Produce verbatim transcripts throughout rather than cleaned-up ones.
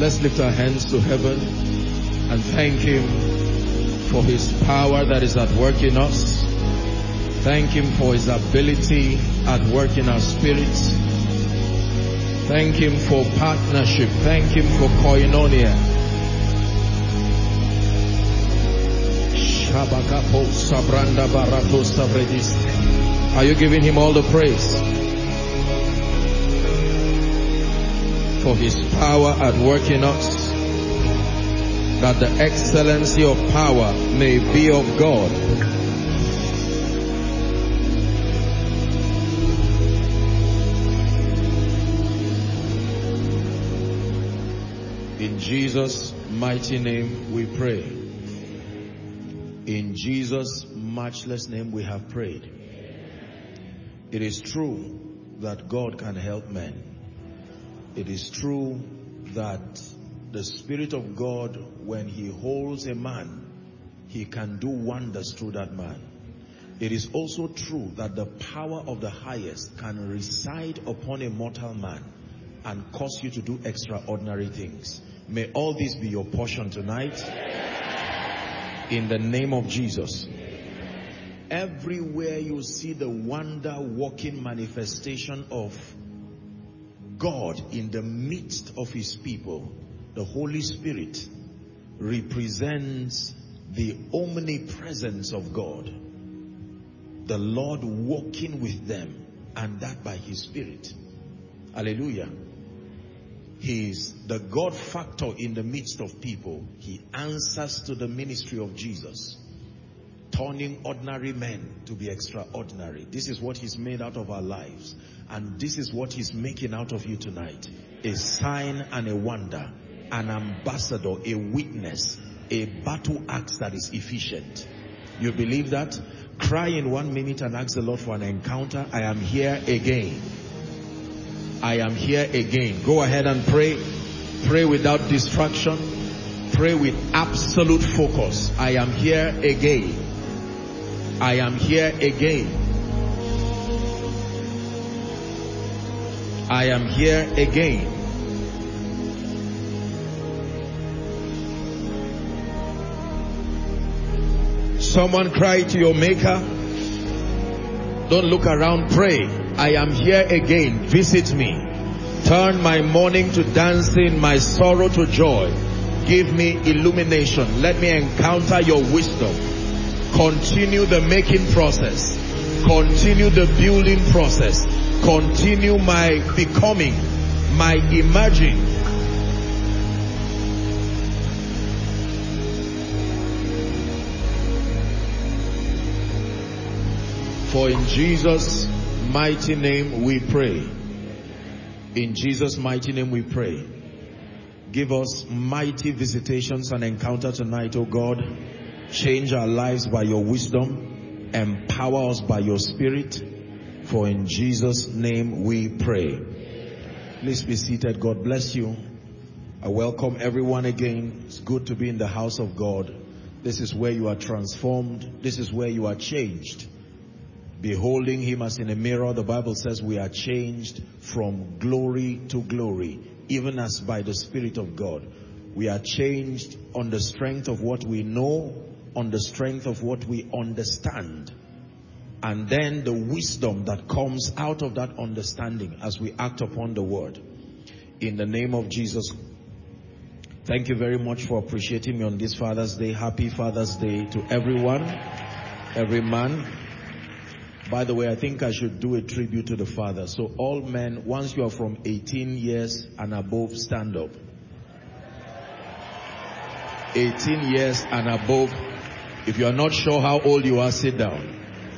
Let's lift our hands to heaven and thank Him for His power that is at work in us. Thank Him for His ability at work in our spirits. Thank Him for partnership. Thank Him for koinonia. Are you giving Him all the praise? For His power at work in us, that the excellency of power may be of God. In Jesus' mighty name we pray. In Jesus' matchless name we have prayed. It is true that God can help men. It is true that the Spirit of God, when He holds a man, He can do wonders through that man. It is also true that the power of the highest can reside upon a mortal man and cause you to do extraordinary things. May all this be your portion tonight. In the name of Jesus. Everywhere you see the wonder-working manifestation of God in the midst of His people, the Holy Spirit represents the omnipresence of God. The Lord walking with them, and that by His Spirit. Hallelujah. He is the God factor in the midst of people. He answers to the ministry of Jesus, turning ordinary men to be extraordinary. This is what He's made out of our lives. And this is what He's making out of you tonight. A sign and a wonder. An ambassador, a witness, a battle axe that is efficient. You believe that? Cry in one minute and ask the Lord for an encounter. I am here again. I am here again. Go ahead and pray. Pray without distraction. Pray with absolute focus. I am here again. I am here again. I am here again. Someone cry to your Maker. Don't look around, pray. I am here again. Visit me. Turn my mourning to dancing, my sorrow to joy. Give me illumination. Let me encounter your wisdom. Continue the making process. Continue the building process. Continue my becoming, my emerging. For in Jesus' mighty name we pray. In Jesus' mighty name we pray. Give us mighty visitations and encounter tonight, O God. Change our lives by your wisdom. Empower us by your Spirit. For in Jesus' name we pray. Please be seated. God bless you. I welcome everyone again. It's good to be in the house of God. This is where you are transformed. This is where you are changed. Beholding Him as in a mirror, the Bible says we are changed from glory to glory, even as by the Spirit of God. We are changed on the strength of what we know, on the strength of what we understand. And then the wisdom that comes out of that understanding as we act upon the word. In the name of Jesus. Thank you very much for appreciating me on this Father's Day. Happy Father's Day to everyone, every man. By the way, I think I should do a tribute to the father. So all men, once you are from eighteen years and above, stand up. eighteen years and above. If you are not sure how old you are, sit down.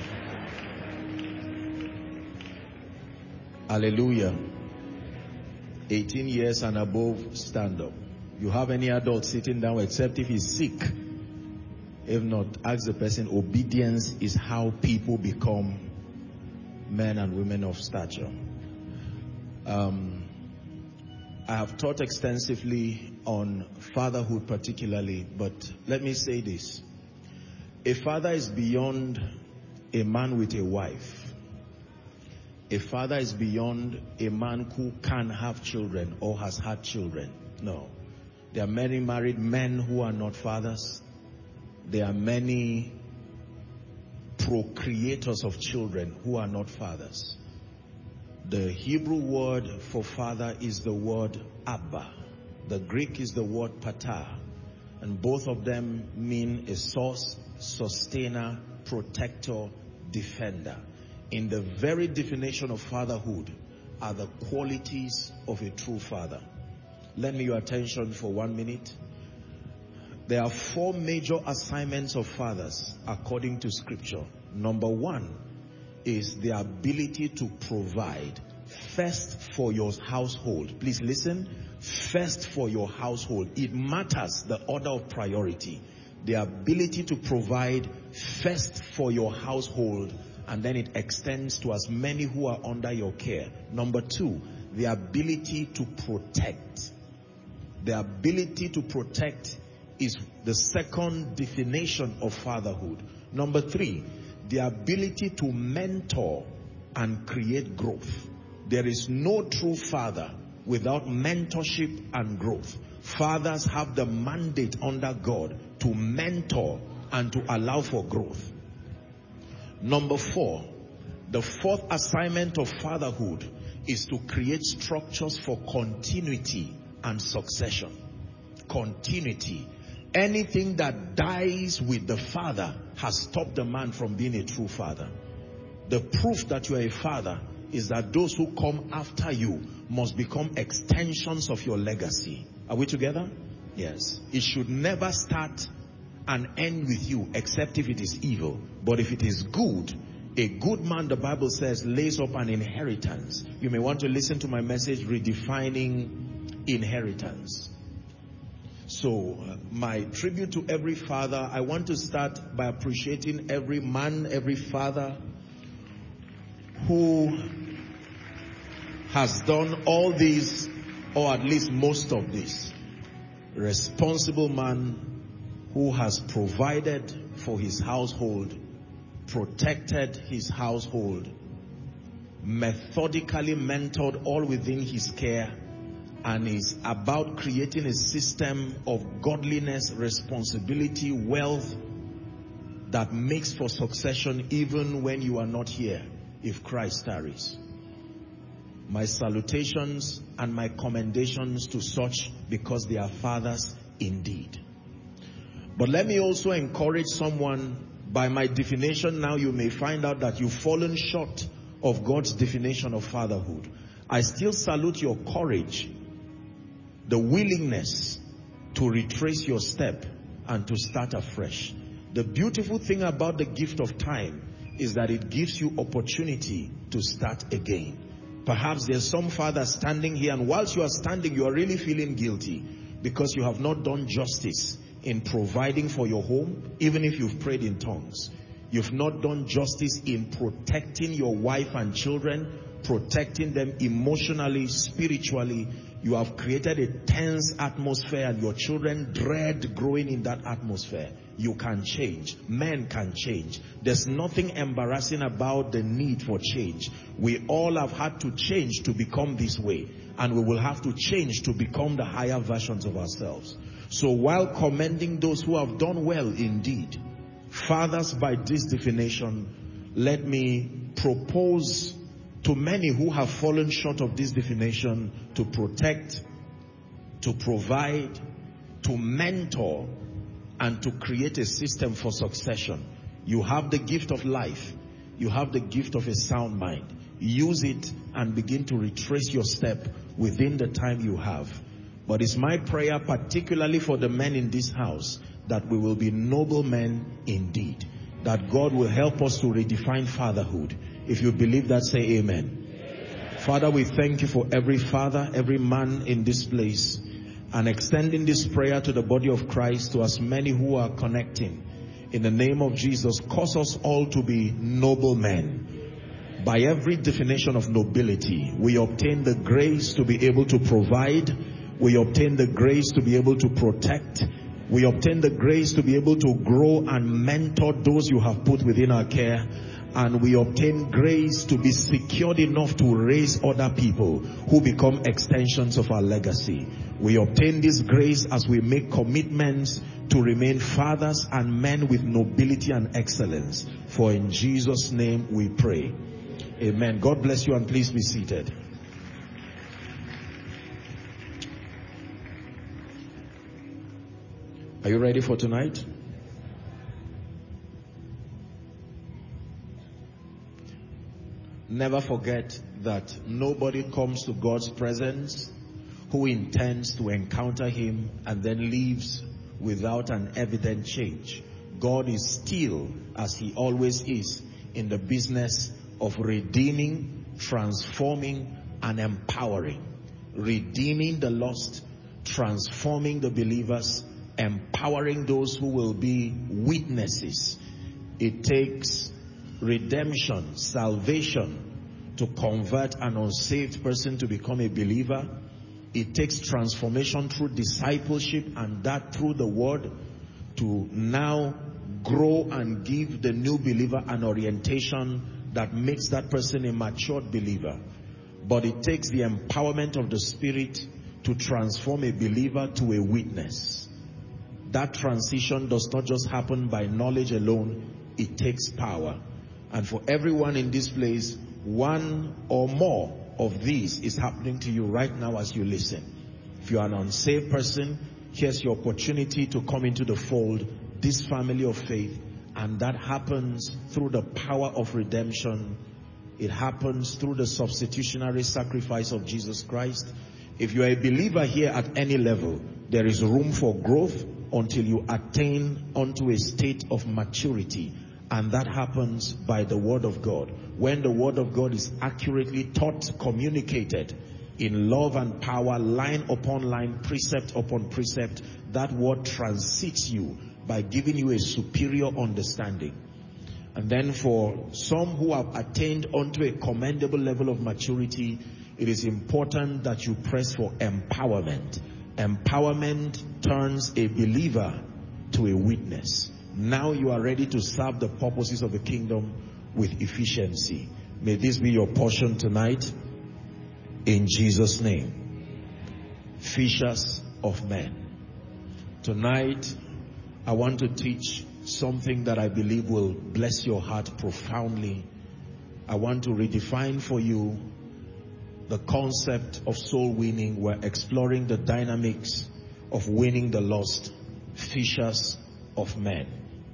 Hallelujah. eighteen years and above, stand up. You have any adult sitting down except if he's sick? If not, ask the person. Obedience is how people become men and women of stature. Um, I have taught extensively on fatherhood particularly, but let me say this. A father is beyond a man with a wife. A father is beyond a man who can have children or has had children. No. There are many married men who are not fathers. There are many procreators of children who are not fathers. The Hebrew word for father is the word Abba. The Greek is the word Patah. And both of them mean a source, sustainer, protector, defender. In the very definition of fatherhood are the qualities of a true father. Lend me your attention for one minute. There are four major assignments of fathers according to scripture. Number one is the ability to provide first for your household. Please listen. First for your household. It matters the order of priority. The ability to provide first for your household, and then it extends to as many who are under your care. Number two, the ability to protect. The ability to protect is the second definition of fatherhood. Number three, the ability to mentor and create growth. There is no true father without mentorship and growth. Fathers have the mandate under God to mentor and to allow for growth. Number four, the fourth assignment of fatherhood is to create structures for continuity and succession. Continuity. Anything that dies with the father has stopped the man from being a true father. The proof that you are a father is that those who come after you must become extensions of your legacy. Are we together? Yes. It should never start and end with you except if it is evil. But if it is good, a good man, the Bible says, lays up an inheritance. You may want to listen to my message, Redefining Inheritance. So, uh, my tribute to every father, I want to start by appreciating every man, every father who has done all these, or at least most of this. Responsible man who has provided for his household, protected his household, methodically mentored all within his care, and is about creating a system of godliness, responsibility, wealth that makes for succession even when you are not here, if Christ tarries. My salutations and my commendations to such, because they are fathers indeed. But let me also encourage someone. By my definition now, you may find out that you've fallen short of God's definition of fatherhood. I still salute your courage, the willingness to retrace your step and to start afresh. The beautiful thing about the gift of time is that it gives you opportunity to start again. Perhaps there's some father standing here, and whilst you are standing, you are really feeling guilty because you have not done justice in providing for your home, even if you've prayed in tongues. You've not done justice in protecting your wife and children, protecting them emotionally, spiritually. You have created a tense atmosphere, and your children dread growing in that atmosphere. You can change. Men can change. There's nothing embarrassing about the need for change. We all have had to change to become this way, and we will have to change to become the higher versions of ourselves. So while commending those who have done well indeed, fathers by this definition, let me propose to many who have fallen short of this definition to protect, to provide, to mentor, and to create a system for succession. You have the gift of life. You have the gift of a sound mind. Use it and begin to retrace your step within the time you have. But it's my prayer, particularly for the men in this house, that we will be noble men indeed. That God will help us to redefine fatherhood. If you believe that, say amen. Amen. Father, we thank you for every father, every man in this place, and extending this prayer to the body of Christ, to as many who are connecting. In the name of Jesus, cause us all to be noble men. By every definition of nobility, we obtain the grace to be able to provide. We obtain the grace to be able to protect. We obtain the grace to be able to grow and mentor those you have put within our care. and we obtain grace to be secured enough to raise other people who become extensions of our legacy. We obtain this grace as we make commitments to remain fathers and men with nobility and excellence. For in Jesus' name we pray. Amen. God bless you, and please be seated. Are you ready for tonight? Never forget that nobody comes to God's presence who intends to encounter Him and then leaves without an evident change. God is still, as He always is, in the business of redeeming, transforming, and empowering. Redeeming the lost, transforming the believers, empowering those who will be witnesses. It takes redemption, salvation, to convert an unsaved person to become a believer. It takes transformation through discipleship, and that through the word, to now grow and give the new believer an orientation that makes that person a matured believer. But it takes the empowerment of the Spirit to transform a believer to a witness. That transition does not just happen by knowledge alone. It takes power. And for everyone in this place, one or more of these is happening to you right now as you listen. If you are an unsaved person, here's your opportunity to come into the fold, this family of faith, and that happens through the power of redemption. It happens through the substitutionary sacrifice of Jesus Christ. If you are a believer here at any level, there is room for growth until you attain unto a state of maturity. And that happens by the word of God. When the word of God is accurately taught, communicated in love and power, line upon line, precept upon precept, that word transits you by giving you a superior understanding. And then for some who have attained unto a commendable level of maturity, it is important that you press for empowerment. Empowerment turns a believer to a witness. Now you are ready to serve the purposes of the kingdom with efficiency. May this be your portion tonight, in Jesus' name. Fishers of men. Tonight, I want to teach something that I believe will bless your heart profoundly. I want to redefine for you the concept of soul winning. We're exploring the dynamics of winning the lost. Fishers of men.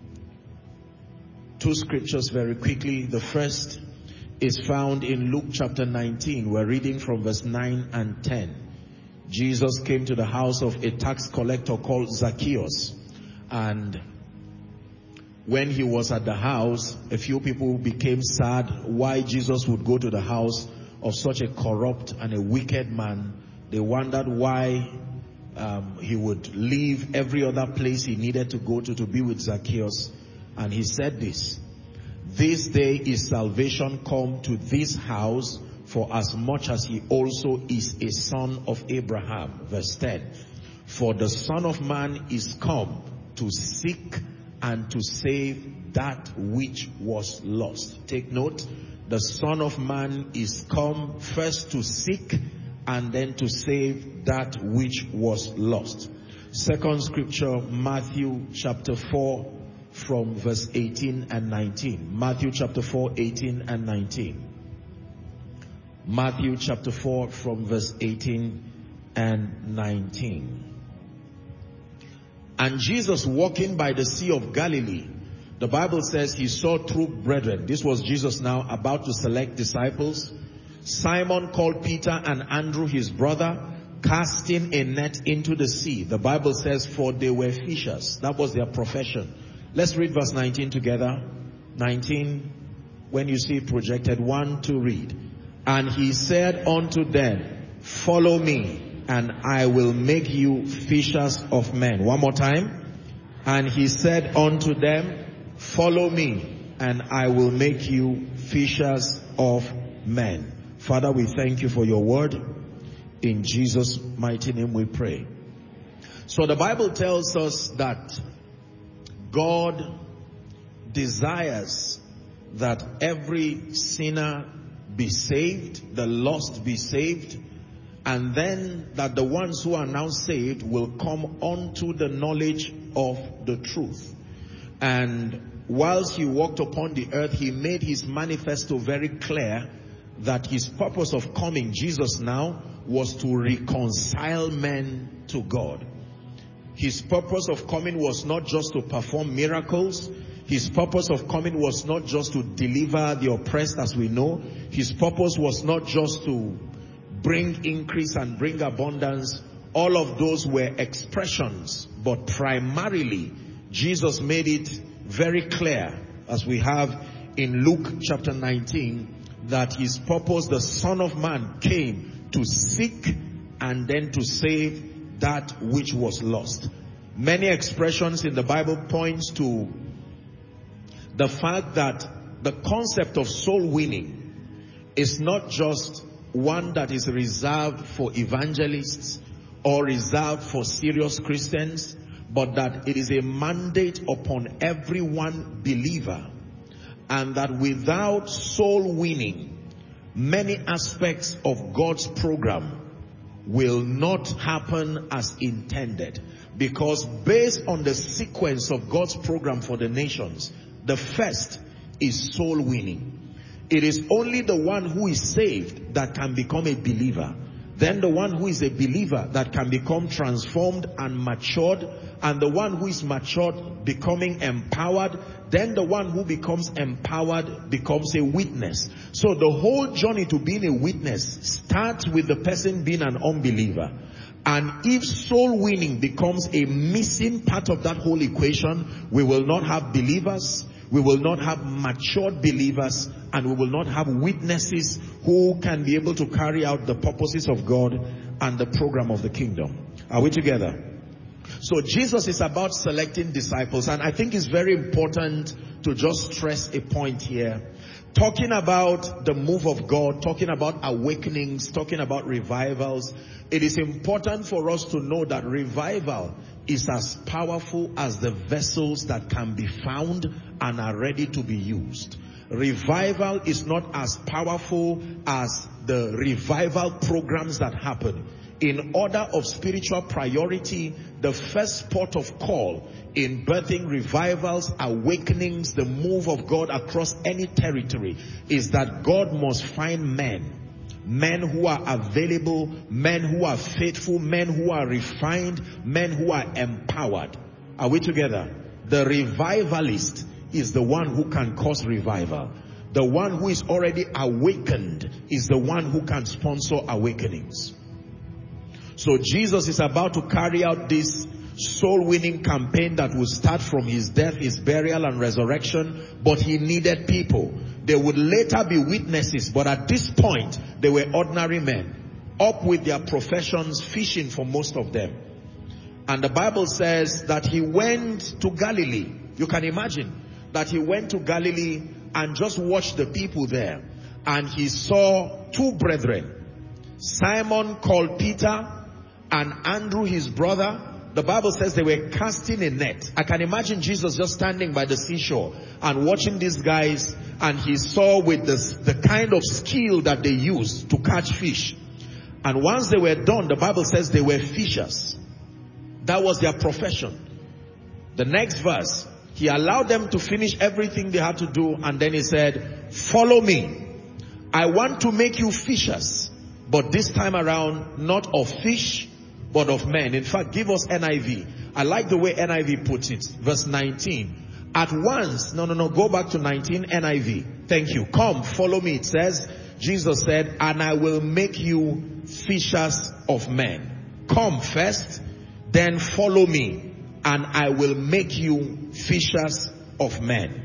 Two scriptures very quickly. The first is found in Luke chapter nineteen. We're reading from verse nine and ten. Jesus came to the house of a tax collector called Zacchaeus, and when he was at the house, a few people became sad why Jesus would go to the house of such a corrupt and a wicked man. They wondered why um, he would leave every other place he needed to go to to be with Zacchaeus. And he said this: "This day is salvation come to this house, for as much as he also is a son of Abraham." Verse ten. "For the Son of Man is come to seek and to save that which was lost." Take note, the Son of Man is come first to seek and then to save that which was lost. Second scripture, Matthew chapter four from verse eighteen and nineteen. Matthew chapter four, eighteen and nineteen. Matthew chapter four from verse eighteen and nineteen. "And Jesus, walking by the Sea of Galilee," the Bible says he saw two brethren. This was Jesus now about to select disciples. "Simon called Peter and Andrew his brother, casting a net into the sea." The Bible says, "For they were fishers." That was their profession. Let's read verse nineteen together. nineteen, when you see it projected. One, two, read. "And he said unto them, Follow me, and I will make you fishers of men." One more time. "And he said unto them, Follow me, and I will make you fishers of men." Father, we thank you for your word. In Jesus' mighty name we pray. So the Bible tells us that God desires that every sinner be saved, the lost be saved, and then that the ones who are now saved will come unto the knowledge of the truth. And whilst he walked upon the earth, he made his manifesto very clear that his purpose of coming, Jesus now, was to reconcile men to God. His purpose of coming was not just to perform miracles. His purpose of coming was not just to deliver the oppressed, as we know. His purpose was not just to bring increase and bring abundance. All of those were expressions, but primarily Jesus made it very clear, as we have in Luke chapter nineteen, that his purpose, the Son of Man, came to seek and then to save that which was lost. Many expressions in the Bible points to the fact that the concept of soul winning is not just one that is reserved for evangelists or reserved for serious Christians, but that it is a mandate upon every one believer, and that without soul winning, many aspects of God's program will not happen as intended. Because based on the sequence of God's program for the nations, the first is soul winning. It is only the one who is saved that can become a believer. Then the one who is a believer that can become transformed and matured, and the one who is matured becoming empowered. Then the one who becomes empowered becomes a witness. So the whole journey to being a witness starts with the person being an unbeliever. And if soul winning becomes a missing part of that whole equation, we will not have believers, we will not have matured believers, and we will not have witnesses who can be able to carry out the purposes of God and the program of the kingdom. Are we together? So Jesus is about selecting disciples, and I think it's very important to just stress a point here. Talking about the move of God, talking about awakenings, talking about revivals, it is important for us to know that revival is as powerful as the vessels that can be found and are ready to be used. Revival is not as powerful as the revival programs that happen. In order of spiritual priority, the first port of call in birthing revivals, awakenings, the move of God across any territory is that God must find men. Men who are available, men who are faithful, men who are refined, men who are empowered. Are we together? The revivalist is the one who can cause revival. The one who is already awakened is the one who can sponsor awakenings. So Jesus is about to carry out this soul-winning campaign that will start from his death, his burial, and resurrection, but he needed people. They would later be witnesses, but at this point, they were ordinary men, up with their professions, fishing for most of them. And the Bible says that he went to Galilee. You can imagine that he went to Galilee and just watched the people there. And he saw two brethren, Simon called Peter, and Andrew his brother. The Bible says they were casting a net. I can imagine Jesus just standing by the seashore and watching these guys, and he saw with this, the kind of skill that they use to catch fish. And once they were done, the Bible says they were fishers. That was their profession. The next verse, he allowed them to finish everything they had to do, and then he said, follow me. I want to make you fishers, but this time around, not of fish, but of men. In fact, give us N I V. I like the way N I V puts it. Verse nineteen. At once, no, no, no, go back to nineteen, N I V. Thank you. Come, follow me. It says, Jesus said, and I will make you fishers of men. Come first, then follow me, and I will make you fishers of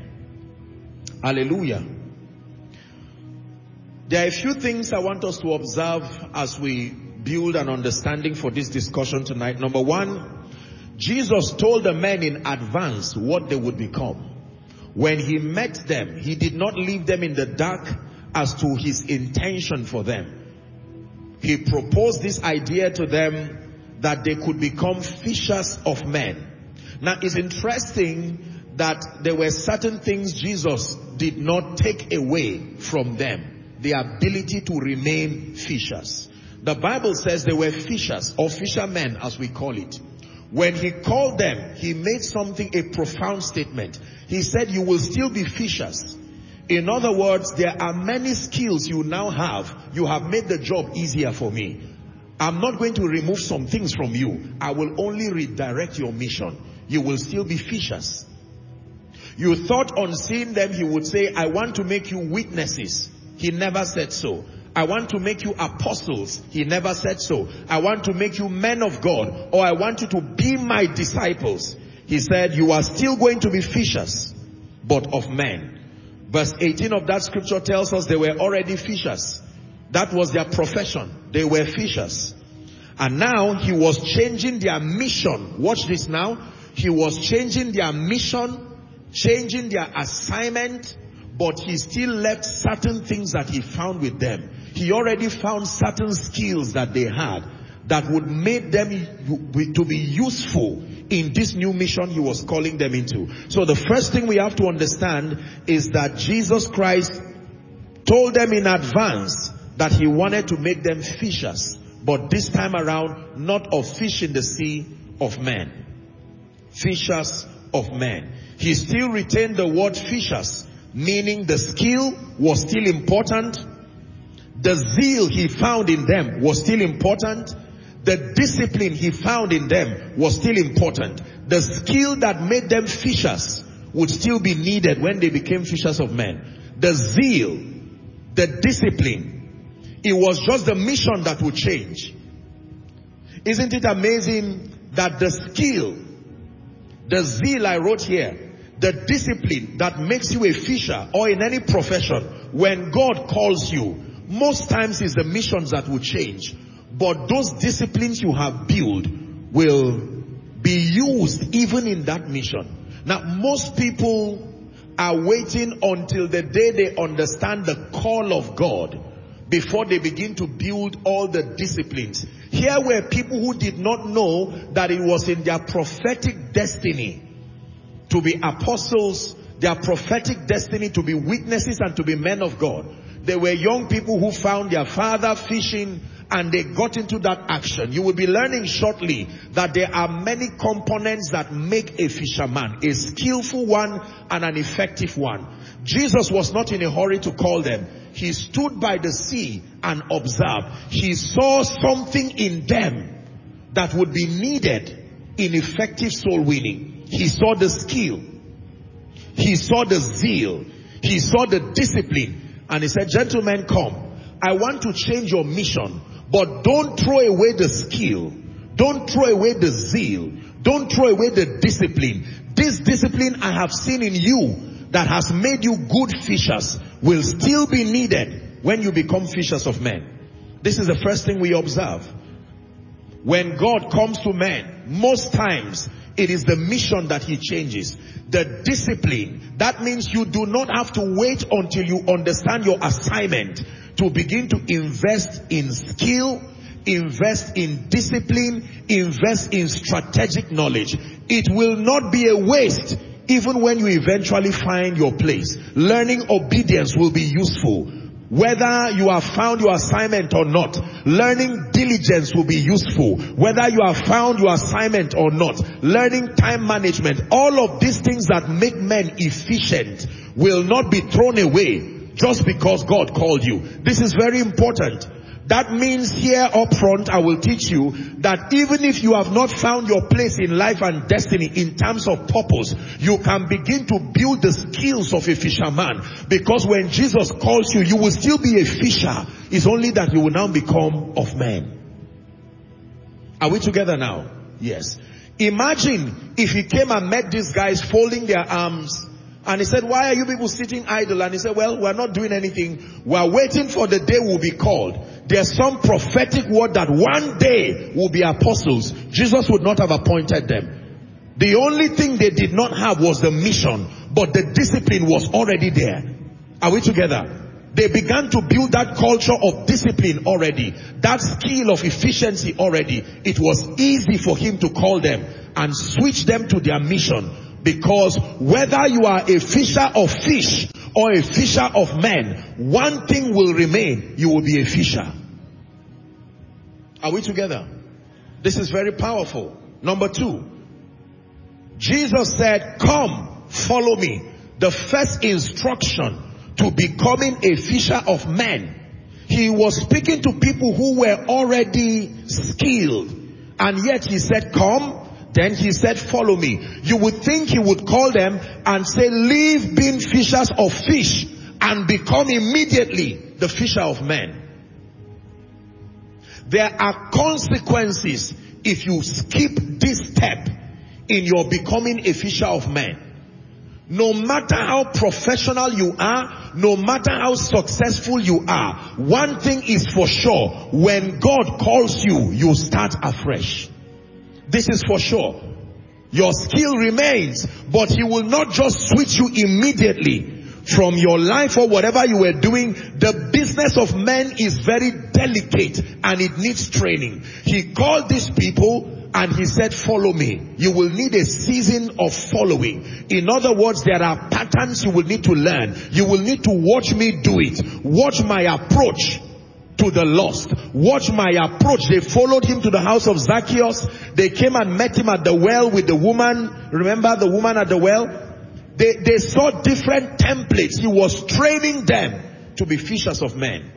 men. Hallelujah. There are a few things I want us to observe as we build an understanding for this discussion tonight. Number one, Jesus told the men in advance what they would become. When he met them, he did not leave them in the dark as to his intention for them. He proposed this idea to them that they could become fishers of men. Now, it's interesting that there were certain things Jesus did not take away from them the ability to remain fishers. The Bible says they were fishers, or fishermen as we call it. When he called them, he made something, a profound statement. He said, you will still be fishers. In other words, there are many skills you now have. You have made the job easier for me. I'm not going to remove some things from you. I will only redirect your mission. You will still be fishers. You thought on seeing them, he would say, I want to make you witnesses. He never said so. I want to make you apostles. He never said so. I want to make you men of God, or I want you to be my disciples. He said, you are still going to be fishers, but of men. Verse eighteen of that scripture tells us they were already fishers. That was their profession. They were fishers. And now he was changing their mission. Watch this now. He was changing their mission, changing their assignment, but he still left certain things that he found with them. He already found certain skills that they had that would make them to be useful in this new mission he was calling them into. So the first thing we have to understand is that Jesus Christ told them in advance that he wanted to make them fishers, but this time around, not of fish in the sea, of men. Fishers of men. He still retained the word fishers, meaning the skill was still important. The zeal he found in them was still important. The discipline he found in them was still important. The skill that made them fishers would still be needed when they became fishers of men. The zeal, the discipline, it was just the mission that would change. Isn't it amazing that the skill, the zeal I wrote here, the discipline that makes you a fisher or in any profession, when God calls you, most times is the missions that will change. But those disciplines you have built will be used even in that mission. Now, most people are waiting until the day they understand the call of God before they begin to build all the disciplines. Here were people who did not know that it was in their prophetic destiny to be apostles, their prophetic destiny to be witnesses and to be men of God. They were young people who found their father fishing and they got into that action. You will be learning shortly that there are many components that make a fisherman, a skillful one and an effective one. Jesus was not in a hurry to call them. He stood by the sea and observed. He saw something in them that would be needed in effective soul winning. He saw the skill. He saw the zeal. He saw the discipline. And he said, gentlemen, come. I want to change your mission, but don't throw away the skill. Don't throw away the zeal. Don't throw away the discipline. This discipline I have seen in you that has made you good fishers will still be needed when you become fishers of men. This is the first thing we observe. When God comes to men, most times it is the mission that he changes. The discipline. That means you do not have to wait until you understand your assignment to begin to invest in skill, invest in discipline, invest in strategic knowledge. It will not be a waste even when you eventually find your place. Learning obedience will be useful. Whether you have found your assignment or not, learning diligence will be useful. Whether you have found your assignment or not, learning time management, all of these things that make men efficient will not be thrown away just because God called you. This is very important. That means here up front, I will teach you that even if you have not found your place in life and destiny in terms of purpose, you can begin to build the skills of a fisherman. Because when Jesus calls you, you will still be a fisher. It's only that you will now become of men. Are we together now? Yes. Imagine if he came and met these guys folding their arms. And he said, why are you people sitting idle? And he said, well, we're not doing anything. We're waiting for the day we'll be called. There's some prophetic word that one day will be apostles. Jesus would not have appointed them. The only thing they did not have was the mission, but the discipline was already there. Are we together? They began to build that culture of discipline already, that skill of efficiency already. It was easy for him to call them and switch them to their mission. Because whether you are a fisher of fish or a fisher of men, one thing will remain: you will be a fisher. Are we together? This is very powerful. Number two, Jesus said, come, follow me. The first instruction to becoming a fisher of men. He was speaking to people who were already skilled, and yet he said, come. Then he said, follow me. You would think he would call them and say, leave being fishers of fish and become immediately the fisher of men. There are consequences if you skip this step in your becoming a fisher of men. No matter how professional you are, no matter how successful you are, one thing is for sure: when God calls you, you start afresh. This is for sure. Your skill remains, but he will not just switch you immediately from your life or whatever you were doing. The business of men is very delicate and it needs training. He called these people and he said, follow me. You will need a season of following. In other words, there are patterns you will need to learn. You will need to watch me do it. Watch my approach to the lost. Watch my approach. They followed him to the house of Zacchaeus. They came and met him at the well with the woman. Remember the woman at the well? They, they saw different templates. He was training them to be fishers of men.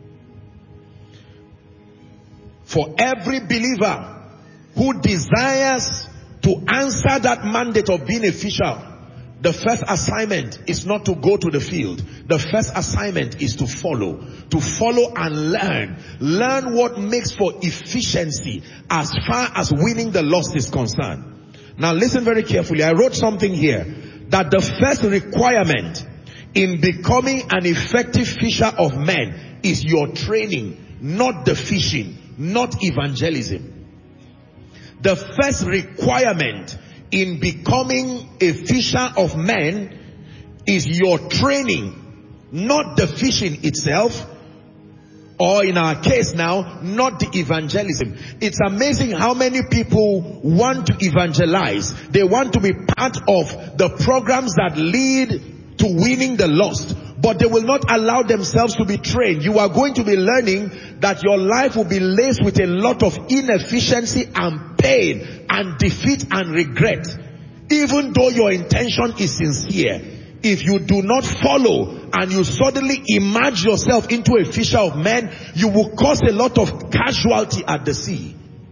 For every believer who desires to answer that mandate of being a fisher, the first assignment is not to go to the field. The first assignment is to follow. To follow and learn. Learn what makes for efficiency as far as winning the lost is concerned. Now listen very carefully. I wrote something here, that the first requirement in becoming an effective fisher of men is your training, not the fishing, not evangelism. The first requirement in becoming a fisher of men is your training, not the fishing itself, or in our case now, not the evangelism. It's amazing how many people want to evangelize. They want to be part of the programs that lead to winning the lost, but they will not allow themselves to be trained. You are going to be learning that your life will be laced with a lot of inefficiency and pain and defeat and regret. Even though your intention is sincere, if you do not follow and you suddenly immerse yourself into a fisher of men, you will cause a lot of casualty at the sea.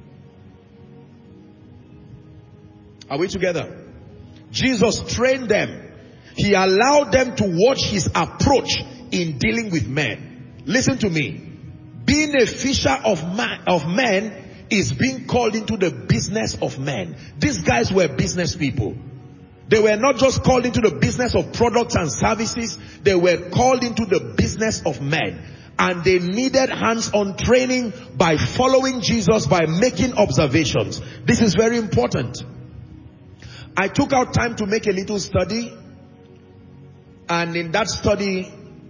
Are we together? Jesus trained them. He allowed them to watch his approach in dealing with men. Listen to me. Being a fisher of, man, of men is being called into the business of men. These guys were business people. They were not just called into the business of products and services. They were called into the business of men. And they needed hands-on training by following Jesus, by making observations. This is very important. I took out time to make a little study. And in that study,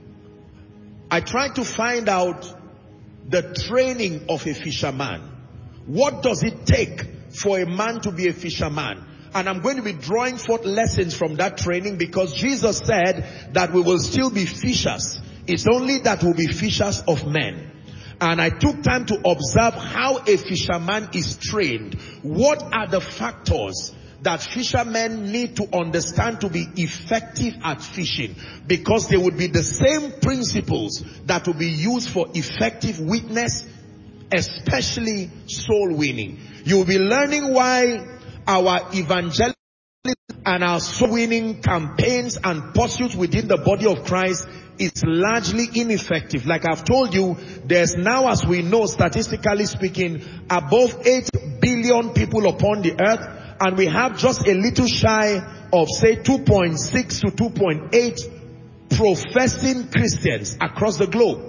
I tried to find out the training of a fisherman. What does it take for a man to be a fisherman? And I'm going to be drawing forth lessons from that training, because Jesus said that we will still be fishers. It's only that we'll be fishers of men. And I took time to observe how a fisherman is trained. What are the factors that fishermen need to understand to be effective at fishing? Because they would be the same principles that will be used for effective witness, especially soul winning. You will be learning why our evangelism and our soul winning campaigns and pursuits within the body of Christ is largely ineffective. Like I've told you, there's now, as we know, statistically speaking, above eight billion people upon the earth. And we have just a little shy of, say, two point six to two point eight professing Christians across the globe.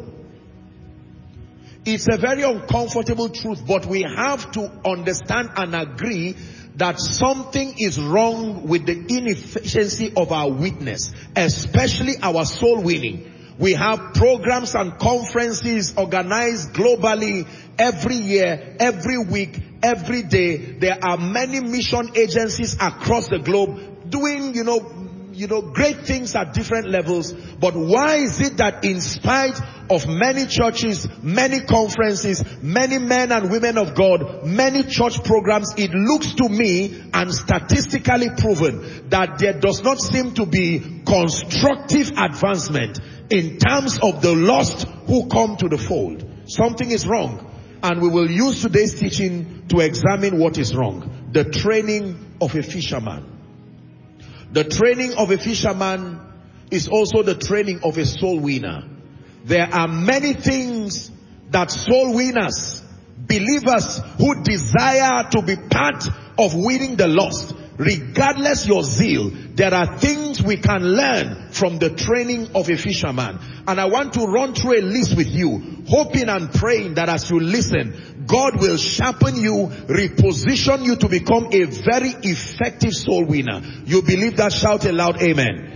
It's a very uncomfortable truth, but we have to understand and agree that something is wrong with the inefficiency of our witness, especially our soul winning. We have programs and conferences organized globally every year, every week, every day. There are many mission agencies across the globe. doing, you know, you know, great things at different levels. But why is it that in spite of many churches, many conferences, many men and women of God, many church programs, it looks to me and statistically proven that there does not seem to be constructive advancement in terms of the lost who come to the fold? Something is wrong. And we will use today's teaching to examine what is wrong. The training of a fisherman. The training of a fisherman is also the training of a soul winner. There are many things that soul winners, believers who desire to be part of winning the lost, regardless your zeal, there are things we can learn from the training of a fisherman. And I want to run through a list with you, hoping and praying that as you listen, God will sharpen you, reposition you to become a very effective soul winner. You believe that? Shout aloud, amen.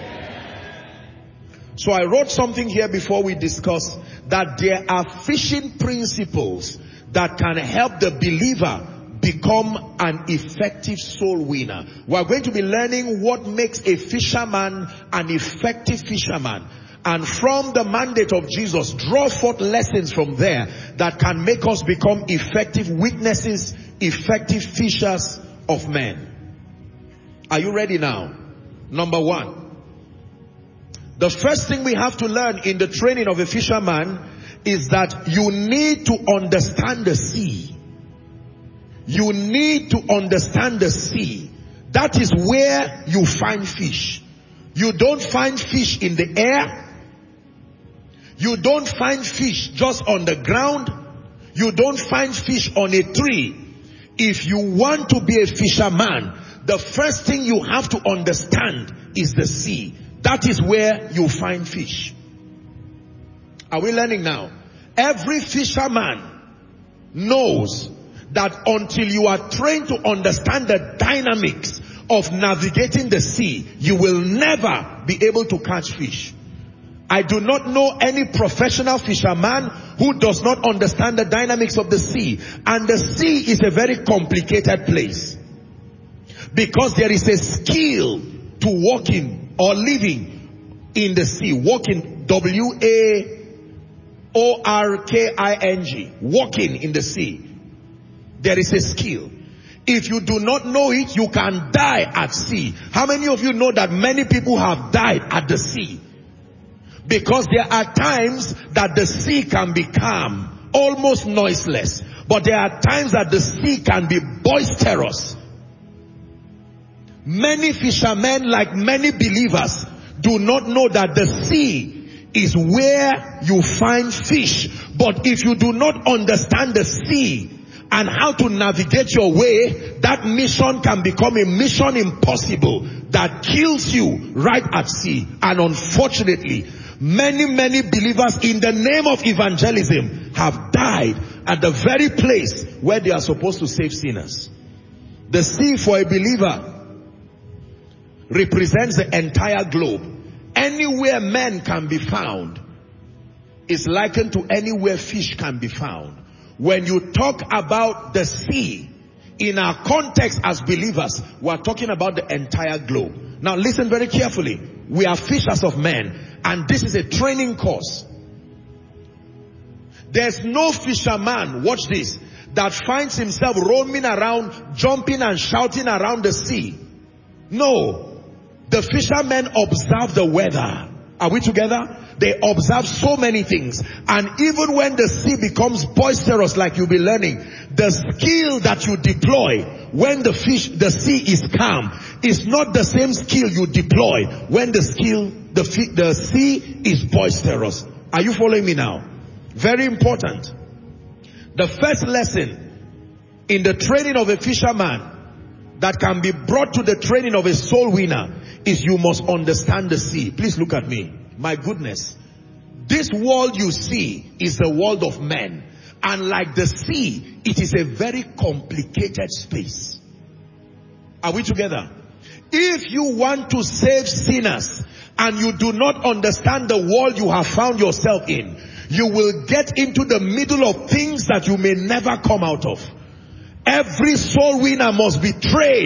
So I wrote something here before we discuss that there are fishing principles that can help the believer become an effective soul winner. We are going to be learning what makes a fisherman an effective fisherman. And from the mandate of Jesus, draw forth lessons from there that can make us become effective witnesses, effective fishers of men. Are you ready now? Number one. The first thing we have to learn in the training of a fisherman is that you need to understand the sea. You need to understand the sea. That is where you find fish. You don't find fish in the air. You don't find fish just on the ground. You don't find fish on a tree. If you want to be a fisherman, the first thing you have to understand is the sea. That is where you find fish. Are we learning now? Every fisherman knows that until you are trained to understand the dynamics of navigating the sea, you will never be able to catch fish. I do not know any professional fisherman who does not understand the dynamics of the sea. And the sea is a very complicated place, because there is a skill to walking or living in the sea. Walking, W A O R K I N G, walking in the sea. There is a skill. If you do not know it, you can die at sea. How many of you know that many people have died at the sea? Because there are times that the sea can be calm, almost noiseless. But there are times that the sea can be boisterous. Many fishermen, like many believers, do not know that the sea is where you find fish. But if you do not understand the sea and how to navigate your way, that mission can become a mission impossible that kills you right at sea. And unfortunately, many, many believers in the name of evangelism have died at the very place where they are supposed to save sinners. The sea for a believer represents the entire globe. Anywhere men can be found is likened to anywhere fish can be found. When you talk about the sea, in our context as believers, we are talking about the entire globe. Now listen very carefully. We are fishers of men, and this is a training course. There's no fisherman, watch this, that finds himself roaming around, jumping and shouting around the sea. No. The fishermen observe the weather. Are we together? They observe so many things. And even when the sea becomes boisterous, like you'll be learning, the skill that you deploy when the fish, the sea is calm, is not the same skill you deploy when the skill, the, the sea is boisterous. Are you following me now? Very important. The first lesson in the training of a fisherman that can be brought to the training of a soul winner is you must understand the sea. Please look at me. My goodness. This world you see is the world of men. And like the sea, it is a very complicated space. Are we together? If you want to save sinners and you do not understand the world you have found yourself in, you will get into the middle of things that you may never come out of. Every soul winner must be trained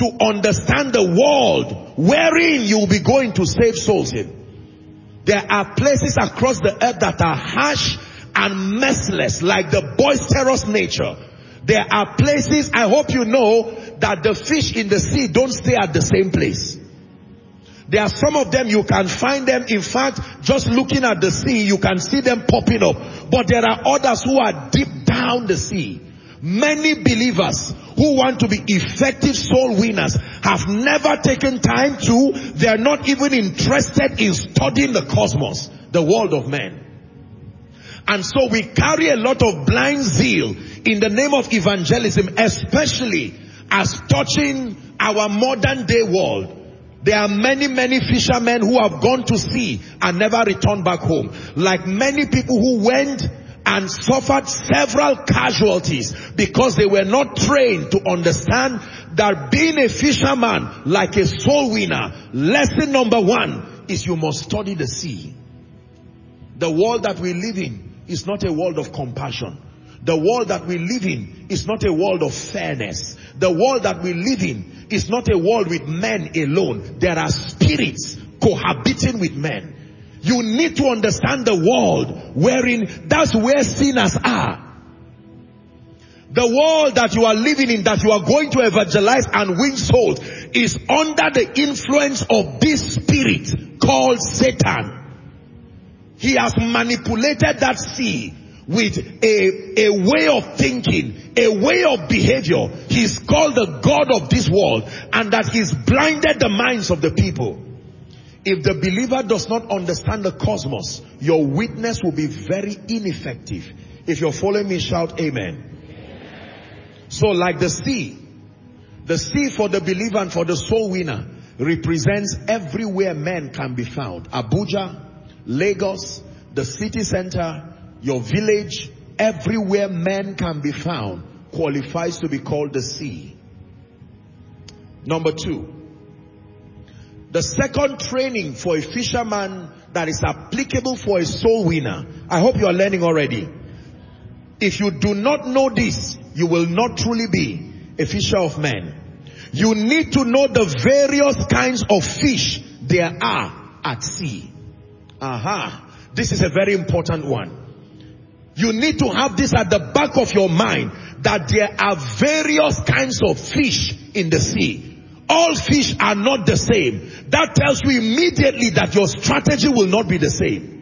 to understand the world wherein you will be going to save souls in. There are places across the earth that are harsh and merciless, like the boisterous nature. There are places, I hope you know, that the fish in the sea don't stay at the same place. There are some of them you can find them, in fact, just looking at the sea, you can see them popping up. But there are others who are deep down the sea. Many believers who want to be effective soul winners have never taken time to, they are not even interested in studying the cosmos, the world of men. And so we carry a lot of blind zeal in the name of evangelism, especially as touching our modern day world. There are many, many fishermen who have gone to sea and never returned back home. Like many people who went and suffered several casualties because they were not trained to understand that being a fisherman, like a soul winner, lesson number one is you must study the sea. The world that we live in is not a world of compassion. The world that we live in is not a world of fairness. The world that we live in is not a world with men alone. There are spirits cohabiting with men. You need to understand the world wherein that's where sinners are. The world that you are living in, that you are going to evangelize and win souls, is under the influence of this spirit called Satan. He has manipulated that sea with a, a way of thinking, a way of behavior. He's called the God of this world, and that he's blinded the minds of the people. If the believer does not understand the cosmos, your witness will be very ineffective. If you're following me, shout amen. So like the sea, the sea for the believer and for the soul winner represents everywhere men can be found. Abuja, Lagos, the city center, your village, everywhere men can be found qualifies to be called the sea. Number two, the second training for a fisherman that is applicable for a soul winner. I hope you are learning already. If you do not know this, you will not truly be a fisher of men. You need to know the various kinds of fish there are at sea. Aha. This is a very important one. You need to have this at the back of your mind, that there are various kinds of fish in the sea. All fish are not the same. That tells you immediately that your strategy will not be the same.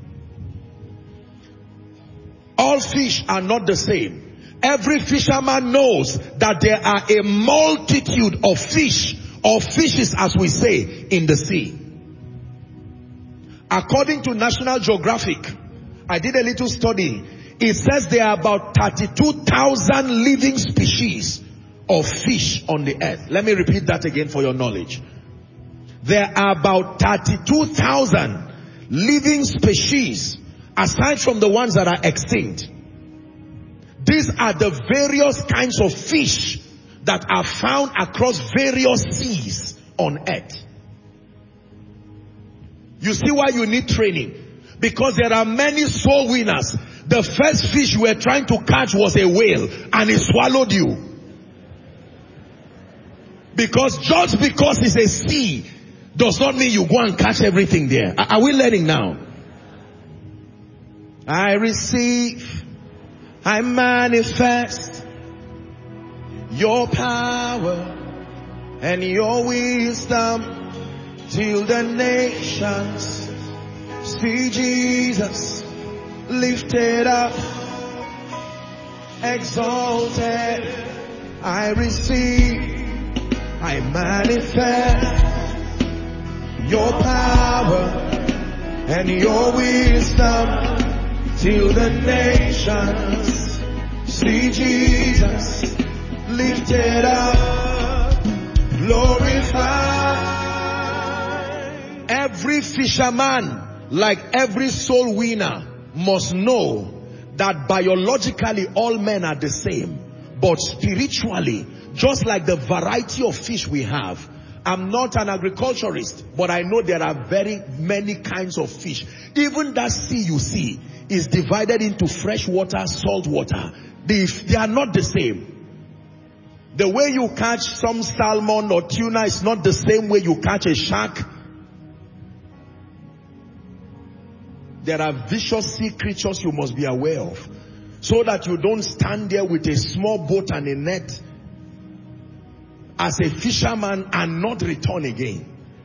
All fish are not the same. Every fisherman knows that there are a multitude of fish, or fishes as we say, in the sea. According to National Geographic, I did a little study. It says there are about thirty-two thousand living species of fish on the earth. Let me repeat that again for your knowledge. There are about thirty-two thousand living species, aside from the ones that are extinct. These are the various kinds of fish that are found across various seas on earth. You see why you need training? Because there are many soul winners. The first fish you were trying to catch was a whale, and it swallowed you. Because just because it's a sea does not mean you go and catch everything there. Are we learning now? I receive, I manifest your power and your wisdom till the nations see Jesus lifted up, exalted. I receive, I manifest your power and your wisdom till the nations see Jesus lifted up, glorified. Every fisherman, like every soul winner, must know that biologically all men are the same, but spiritually, just like the variety of fish we have. I'm not an agriculturist, but I know there are very many kinds of fish. Even that sea you see is divided into fresh water, salt water. They, they are not the same. The way you catch some salmon or tuna is not the same way you catch a shark. There are vicious sea creatures you must be aware of, so that you don't stand there with a small boat and a net as a fisherman and not return again.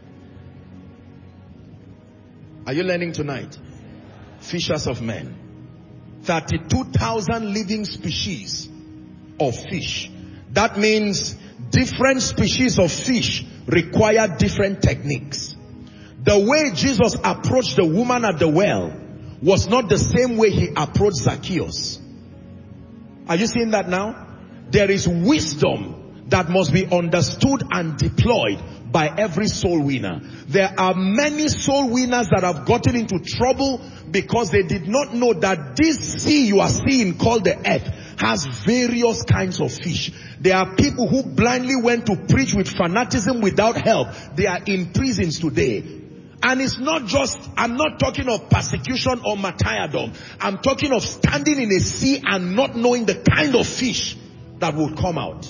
Are you learning tonight? Fishers of men. thirty-two thousand living species of fish. That means different species of fish require different techniques. The way Jesus approached the woman at the well was not the same way he approached Zacchaeus. Are you seeing that now? There is wisdom that must be understood and deployed by every soul winner. There are many soul winners that have gotten into trouble because they did not know that this sea you are seeing called the earth has various kinds of fish. There are people who blindly went to preach with fanaticism without help. They are in prisons today. And it's not just, I'm not talking of persecution or martyrdom. I'm talking of standing in a sea and not knowing the kind of fish that will come out.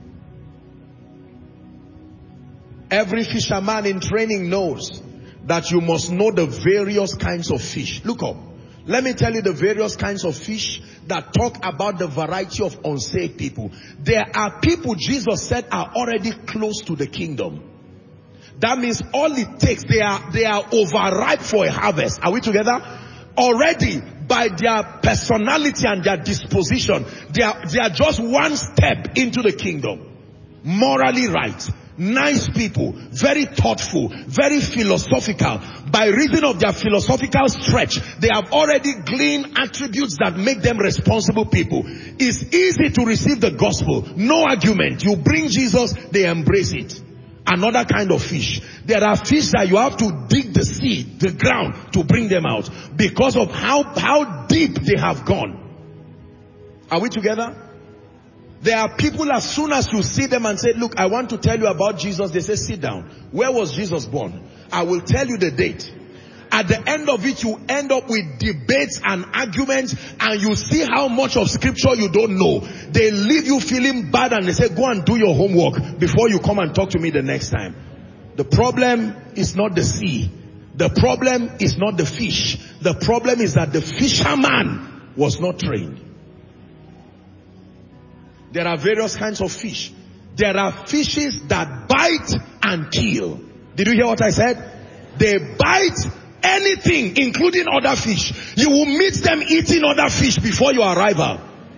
Every fisherman in training knows that you must know the various kinds of fish. Look up. Let me tell you the various kinds of fish that talk about the variety of unsaved people. There are people Jesus said are already close to the kingdom. That means all it takes, they are, they are overripe for a harvest. Are we together? Already, by their personality and their disposition, they are, they are just one step into the kingdom. Morally right. Nice people. Very thoughtful. Very philosophical. By reason of their philosophical stretch, they have already gleaned attributes that make them responsible people. It's easy to receive the gospel. No argument. You bring Jesus, they embrace it. Another kind of fish. There are fish that you have to dig the sea, the ground, to bring them out because of how, how deep they have gone. Are we together? There are people, as soon as you see them and say, look, I want to tell you about Jesus, they say, sit down. Where was Jesus born? I will tell you the date. At the end of it, you end up with debates and arguments, and you see how much of scripture you don't know. They leave you feeling bad and they say, go and do your homework before you come and talk to me the next time. The problem is not the sea. The problem is not the fish. The problem is that the fisherman was not trained. There are various kinds of fish. There are fishes that bite and kill. Did you hear what I said? They bite anything, including other fish. You will meet them eating other fish before your arrival.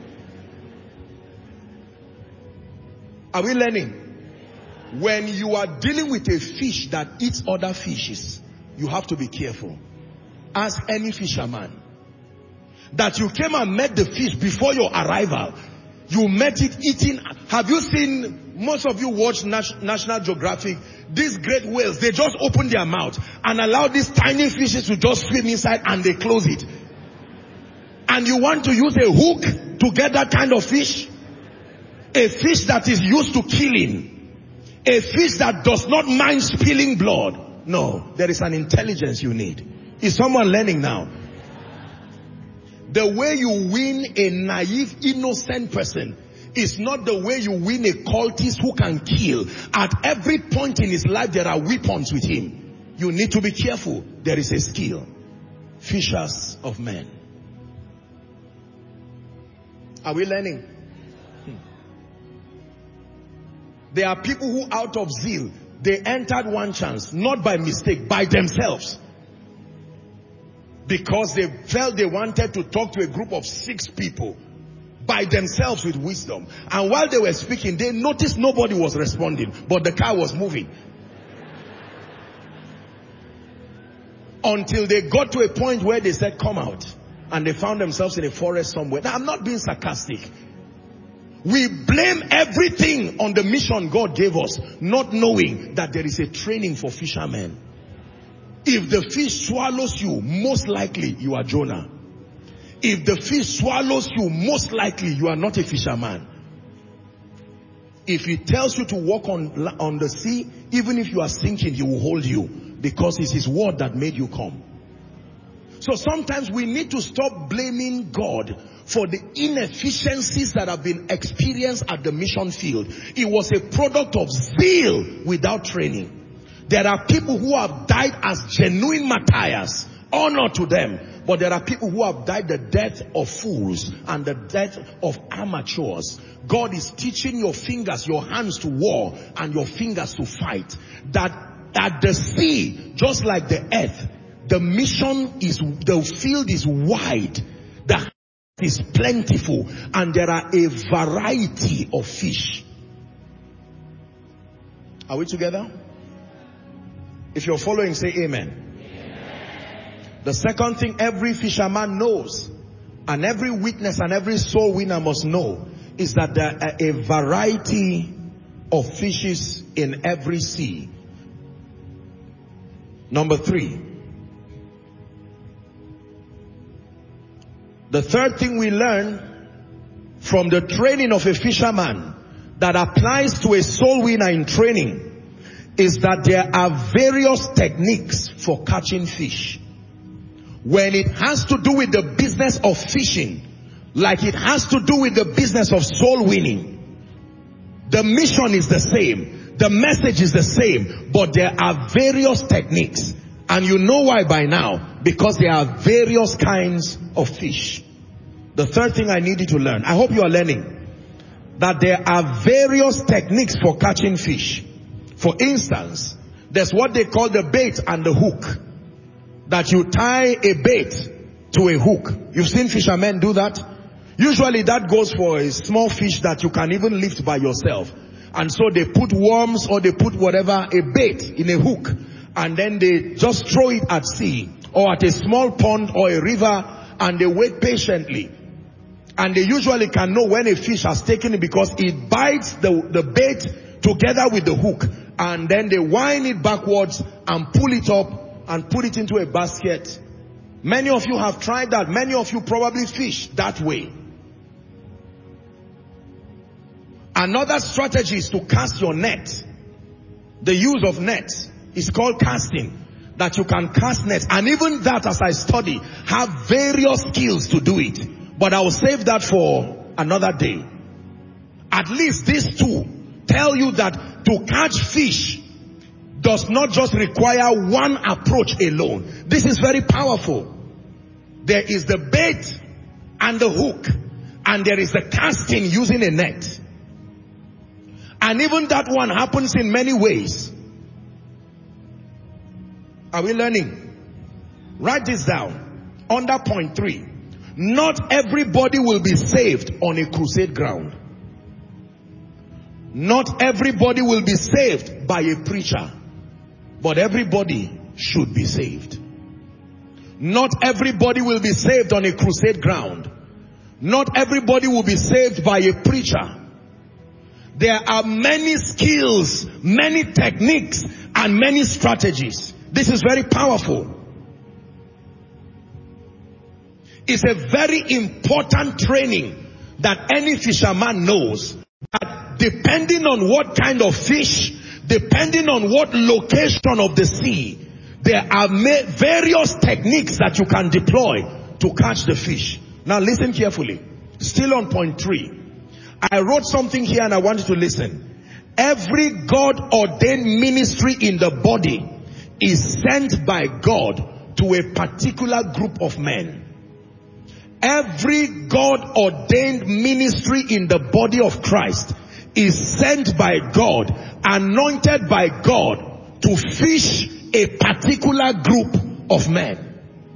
Are we learning? When you are dealing with a fish that eats other fishes, you have to be careful. Ask any fisherman that you came and met the fish before your arrival. You met it eating. Have you seen, most of you watch National Geographic, these great whales, they just open their mouth and allow these tiny fishes to just swim inside and they close it. And you want to use a hook to get that kind of fish? A fish that is used to killing. A fish that does not mind spilling blood. No, there is an intelligence you need. Is someone learning now? The way you win a naive, innocent person is not the way you win a cultist who can kill. At every point in his life, there are weapons with him. You need to be careful. There is a skill. Fishers of men. Are we learning? Hmm. There are people who, out of zeal, they entered one chance, not by mistake, by themselves. Because they felt they wanted to talk to a group of six people by themselves with wisdom. And while they were speaking, they noticed nobody was responding, but the car was moving. Until they got to a point where they said, come out. And they found themselves in a forest somewhere. Now, I'm not being sarcastic. We blame everything on the mission God gave us, not knowing that there is a training for fishermen. If the fish swallows you, most likely you are Jonah. If the fish swallows you, most likely you are not a fisherman. If he tells you to walk on, on the sea, even if you are sinking, he will hold you, because it's his word that made you come. So sometimes we need to stop blaming God for the inefficiencies that have been experienced at the mission field. It was a product of zeal without training. There are people who have died as genuine martyrs. Honor to them. But there are people who have died the death of fools and the death of amateurs. God is teaching your fingers, your hands to war and your fingers to fight. That at the sea, just like the earth, the mission is, the field is wide. The is plentiful and there are a variety of fish. Are we together? If you're following, say amen. Amen. The second thing every fisherman knows, and every witness and every soul winner must know, is that there are a variety of fishes in every sea. Number three. The third thing we learn from the training of a fisherman that applies to a soul winner in training is that there are various techniques for catching fish. When it has to do with the business of fishing, like it has to do with the business of soul winning, the mission is the same, the message is the same, but there are various techniques. And you know why by now? Because there are various kinds of fish. The third thing I need you to learn, I hope you are learning, that there are various techniques for catching fish. For instance, there's what they call the bait and the hook. That you tie a bait to a hook. You've seen fishermen do that? Usually that goes for a small fish that you can even lift by yourself. And so they put worms or they put whatever, a bait in a hook. And then they just throw it at sea or at a small pond or a river and they wait patiently. And they usually can know when a fish has taken it because it bites the, the bait together with the hook. And then they wind it backwards and pull it up and put it into a basket. Many of you have tried that. Many of you probably fish that way. Another strategy is to cast your net. The use of nets is called casting. That you can cast nets. And even that, as I study, have various skills to do it. But I will save that for another day. At least these two tell you that to catch fish does not just require one approach alone. This is very powerful. There is the bait and the hook, and there is the casting using a net. And even that one happens in many ways. Are we learning? Write this down. Under point three. Not everybody will be saved on a crusade ground. Not everybody will be saved by a preacher. But everybody should be saved. Not everybody will be saved on a crusade ground. Not everybody will be saved by a preacher. There are many skills, many techniques, and many strategies. This is very powerful. It's a very important training that any fisherman knows. That depending on what kind of fish, depending on what location of the sea, there are various techniques that you can deploy to catch the fish. Now listen carefully. Still on point three. I wrote something here and I want you to listen. Every God-ordained ministry in the body is sent by God to a particular group of men. Every God-ordained ministry in the body of Christ is sent by God, anointed by God to fish a particular group of men.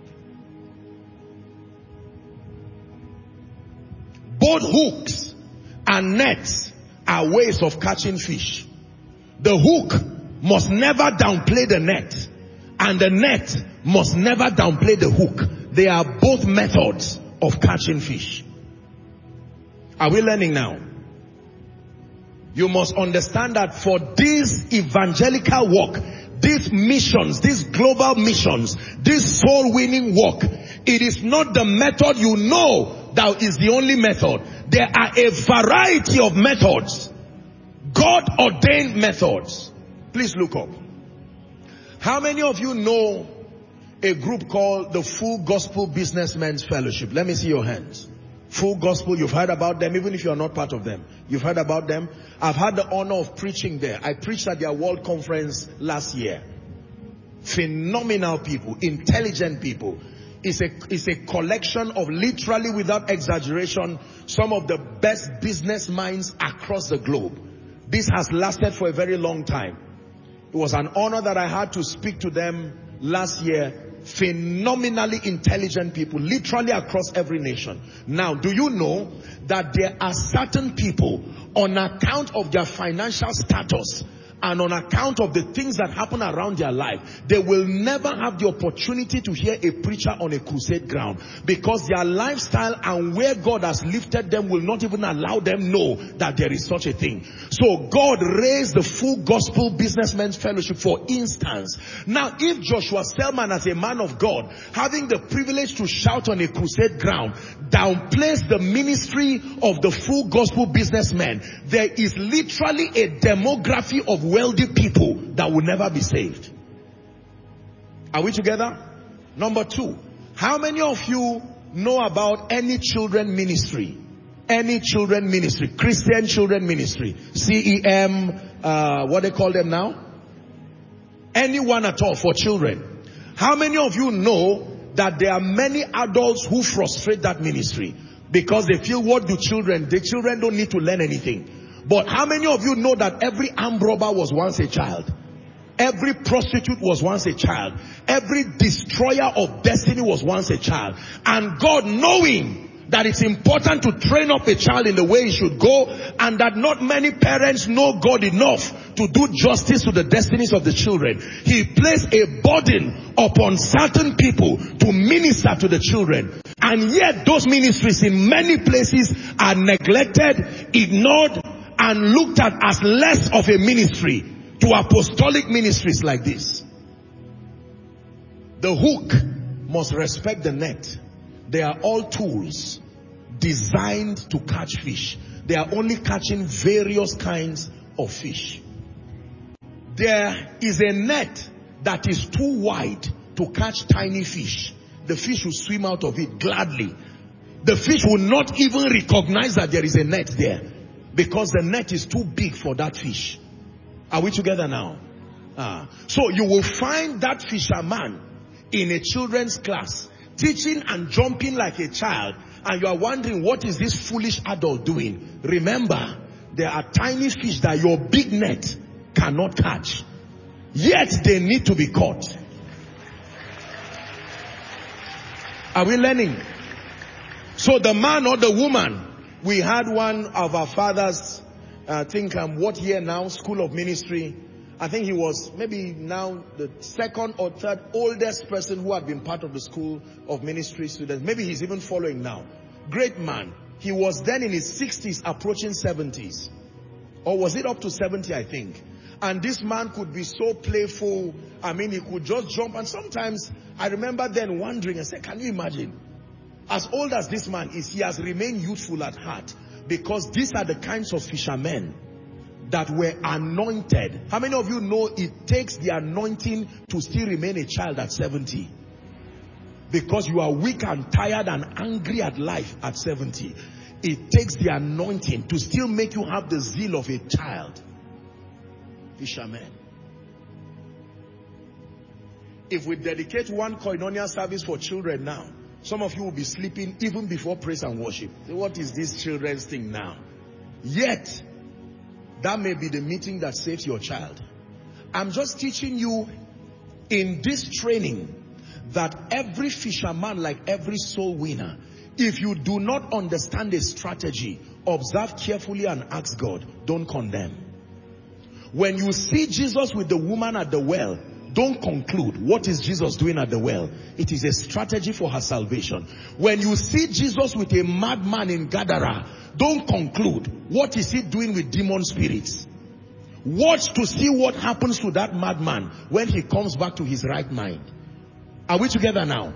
Both hooks and nets are ways of catching fish. The hook must never downplay the net, and the net must never downplay the hook. They are both methods of catching fish. Are we learning now? You must understand that for this evangelical work, these missions, these global missions, this soul winning work, it is not the method you know that is the only method. There are a variety of methods, God ordained methods. Please look up. How many of you know a group called the Full Gospel Businessmen's Fellowship. Let me see your hands. Full Gospel, you've heard about them, even if you are not part of them. You've heard about them. I've had the honor of preaching there. I preached at their world conference last year. Phenomenal people, intelligent people. It's a, it's a collection of, literally without exaggeration, some of the best business minds across the globe. This has lasted for a very long time. It was an honor that I had to speak to them last year. Phenomenally intelligent people, literally across every nation. Now, do you know that there are certain people, on account of their financial status and on account of the things that happen around their life, they will never have the opportunity to hear a preacher on a crusade ground, because their lifestyle and where God has lifted them will not even allow them know that there is such a thing. So God raised the Full Gospel Businessmen's Fellowship, for instance. Now, if Joshua Selman, as a man of God, having the privilege to shout on a crusade ground, downplays the ministry of the Full Gospel Businessmen, there is literally a demography of wealthy people that will never be saved. Are we together? Number two, how many of you know about any children ministry? Any children ministry, Christian children ministry, C E M, uh, what they call them now? Anyone at all for children. How many of you know that there are many adults who frustrate that ministry because they feel, what do children? The children don't need to learn anything. But how many of you know that every armed robber was once a child? Every prostitute was once a child. Every destroyer of destiny was once a child. And God, knowing that it's important to train up a child in the way he should go, and that not many parents know God enough to do justice to the destinies of the children, he placed a burden upon certain people to minister to the children. And yet those ministries in many places are neglected, ignored, and looked at as less of a ministry to apostolic ministries like this. The hook must respect the net. They are all tools designed to catch fish. They are only catching various kinds of fish. There is a net that is too wide to catch tiny fish. The fish will swim out of it gladly. The fish will not even recognize that there is a net there, because the net is too big for that fish. Are we together now? Ah. So you will find that fisherman in a children's class, teaching and jumping like a child, and you are wondering, what is this foolish adult doing? Remember, there are tiny fish that your big net cannot catch, yet they need to be caught. Are we learning? So the man or the woman, we had one of our fathers, I think, um, what year now, School of Ministry. I think he was maybe now the second or third oldest person who had been part of the School of Ministry students. Maybe he's even following now. Great man. He was then in his sixties, approaching seventies. Or was it up to seventy, I think. And this man could be so playful. I mean, he could just jump. And sometimes I remember then wondering and say, can you imagine? As old as this man is, he has remained youthful at heart, because these are the kinds of fishermen that were anointed. How many of you know it takes the anointing to still remain a child at seventy? Because you are weak and tired and angry at life at seventy. It takes the anointing to still make you have the zeal of a child. Fishermen. If we dedicate one koinonia service for children now, some of you will be sleeping even before praise and worship. What is this children's thing now? Yet, that may be the meeting that saves your child. I'm just teaching you in this training that every fisherman, like every soul winner, if you do not understand a strategy, observe carefully and ask God, don't condemn. When you see Jesus with the woman at the well, don't conclude, what is Jesus doing at the well? It is a strategy for her salvation. When you see Jesus with a madman in Gadara, don't conclude, what is he doing with demon spirits? Watch to see what happens to that madman when he comes back to his right mind. Are we together now?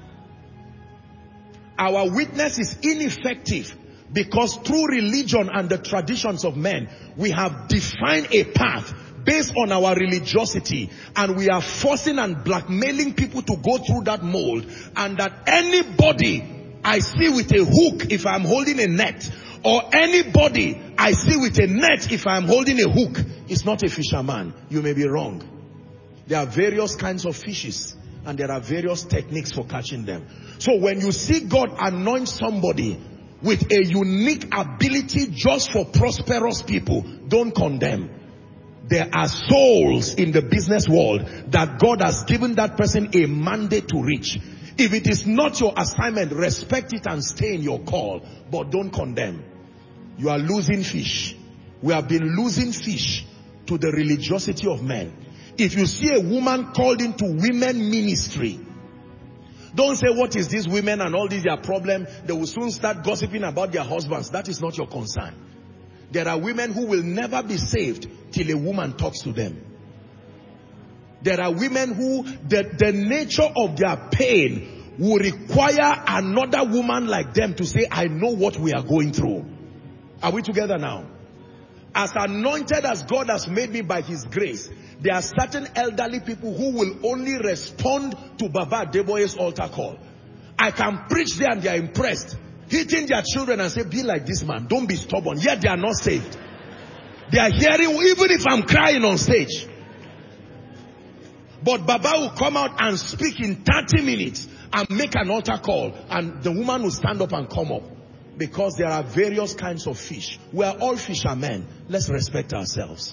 Our witness is ineffective because through religion and the traditions of men, we have defined a path based on our religiosity, and we are forcing and blackmailing people to go through that mold, and that anybody I see with a hook if I'm holding a net, or anybody I see with a net if I'm holding a hook, is not a fisherman. You may be wrong. There are various kinds of fishes, and there are various techniques for catching them. So when you see God anoint somebody with a unique ability just for prosperous people, don't condemn. There are souls in the business world that God has given that person a mandate to reach. If it is not your assignment, respect it and stay in your call, but don't condemn. You are losing fish. We have been losing fish to the religiosity of men. If you see a woman called into women ministry, don't say, what is this women and all these their problem? They will soon start gossiping about their husbands. That is not your concern. There are women who will never be saved till a woman talks to them. There are women who, the, the nature of their pain will require another woman like them to say, I know what we are going through. Are we together now? As anointed as God has made me by his grace, there are certain elderly people who will only respond to Baba Adeboye's altar call. I can preach there and they are impressed, hitting their children and say, be like this man, don't be stubborn. Yet they are not saved. They are hearing, even if I'm crying on stage. But Baba will come out and speak in thirty minutes and make an altar call, and the woman will stand up and come up. Because there are various kinds of fish. We are all fishermen. Let's respect ourselves.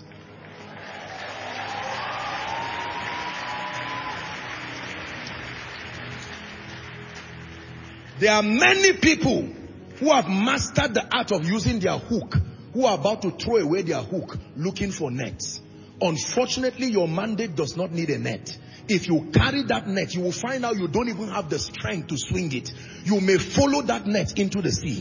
There are many people who have mastered the art of using their hook, who are about to throw away their hook, looking for nets. Unfortunately, your mandate does not need a net. If you carry that net, you will find out you don't even have the strength to swing it. You may follow that net into the sea.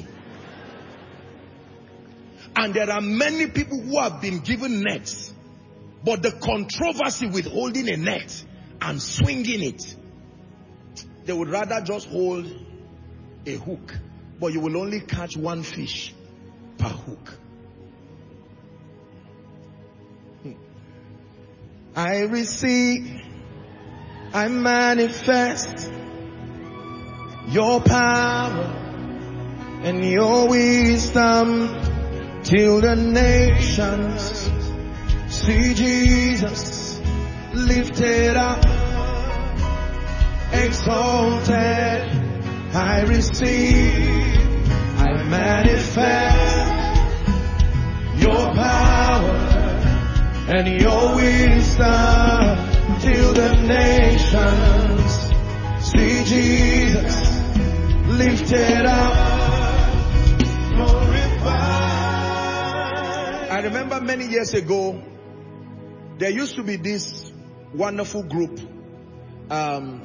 And there are many people who have been given nets, but the controversy with holding a net and swinging it, they would rather just hold a hook, but you will only catch one fish per hook. I receive, I manifest your power and your wisdom till the nations see Jesus lifted up, exalted. I receive, I manifest your power and your wisdom till the nations see Jesus lifted up, glorified. I remember many years ago, there used to be this wonderful group. Um,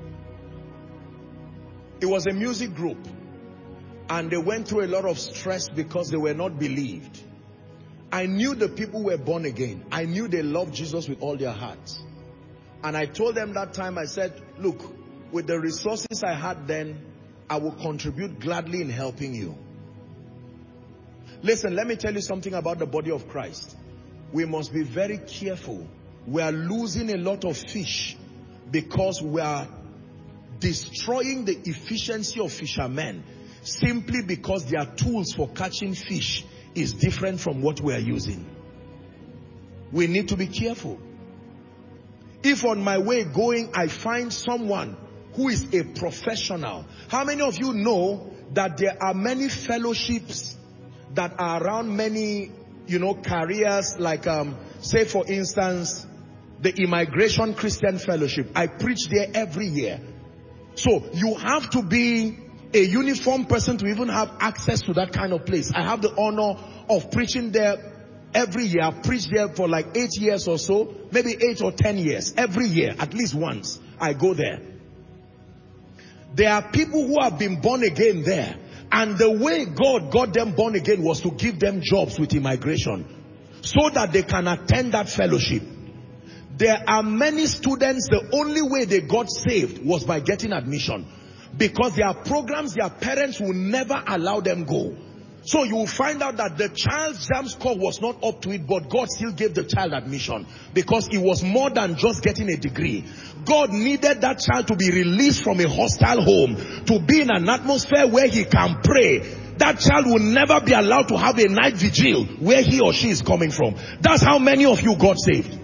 it was a music group, and they went through a lot of stress because they were not believed. I knew the people were born again. I knew they loved Jesus with all their hearts. And I told them that time, I said, look, with the resources I had then, I will contribute gladly in helping you. Listen, let me tell you something about the body of Christ. We must be very careful. We are losing a lot of fish because we are destroying the efficiency of fishermen simply because their tools for catching fish is different from what we are using. We need to be careful. If on my way going, I find someone who is a professional. How many of you know that there are many fellowships that are around many, you know, careers, like, um, say for instance, the Immigration Christian Fellowship. I preach there every year. So you have to be a uniformed person to even have access to that kind of place. I have the honor of preaching there every year. I preached there for like eight years or so, maybe eight or ten years. Every year, at least once, I go there. There are people who have been born again there. And the way God got them born again was to give them jobs with immigration so that they can attend that fellowship. There are many students, the only way they got saved was by getting admission, because there are programs their parents will never allow them go. So you will find out that the child's JAMB score was not up to it, but God still gave the child admission because it was more than just getting a degree. God needed that child to be released from a hostile home, to be in an atmosphere where he can pray. That child will never be allowed to have a night vigil where he or she is coming from. That's how many of you got saved.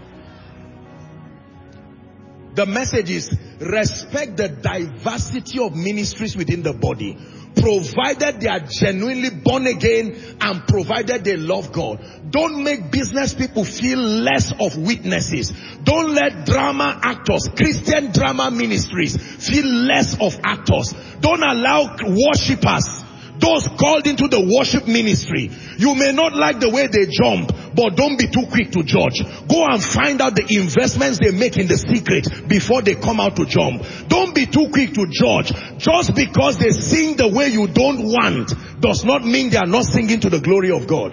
The message is, respect the diversity of ministries within the body, provided they are genuinely born again and provided they love God. Don't make business people feel less of witnesses. Don't let drama actors, Christian drama ministries, feel less of actors. Don't allow worshippers, those called into the worship ministry. You may not like the way they jump, but don't be too quick to judge. Go and find out the investments they make in the secret before they come out to jump. Don't be too quick to judge. Just because they sing the way you don't want does not mean they are not singing to the glory of God.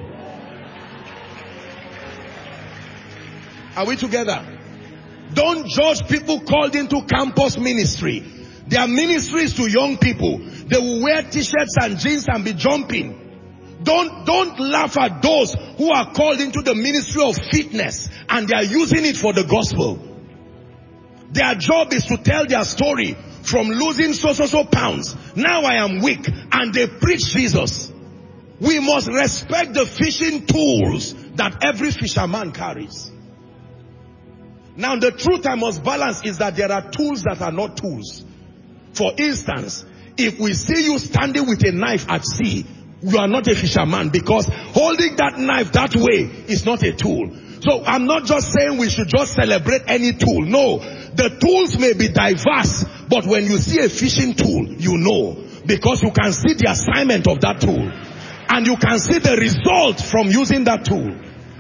Are we together? Don't judge people called into campus ministry. Their ministries to young people. They will wear t-shirts and jeans and be jumping. Don't, don't laugh at those who are called into the ministry of fitness and they are using it for the gospel. Their job is to tell their story from losing so, so, so pounds. Now I am weak, and they preach Jesus. We must respect the fishing tools that every fisherman carries. Now the truth I must balance is that there are tools that are not tools. For instance, if we see you standing with a knife at sea, you are not a fisherman, because holding that knife that way is not a tool. So I'm not just saying we should just celebrate any tool. No, the tools may be diverse, but when you see a fishing tool, you know, because you can see the assignment of that tool and you can see the result from using that tool.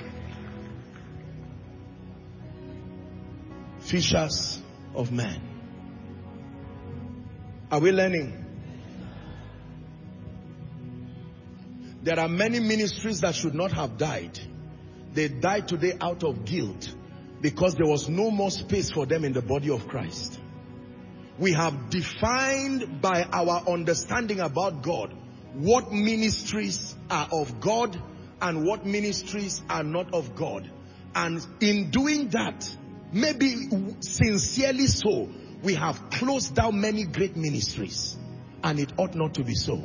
Fishers of men. Are we learning? There are many ministries that should not have died. They died today out of guilt because there was no more space for them in the body of Christ. We have defined by our understanding about God what ministries are of God and what ministries are not of God. And in doing that, maybe sincerely so, we have closed down many great ministries, and it ought not to be so.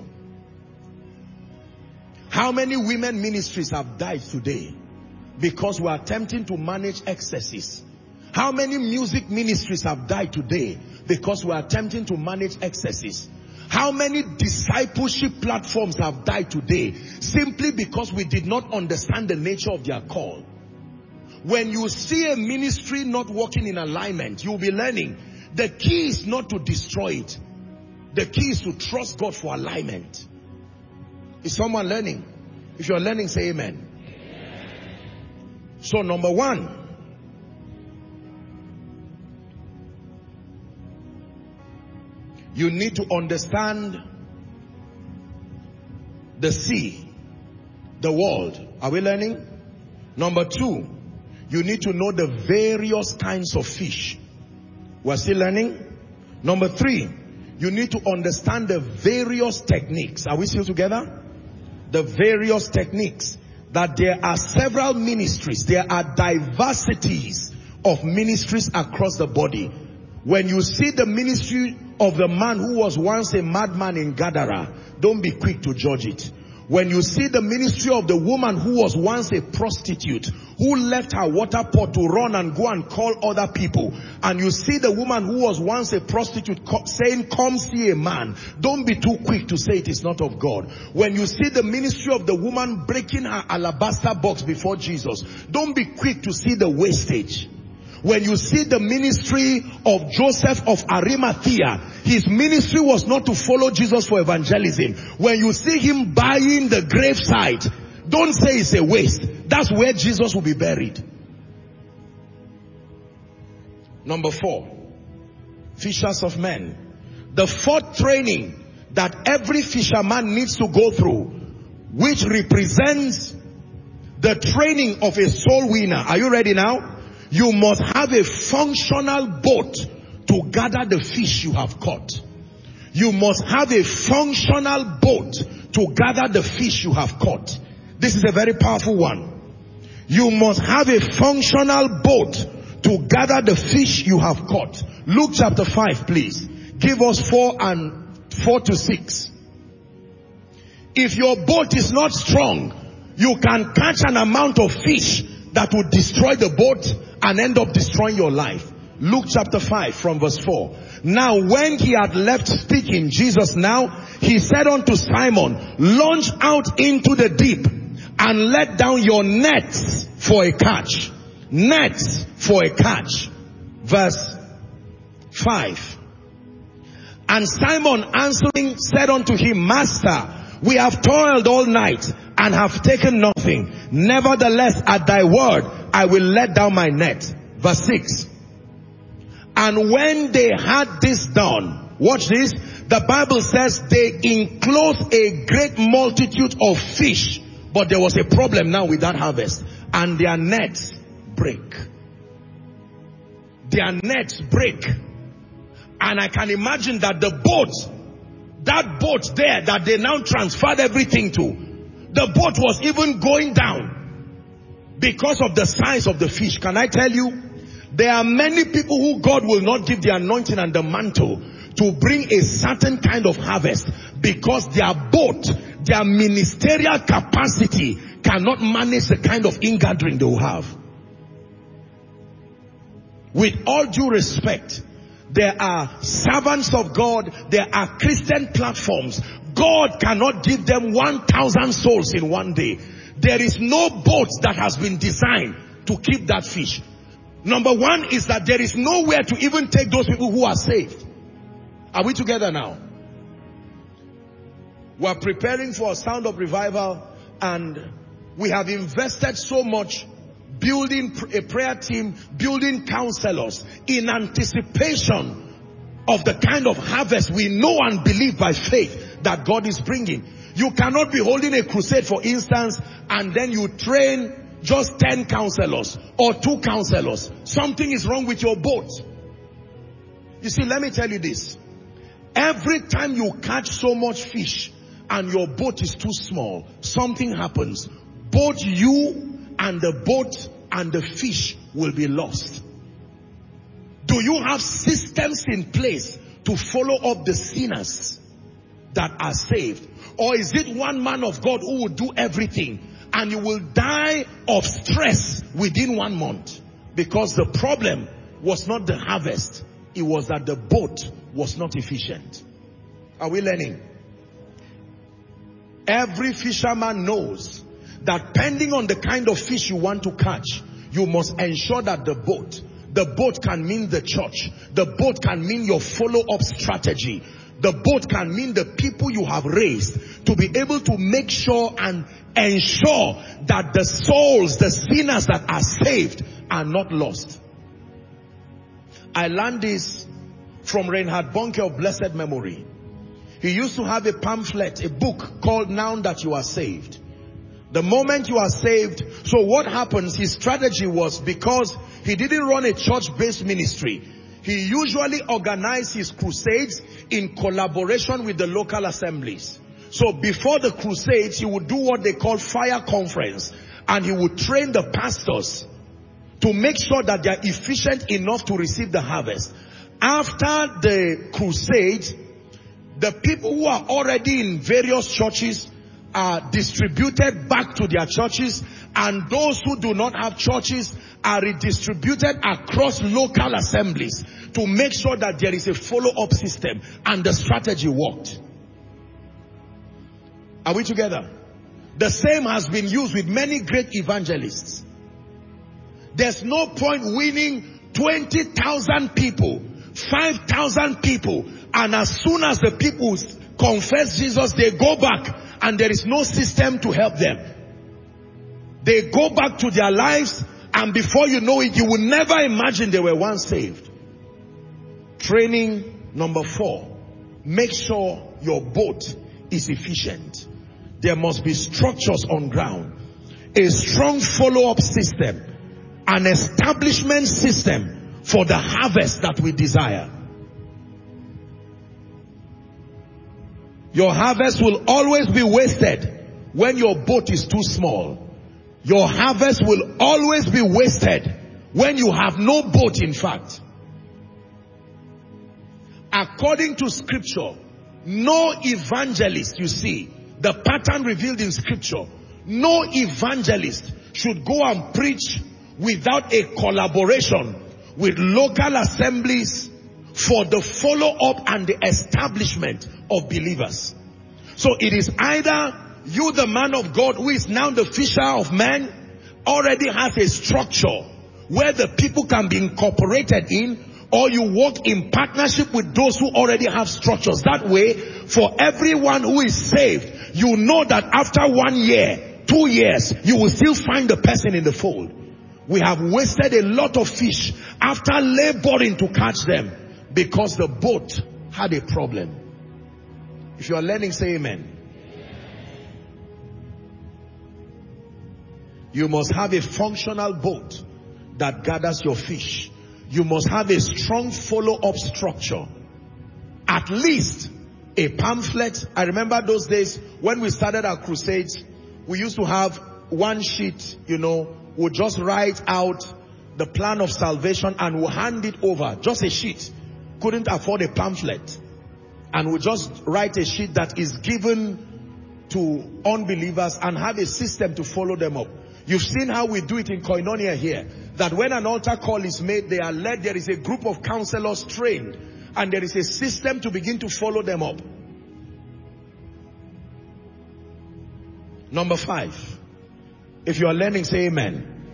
How many women ministries have died today because we are attempting to manage excesses? How many music ministries have died today because we are attempting to manage excesses? How many discipleship platforms have died today simply because we did not understand the nature of their call? When you see a ministry not working in alignment, you'll be learning. The key is not to destroy it. The key is to trust God for alignment. Is someone learning? If you're learning, say amen. Amen. So number one, you need to understand the sea, the world. Are we learning? Number two, you need to know the various kinds of fish. We're still learning. Number three, you need to understand the various techniques. Are we still together? The various techniques. That there are several ministries. There are diversities of ministries across the body. When you see the ministry of the man who was once a madman in Gadara, don't be quick to judge it. When you see the ministry of the woman who was once a prostitute, who left her water pot to run and go and call other people, and you see the woman who was once a prostitute saying, come see a man, don't be too quick to say it is not of God. When you see the ministry of the woman breaking her alabaster box before Jesus, don't be quick to see the wastage. When you see the ministry of Joseph of Arimathea, his ministry was not to follow Jesus for evangelism. When you see him buying the gravesite, don't say it's a waste. That's where Jesus will be buried. Number four, fishers of men. The fourth training that every fisherman needs to go through, which represents the training of a soul winner. Are you ready now? You must have a functional boat to gather the fish you have caught. You must have a functional boat to gather the fish you have caught. This is a very powerful one. You must have a functional boat to gather the fish you have caught. Luke chapter five, please. Give us four and four to six. If your boat is not strong, you can catch an amount of fish that will destroy the boat and end up destroying your life. Luke chapter five from verse four. Now when he had left speaking, Jesus now, he said unto Simon, launch out into the deep and let down your nets for a catch. Nets for a catch. Verse five. And Simon answering said unto him, Master, we have toiled all night and have taken nothing. Nevertheless, at thy word, I will let down my net. Verse six. And when they had this done, watch this, the Bible says they enclosed a great multitude of fish. But there was a problem now with that harvest. And their nets break. Their nets break. And I can imagine that the boat, that boat there that they now transferred everything to, the boat was even going down because of the size of the fish. Can I tell you? There are many people who God will not give the anointing and the mantle to bring a certain kind of harvest because their boat, their ministerial capacity cannot manage the kind of ingathering they will have. With all due respect, there are servants of God, there are Christian platforms. God cannot give them one thousand souls in one day. There is no boat that has been designed to keep that fish. Number one is that there is nowhere to even take those people who are saved. Are we together now? We are preparing for a Sound of Revival, and we have invested so much building a prayer team, building counselors in anticipation of the kind of harvest we know and believe by faith that God is bringing. You cannot be holding a crusade, for instance, and then you train just ten counselors or two counselors. Something is wrong with your boat. You see, let me tell you this. Every time you catch so much fish and your boat is too small, something happens. Both you and the boat and the fish will be lost. Do you have systems in place to follow up the sinners that are saved? Or is it one man of God who will do everything and you will die of stress within one month? Because the problem was not the harvest, it was that the boat was not efficient. Are we learning? Every fisherman knows that depending on the kind of fish you want to catch, you must ensure that the boat, the boat can mean the church, the boat can mean your follow-up strategy, the boat can mean the people you have raised to be able to make sure and ensure that the souls, the sinners that are saved are not lost. I learned this from Reinhard Bonnke of blessed memory. He used to have a pamphlet, a book called Now That You Are Saved. The moment you are saved, so what happens, his strategy was, because he didn't run a church-based ministry, he usually organized his crusades in collaboration with the local assemblies. So before the crusades, he would do what they call fire conference, and he would train the pastors to make sure that they are efficient enough to receive the harvest. After the crusades, the people who are already in various churches are distributed back to their churches, and those who do not have churches are redistributed across local assemblies to make sure that there is a follow-up system, and the strategy worked. Are we together? The same has been used with many great evangelists. There's no point winning twenty thousand people, five thousand people, and as soon as the people confess Jesus, they go back and there is no system to help them. They go back to their lives, and before you know it, you will never imagine they were once saved. Training number four. Make sure your boat is efficient. There must be structures on ground, a strong follow-up system, an establishment system for the harvest that we desire. Your harvest will always be wasted when your boat is too small. Your harvest will always be wasted when you have no boat, in fact. According to scripture, no evangelist, you see, the pattern revealed in scripture, no evangelist should go and preach without a collaboration with local assemblies for the follow-up and the establishment of believers. So it is either you, the man of God, who is now the fisher of men, already has a structure where the people can be incorporated in, or you work in partnership with those who already have structures. That way, for everyone who is saved, you know that after one year, two years, you will still find the person in the fold. We have wasted a lot of fish after laboring to catch them because the boat had a problem. If you are learning, say amen. You must have a functional boat that gathers your fish. You must have a strong follow-up structure. At least a pamphlet. I remember those days when we started our crusades, we used to have one sheet, you know, we'll just write out the plan of salvation and we'll hand it over. Just a sheet. Couldn't afford a pamphlet. And we'll just write a sheet that is given to unbelievers and have a system to follow them up. You've seen how we do it in Koinonia here. That when an altar call is made, they are led. There is a group of counselors trained. And there is a system to begin to follow them up. Number five. If you are learning, say amen.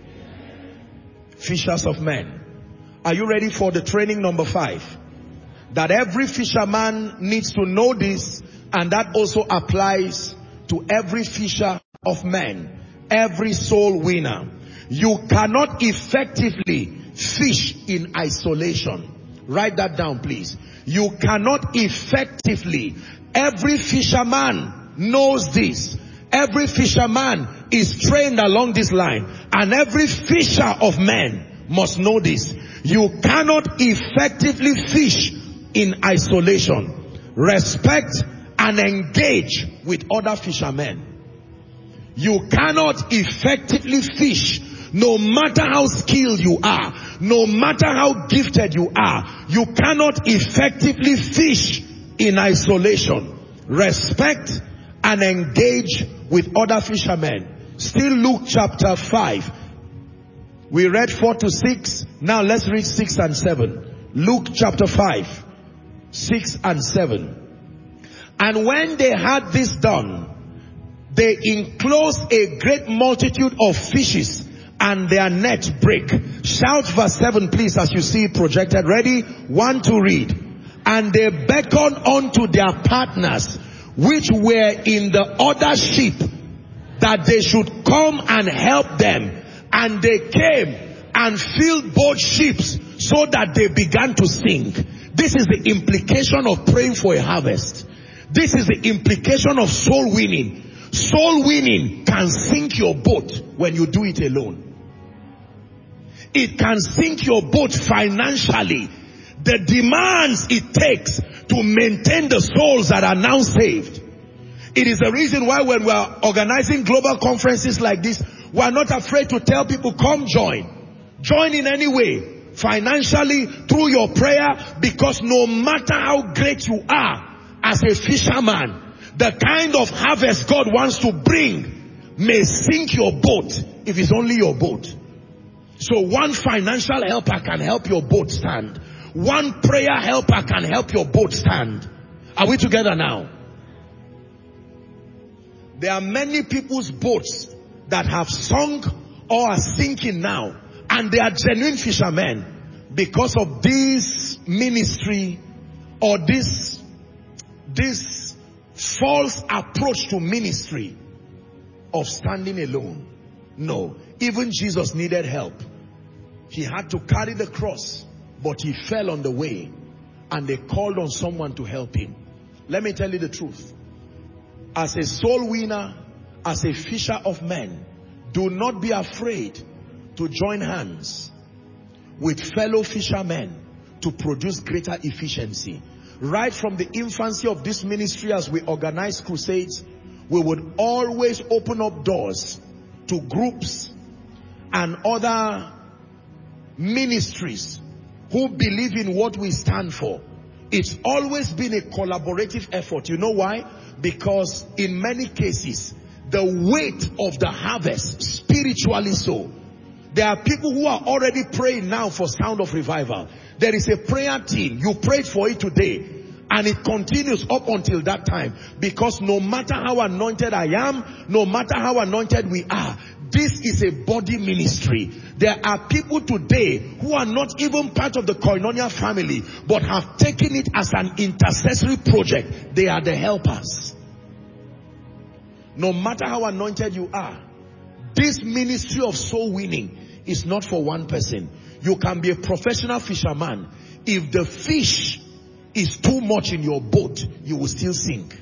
Fishers of men. Are you ready for the training number five? That every fisherman needs to know this, and that also applies to every fisher of men, every soul winner. You cannot effectively fish in isolation. Write that down, please. You cannot effectively. Every fisherman knows this. Every fisherman is trained along this line. And every fisher of men must know this. You cannot effectively fish in isolation. Respect and engage with other fishermen. You cannot effectively fish, no matter how skilled you are, no matter how gifted you are. You cannot effectively fish in isolation. Respect and engage with other fishermen. Still Luke chapter five. We read four to six. Now let's read six and seven. Luke chapter five, six and seven. And when they had this done, they enclosed a great multitude of fishes, and their net brake. Shout verse seven, please, as you see it projected. Ready? One to read. And they beckoned unto their partners, which were in the other ship, that they should come and help them. And they came and filled both ships, so that they began to sink. This is the implication of praying for a harvest. This is the implication of soul winning. Soul winning can sink your boat when you do it alone. It can sink your boat financially. The demands it takes to maintain the souls that are now saved. It is the reason why when we are organizing global conferences like this, we are not afraid to tell people, come join. Join in any way. Financially, through your prayer, because no matter how great you are as a fisherman, the kind of harvest God wants to bring may sink your boat if it's only your boat. So one financial helper can help your boat stand. One prayer helper can help your boat stand. Are we together now? There are many people's boats that have sunk or are sinking now, and they are genuine fishermen because of this ministry or this this false approach to ministry of standing alone. No, even Jesus needed help. He had to carry the cross, but he fell on the way, and they called on someone to help him. Let me tell you the truth. As a soul winner, as a fisher of men, do not be afraid to join hands with fellow fishermen to produce greater efficiency. right from the infancy of this ministry, as we organize crusades, we would always open up doors to groups and other ministries who believe in what we stand for. It's always been a collaborative effort. You know why? Because in many cases, the weight of the harvest, spiritually so, there are people who are already praying now for Sound of Revival. There is a prayer team. You prayed for it today, and it continues up until that time. Because no matter how anointed I am, no matter how anointed we are, this is a body ministry. There are people today who are not even part of the Koinonia family, but have taken it as an intercessory project. They are the helpers. No matter how anointed you are, this ministry of soul winning is not for one person. You can be a professional fisherman. If the fish is too much in your boat, you will still sink.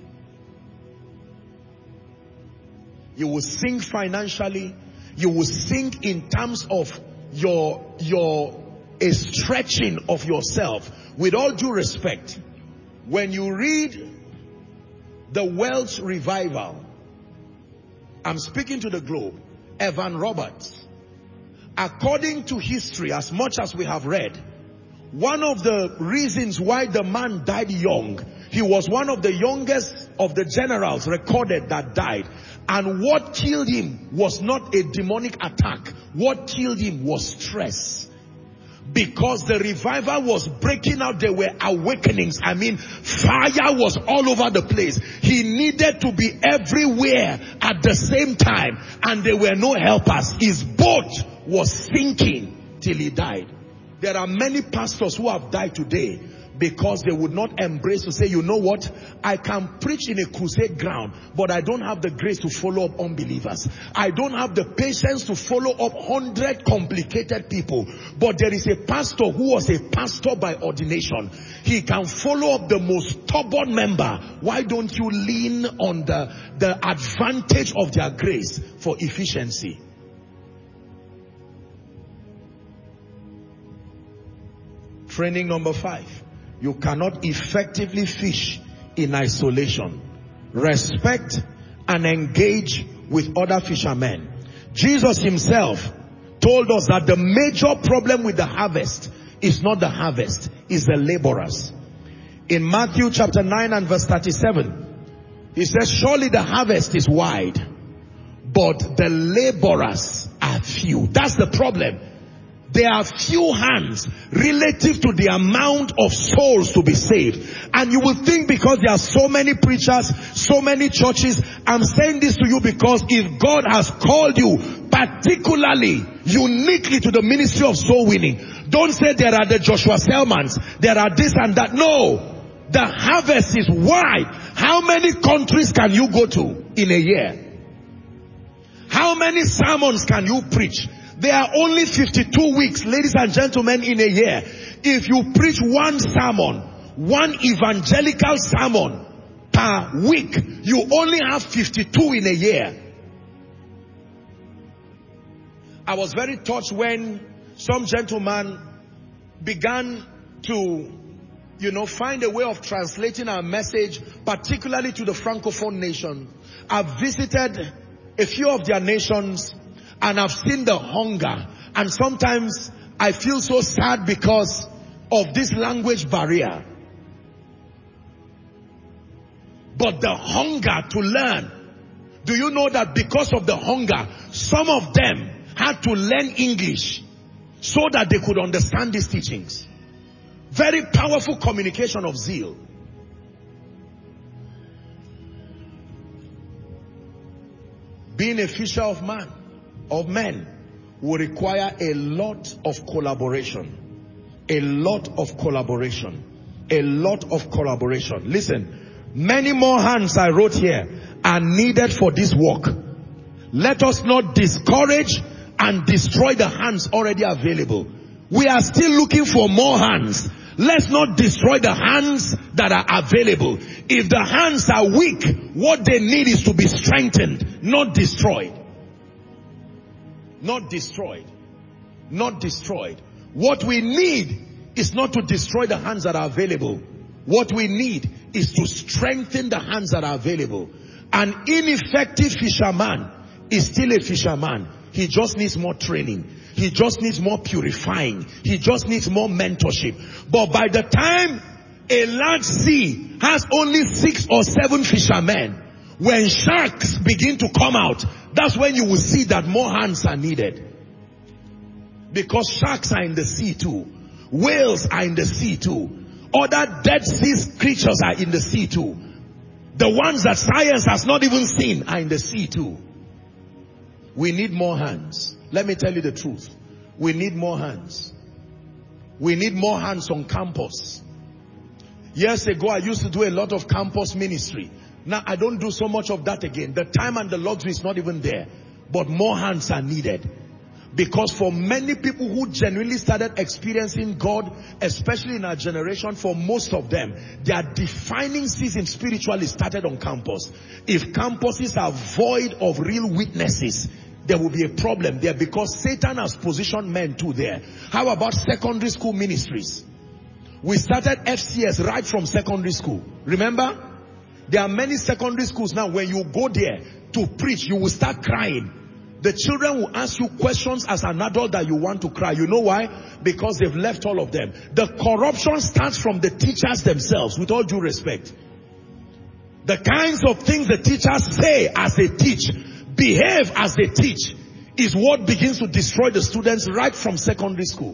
You will sink financially. You will sink in terms of your, your, a stretching of yourself. With all due respect, when you read the Welsh revival, I'm speaking to the globe, Evan Roberts, according to history, as much as we have read, one of the reasons why the man died young, he was one of the youngest of the generals recorded that died. And what killed him was not a demonic attack. What killed him was stress. Because the revival was breaking out, there were awakenings. I mean, fire was all over the place. He needed to be everywhere at the same time, and there were no helpers. His boat was sinking till he died. There are many pastors who have died today because they would not embrace to say, you know what, I can preach in a crusade ground, but I don't have the grace to follow up unbelievers. I don't have the patience to follow up hundred complicated people. But there is a pastor who was a pastor by ordination. He can follow up the most stubborn member. Why don't you lean on the, the advantage of their grace for efficiency? Training number five. You cannot effectively fish in isolation. Respect and engage with other fishermen. Jesus himself told us that the major problem with the harvest is not the harvest, it's the laborers. In Matthew chapter nine and verse thirty-seven, he says, surely the harvest is wide, but the laborers are few. That's the problem. There are few hands relative to the amount of souls to be saved. And you will think because there are so many preachers, so many churches, I'm saying this to you because if God has called you particularly, uniquely to the ministry of soul winning, don't say there are the Joshua Selmans, there are this and that. No, the harvest is wide. How many countries can you go to in a year? How many sermons can you preach? There are only fifty-two weeks, ladies and gentlemen, in a year. If you preach one sermon, one evangelical sermon per week, you only have fifty-two in a year. I was very touched when some gentleman began to, you know, find a way of translating our message, particularly to the Francophone nation. I've visited a few of their nations, and I've seen the hunger. And sometimes I feel so sad because of this language barrier. But the hunger to learn. Do you know that because of the hunger, some of them had to learn English so that they could understand these teachings? Very powerful communication of zeal. Being a fisher of man, of men, will require a lot of collaboration. A lot of collaboration. A lot of collaboration. Listen, many more hands I wrote here are needed for this work. Let us not discourage and destroy the hands already available. We are still looking for more hands. Let's not destroy the hands that are available. If the hands are weak, what they need is to be strengthened, not destroyed. Not destroyed. Not destroyed. What we need is not to destroy the hands that are available. What we need is to strengthen the hands that are available. An ineffective fisherman is still a fisherman. He just needs more training. He just needs more purifying. He just needs more mentorship. But by the time a large sea has only six or seven fishermen, when sharks begin to come out, that's when you will see that more hands are needed. Because sharks are in the sea too. Whales are in the sea too. Other dead sea creatures are in the sea too. The ones that science has not even seen are in the sea too. We need more hands. Let me tell you the truth. We need more hands. We need more hands on campus. Years ago, I used to do a lot of campus ministry. Now, I don't do so much of that again. The time and the luxury is not even there. But more hands are needed. Because for many people who genuinely started experiencing God, especially in our generation, for most of them, their defining season spiritually started on campus. If campuses are void of real witnesses, there will be a problem there, because Satan has positioned men too there. How about secondary school ministries? We started F C S right from secondary school. Remember? There are many secondary schools now. When you go there to preach, you will start crying. The children will ask you questions as an adult that you want to cry. You know why? Because they've left all of them. The corruption starts from the teachers themselves, with all due respect. The kinds of things the teachers say as they teach, behave as they teach, is what begins to destroy the students right from secondary school.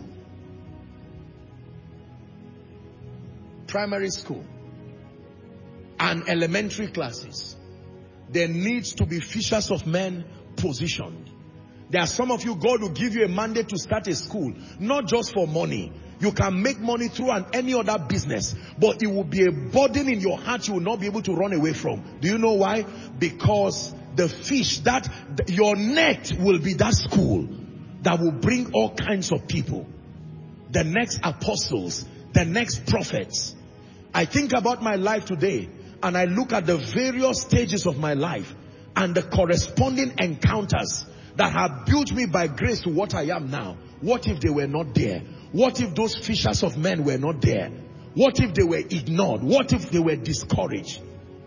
Primary school and elementary classes. There needs to be fishers of men positioned. There are some of you, God will give you a mandate to start a school, not just for money. You can make money through an, any other business, but it will be a burden in your heart you will not be able to run away from. Do you know why? Because the fish, that your net will be that school that will bring all kinds of people. The next apostles, the next prophets. I think about my life today, and I look at the various stages of my life and the corresponding encounters that have built me by grace to what I am now. What if they were not there? What if those fishers of men were not there? What if they were ignored? What if they were discouraged?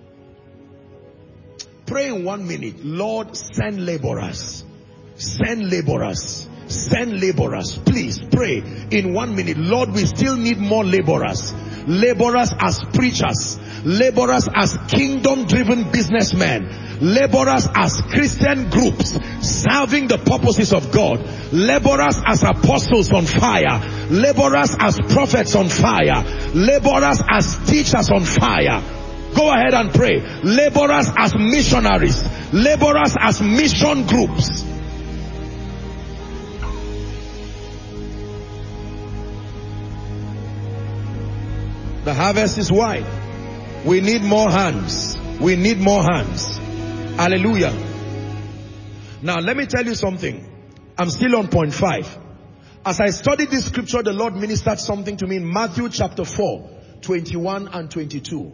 Pray in one minute. Lord, send laborers. Send laborers. Send laborers. Please pray in one minute. Lord, we still need more laborers. Laborers as preachers. Laborers as kingdom-driven businessmen. Laborers as Christian groups serving the purposes of God. Laborers as apostles on fire. Laborers as prophets on fire. Laborers as teachers on fire. Go ahead and pray. Laborers as missionaries. Laborers as mission groups. The harvest is wide. We need more hands. We need more hands. Hallelujah. Now let me tell you something. I'm still on point five. As I studied this scripture, the Lord ministered something to me in Matthew chapter four, twenty-one and twenty-two.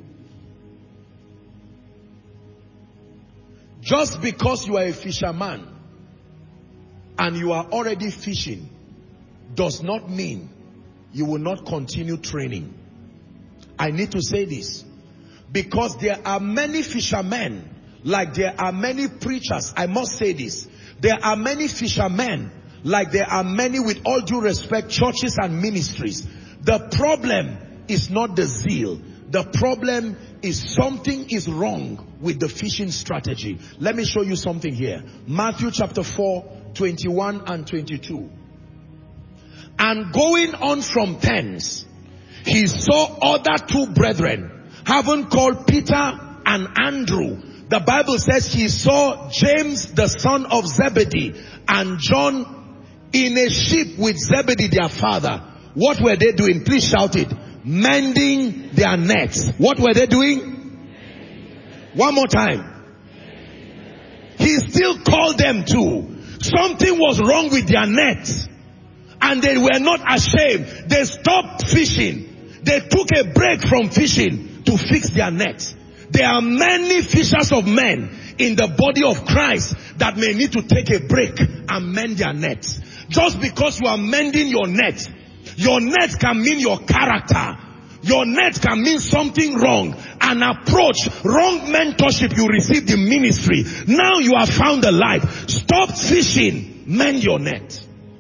Just because you are a fisherman and you are already fishing does not mean you will not continue training. I need to say this because there are many fishermen, like there are many preachers. I must say this. There are many fishermen, like there are many, with all due respect, churches and ministries. The problem is not the zeal. The problem is something is wrong with the fishing strategy. Let me show you something here. Matthew chapter four, twenty-one and twenty-two. And going on from thence, he saw other two brethren, having called Peter and Andrew. The Bible says he saw James the son of Zebedee and John in a ship with Zebedee their father. What were they doing? Please shout it. Mending their nets. What were they doing? One more time. He still called them too. Something was wrong with their nets. And they were not ashamed. They stopped fishing. They took a break from fishing to fix their nets. There are many fishers of men in the body of Christ that may need to take a break and mend their nets. Just because you are mending your net, your net can mean your character. Your net can mean something wrong. An approach, wrong mentorship you received in ministry. Now you have found a light. Stop fishing. Mend your net.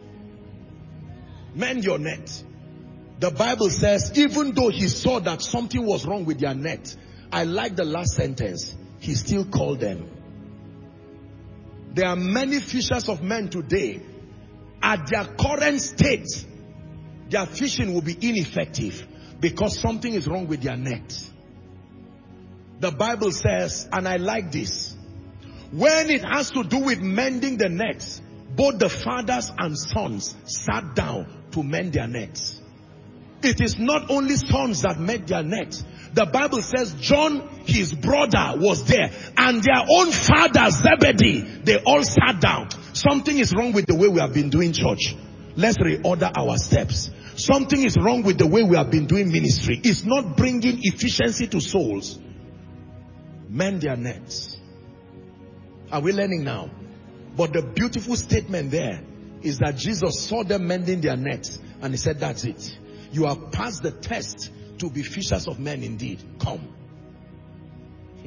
Mend your net. The Bible says, even though he saw that something was wrong with their net, I like the last sentence, he still called them. There are many fishers of men today. At their current state, their fishing will be ineffective because something is wrong with their net. The Bible says, and I like this, when it has to do with mending the nets, both the fathers and sons sat down to mend their nets. It is not only sons that mend their nets. The Bible says John, his brother, was there, and their own father Zebedee, they all sat down. Something is wrong with the way we have been doing church. Let's reorder our steps. Something is wrong with the way we have been doing ministry. It's not bringing efficiency to souls. Mend their nets. Are we learning now? But the beautiful statement there is that Jesus saw them mending their nets and he said, that's it. You have passed the test to be fishers of men indeed. Come. Hmm.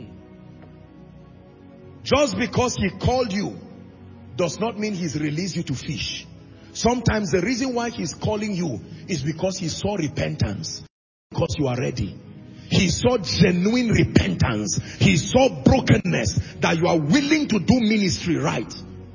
Just because he called you does not mean he's released you to fish. Sometimes the reason why he's calling you is because he saw repentance. Because you are ready. He saw genuine repentance. He saw brokenness, that you are willing to do ministry right.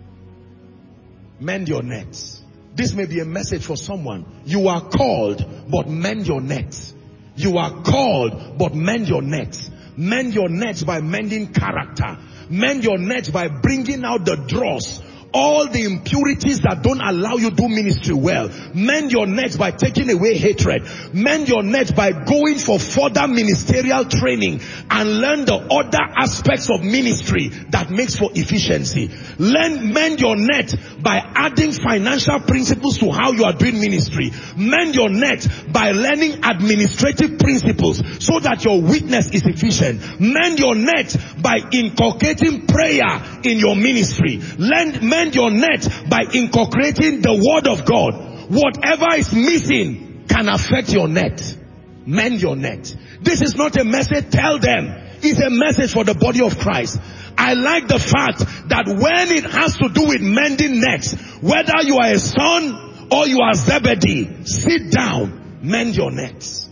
Mend your nets. This may be a message for someone. You are called, but mend your nets. You are called, but mend your nets. Mend your nets by mending character. Mend your nets by bringing out the dross. All the impurities that don't allow you to do ministry well. Mend your nets by taking away hatred. Mend your nets by going for further ministerial training and learn the other aspects of ministry that makes for efficiency. Learn, mend your net by adding financial principles to how you are doing ministry. Mend your net by learning administrative principles so that your witness is efficient. Mend your net by inculcating prayer in your ministry. Learn, mend your net by incorporating the word of God. Whatever is missing can affect your net. Mend your net. This is not a message, tell them. It's a message for the body of Christ. I like the fact that when it has to do with mending nets, whether you are a son or you are Zebedee, sit down, mend your nets.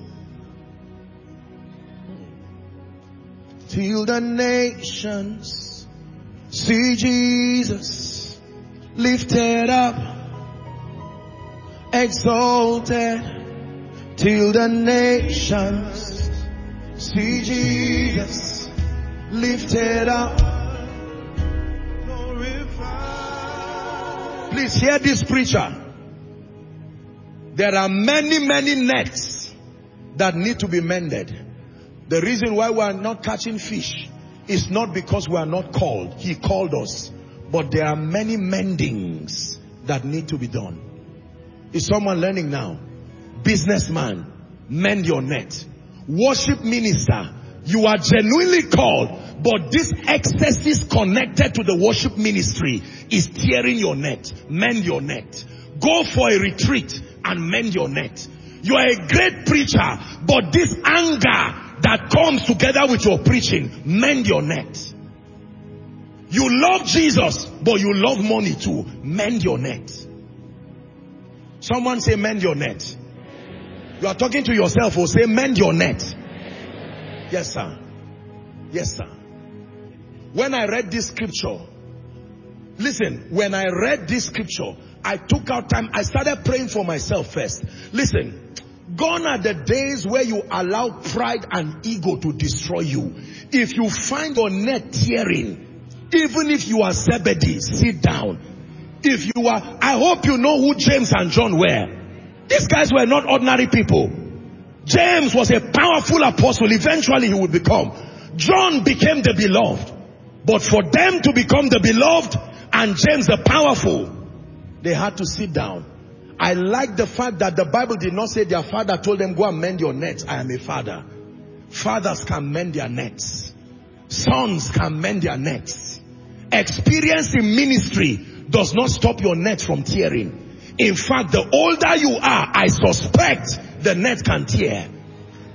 Till the nations see Jesus lifted up, exalted, till the nations see Jesus lifted up. Please hear this preacher. There are many, many nets that need to be mended. The reason why we are not catching fish is not because we are not called. He called us. But there are many mendings that need to be done. Is someone learning now? Businessman, mend your net. Worship minister, you are genuinely called, but this excesses connected to the worship ministry is tearing your net. Mend your net. Go for a retreat and mend your net. You are a great preacher, but this anger that comes together with your preaching, mend your net. You love Jesus, but you love money too. Mend your net. Someone say mend your net. You are talking to yourself or say mend your net. Yes, sir. Yes, sir. When I read this scripture, listen, when I read this scripture, I took out time. I started praying for myself first. Listen, gone are the days where you allow pride and ego to destroy you. If you find your net tearing, even if you are Zebedee, sit down. If you are, I hope you know who James and John were. These guys were not ordinary people. James was a powerful apostle. Eventually he would become. John became the beloved. But for them to become the beloved and James the powerful, they had to sit down. I like the fact that the Bible did not say their father told them, go and mend your nets. I am a father. Fathers can mend their nets. Sons can mend their nets. Experience in ministry does not stop your net from tearing. In fact, the older you are, I suspect the net can tear.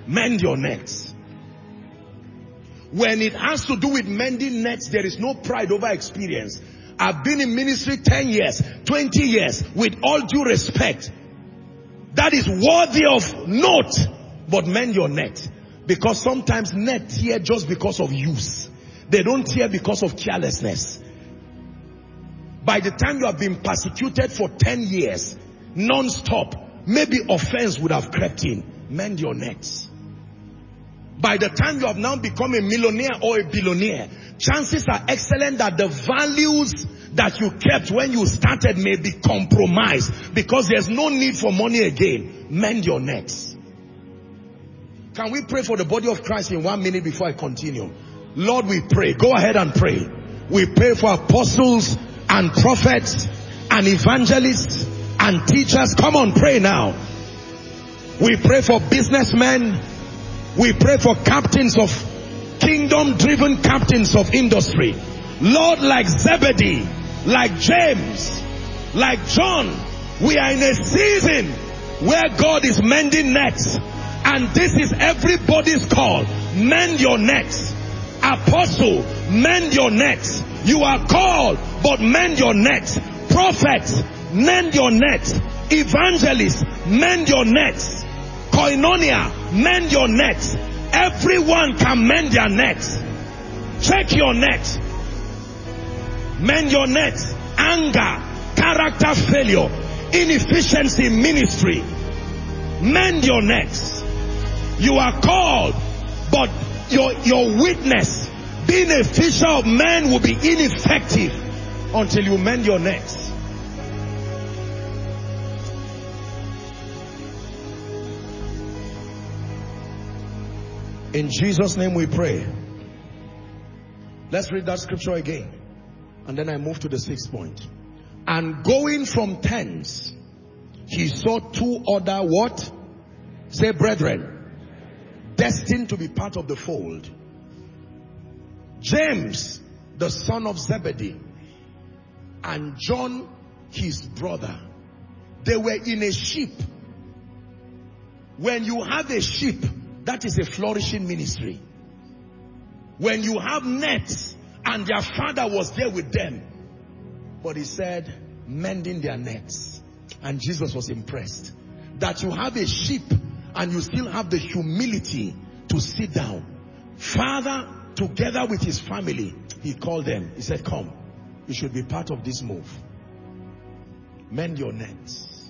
Mend your nets. When it has to do with mending nets, there is no pride over experience. I've been in ministry ten years, twenty years, with all due respect. That is worthy of note, but mend your net. Because sometimes net tear just because of use. They don't tear because of carelessness. By the time you have been persecuted for ten years, non-stop, maybe offense would have crept in. Mend your nets. By the time you have now become a millionaire or a billionaire, chances are excellent that the values that you kept when you started may be compromised because there's no need for money again. Mend your nets. Can we pray for the body of Christ in one minute before I continue? Lord, we pray. Go ahead and pray. We pray for apostles and prophets and evangelists and teachers. Come on, pray now. We pray for businessmen. We pray for captains of kingdom-driven captains of industry. Lord, like Zebedee, like James, like John, we are in a season where God is mending nets. And this is everybody's call. Mend your nets. Apostle, mend your nets. You are called, but mend your nets. Prophets, mend your nets. Evangelists, mend your nets. Koinonia, mend your nets. Everyone can mend their nets. Check your net. Mend your nets. Anger, character failure, inefficiency in ministry. Mend your nets. You are called, but your, your witness, being a fisher of men, will be ineffective until you mend your nets. In Jesus' name we pray. Let's read that scripture again. And then I move to the sixth point. And going from thence, he saw two other what? Say brethren. Destined to be part of the fold. James, the son of Zebedee, and John, his brother. They were in a ship. When you have a ship, that is a flourishing ministry. When you have nets, and their father was there with them. But he said, mending their nets. And Jesus was impressed. That you have a ship, and you still have the humility to sit down. Father, together with his family, he called them. He said, come, you should be part of this move. Mend your nets.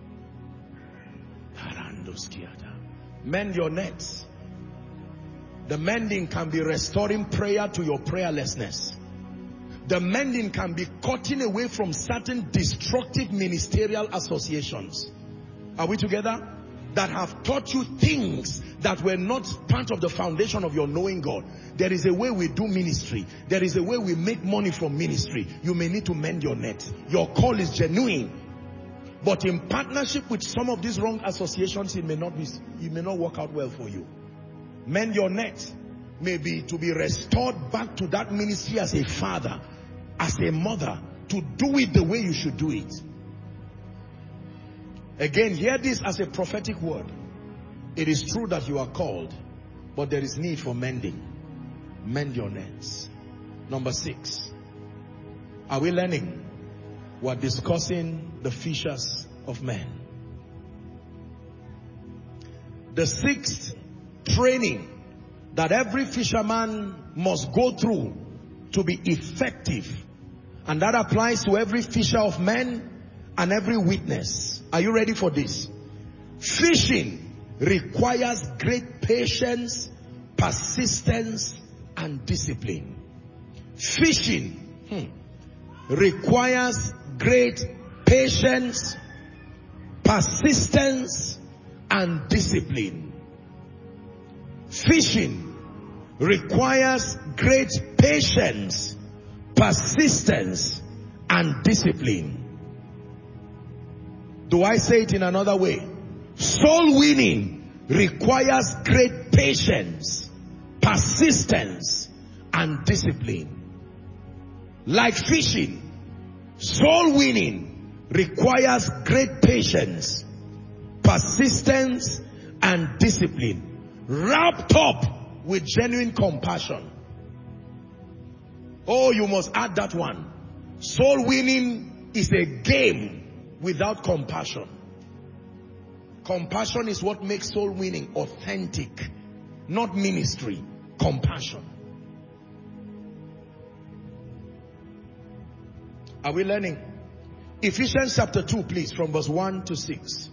Mend your nets. The mending can be restoring prayer to your prayerlessness. The mending can be cutting away from certain destructive ministerial associations. Are we together? That have taught you things that were not part of the foundation of your knowing God. There is a way we do ministry. There is a way we make money from ministry. You may need to mend your net. Your call is genuine. But in partnership with some of these wrong associations, it may not be, it may not work out well for you. Mend your net. Maybe to be restored back to that ministry as a father, as a mother, to do it the way you should do it. Again, hear this as a prophetic word. It is true that you are called, but there is need for mending. Mend your nets. Number six. Are we learning? We're discussing the fishers of men. The sixth training that every fisherman must go through to be effective, and that applies to every fisher of men and every witness. Are you ready for this? Fishing requires great patience, persistence, and discipline. Fishing hmm, requires great patience, persistence, and discipline. Fishing requires great patience, persistence, and discipline. Do I say it in another way? Soul winning requires great patience, persistence, and discipline. Like fishing, soul winning requires great patience, persistence, and discipline. wrapped up with genuine compassion. Oh, you must add that one. Soul winning is a game without compassion. Compassion is what makes soul winning authentic, not ministry. Compassion. Are we learning? Ephesians chapter two, please, from verse one to six.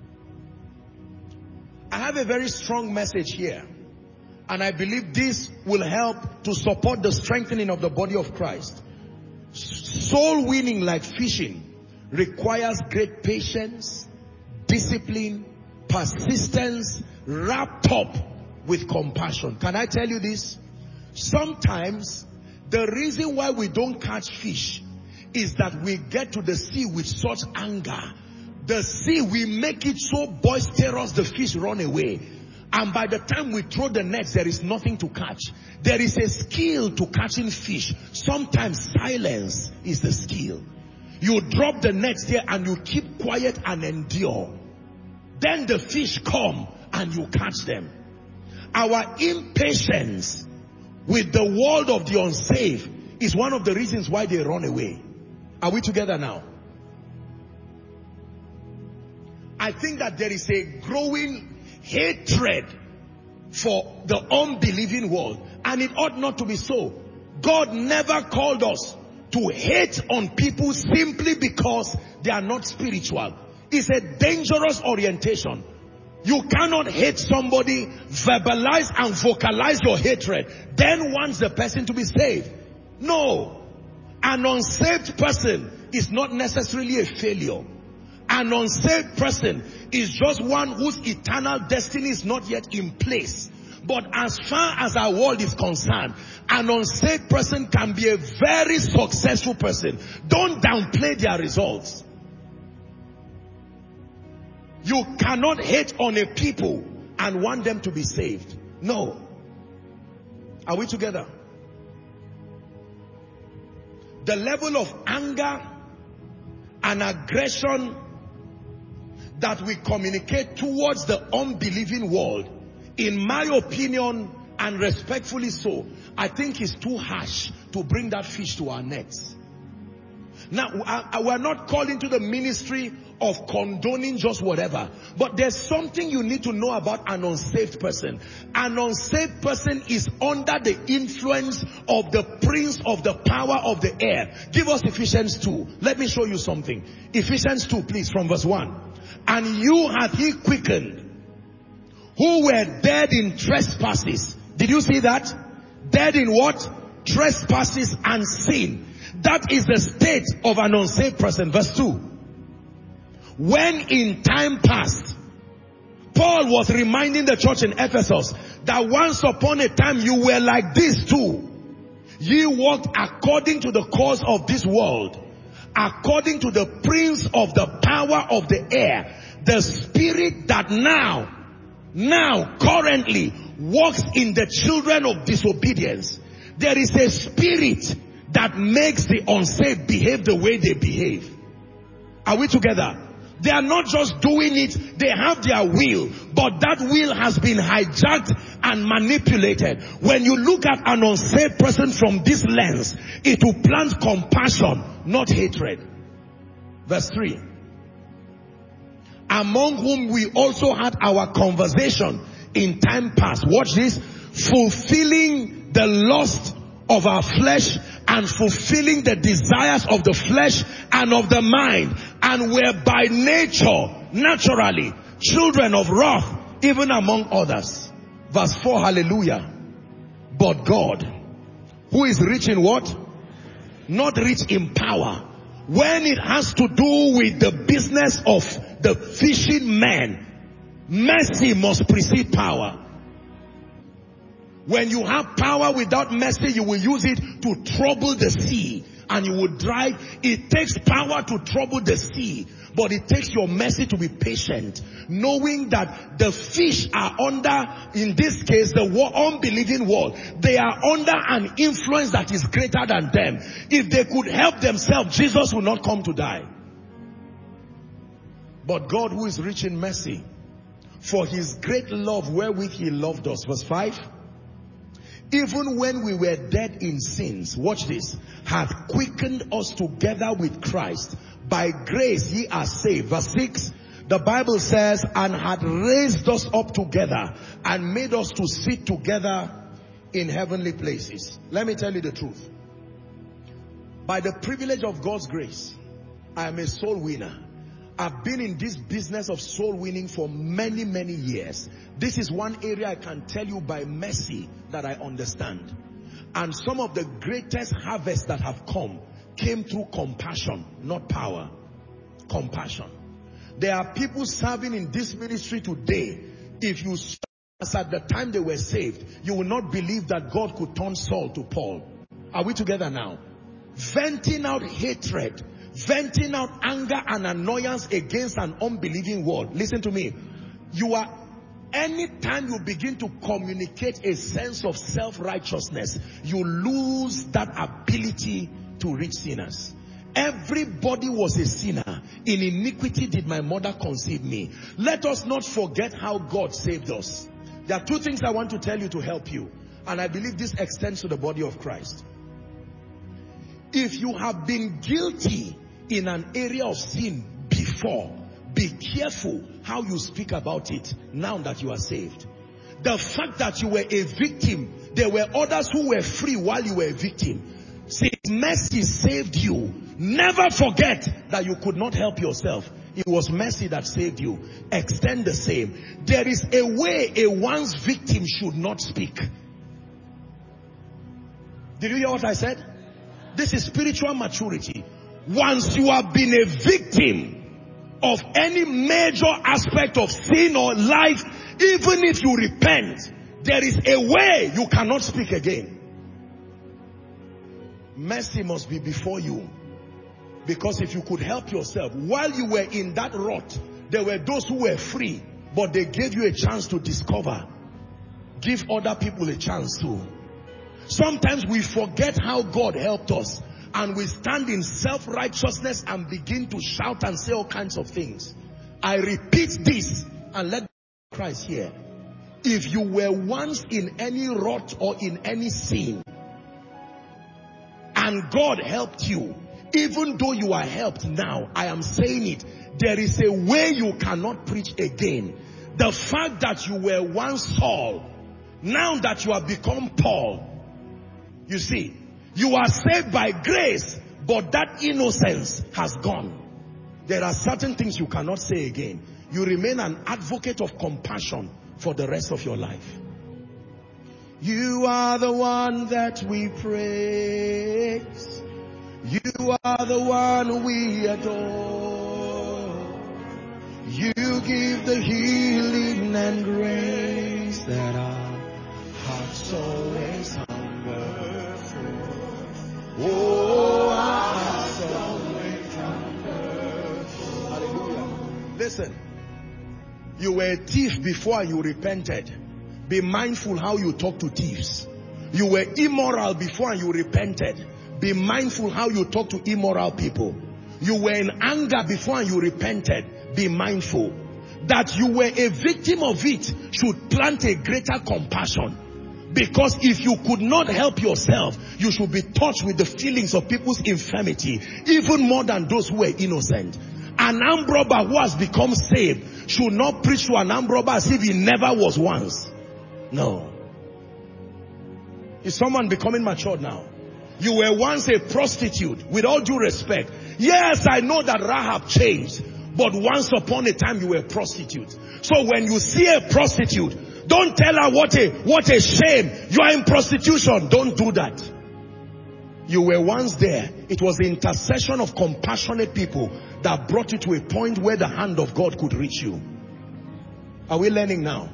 I have a very strong message here, and I believe this will help to support the strengthening of the body of Christ. Soul winning, like fishing, requires great patience, discipline, persistence, wrapped up with compassion. Can I tell you this? Sometimes the reason why we don't catch fish is that we get to the sea with such anger. The sea, we make it so boisterous, the fish run away. And by the time we throw the nets, there is nothing to catch. There is a skill to catching fish. Sometimes silence is the skill. You drop the nets there and you keep quiet and endure. Then the fish come and you catch them. Our impatience with the world of the unsaved is one of the reasons why they run away. Are we together now? I think that there is a growing hatred for the unbelieving world, and it ought not to be so. God never called us to hate on people simply because they are not spiritual. It's a dangerous orientation. You cannot hate somebody, verbalize and vocalize your hatred, then want the person to be saved. No. An unsaved person is not necessarily a failure. An unsaved person is just one whose eternal destiny is not yet in place. But as far as our world is concerned, an unsaved person can be a very successful person. Don't downplay their results. You cannot hate on a people and want them to be saved. No. Are we together? The level of anger and aggression that we communicate towards the unbelieving world, in my opinion, and respectfully so, I think is too harsh to bring that fish to our nets. Now, we're not called into the ministry of condoning just whatever, but there's something you need to know about an unsaved person. An unsaved person is under the influence of the prince of the power of the air. Give us Ephesians two. Let me show you something. Ephesians two, please, from verse one. And you hath he quickened, who were dead in trespasses. Did you see that? Dead in what? Trespasses and sin. That is the state of an unsaved person. Verse two. When in time past, Paul was reminding the church in Ephesus that once upon a time you were like this too. Ye walked according to the course of this world, according to the prince of the power of the air, the spirit that now, now currently walks in the children of disobedience. There is a spirit that makes the unsaved behave the way they behave. Are we together? They are not just doing it, they have their will, but that will has been hijacked and manipulated. When you look at an unsaved person from this lens, it will plant compassion, not hatred. Verse three. Among whom we also had our conversation in time past. Watch this. Fulfilling the lust of our flesh and fulfilling the desires of the flesh and of the mind, and were by nature, naturally, children of wrath, even among others. Verse four, hallelujah. But God, who is rich in what? Not rich in power. When it has to do with the business of the fishing men, mercy must precede power. When you have power without mercy, you will use it to trouble the sea. And you will drive. It takes power to trouble the sea, but it takes your mercy to be patient, knowing that the fish are under, in this case, the unbelieving world. They are under an influence that is greater than them. If they could help themselves, Jesus will not come to die. But God, who is rich in mercy, For his great love wherewith he loved us. Verse five. Even when we were dead in sins, watch this, hath quickened us together with Christ. By grace ye are saved. Verse six. The Bible says, and had raised us up together and made us to sit together in heavenly places. Let me tell you the truth. By the privilege of God's grace, I am a soul winner. I've been in this business of soul winning for many, many years. This is one area I can tell you by mercy that I understand. And some of the greatest harvests that have come came through compassion, not power. Compassion. There are people serving in this ministry today. If you saw us at the time they were saved, you will not believe that God could turn Saul to Paul. Are we together now? Venting out hatred, venting out anger and annoyance against an unbelieving world. Listen to me. You are, anytime you begin to communicate a sense of self-righteousness, you lose that ability to reach sinners. Everybody was a sinner. In iniquity did my mother conceive me. Let us not forget how God saved us. There are two things I want to tell you to help you. And I believe this extends to the body of Christ. If you have been guilty in an area of sin before, be careful how you speak about it now that you are saved. The fact that you were a victim, there were others who were free while you were a victim. Since mercy saved you, never forget that you could not help yourself. It was mercy that saved you. Extend the same. There is a way a once victim should not speak. Did you hear what I said? This is spiritual maturity. Once you have been a victim of any major aspect of sin or life, even if you repent, there is a way you cannot speak again. Mercy must be before you. Because if you could help yourself, while you were in that rut, there were those who were free, but they gave you a chance to discover. Give other people a chance too. Sometimes we forget how God helped us, and we stand in self-righteousness and begin to shout and say all kinds of things. I repeat this, and let Christ hear. If you were once in any rut or in any sin, and God helped you, even though you are helped now, I am saying it, there is a way you cannot preach again. The fact that you were once Saul, now that you have become Paul, you see, you are saved by grace, but that innocence has gone. There are certain things you cannot say again. You remain an advocate of compassion for the rest of your life. You are the one that we praise. You are the one we adore. You give the healing and grace that our hearts always hunger for. Oh, our hearts always hunger for. Hallelujah. Listen, you were a thief before you repented. Be mindful how you talk to thieves. You were immoral before and you repented. Be mindful how you talk to immoral people. You were in anger before and you repented. Be mindful. That you were a victim of it should plant a greater compassion. Because if you could not help yourself, you should be touched with the feelings of people's infirmity, even more than those who were innocent. An armed robber who has become saved should not preach to an armed robber as if he never was once. No. Is someone becoming mature now? You were once a prostitute, with all due respect. Yes, I know that Rahab changed, but once upon a time you were a prostitute. So when you see a prostitute, don't tell her what a, what a shame. You are in prostitution. Don't do that. You were once there. It was the intercession of compassionate people that brought you to a point where the hand of God could reach you. Are we learning now?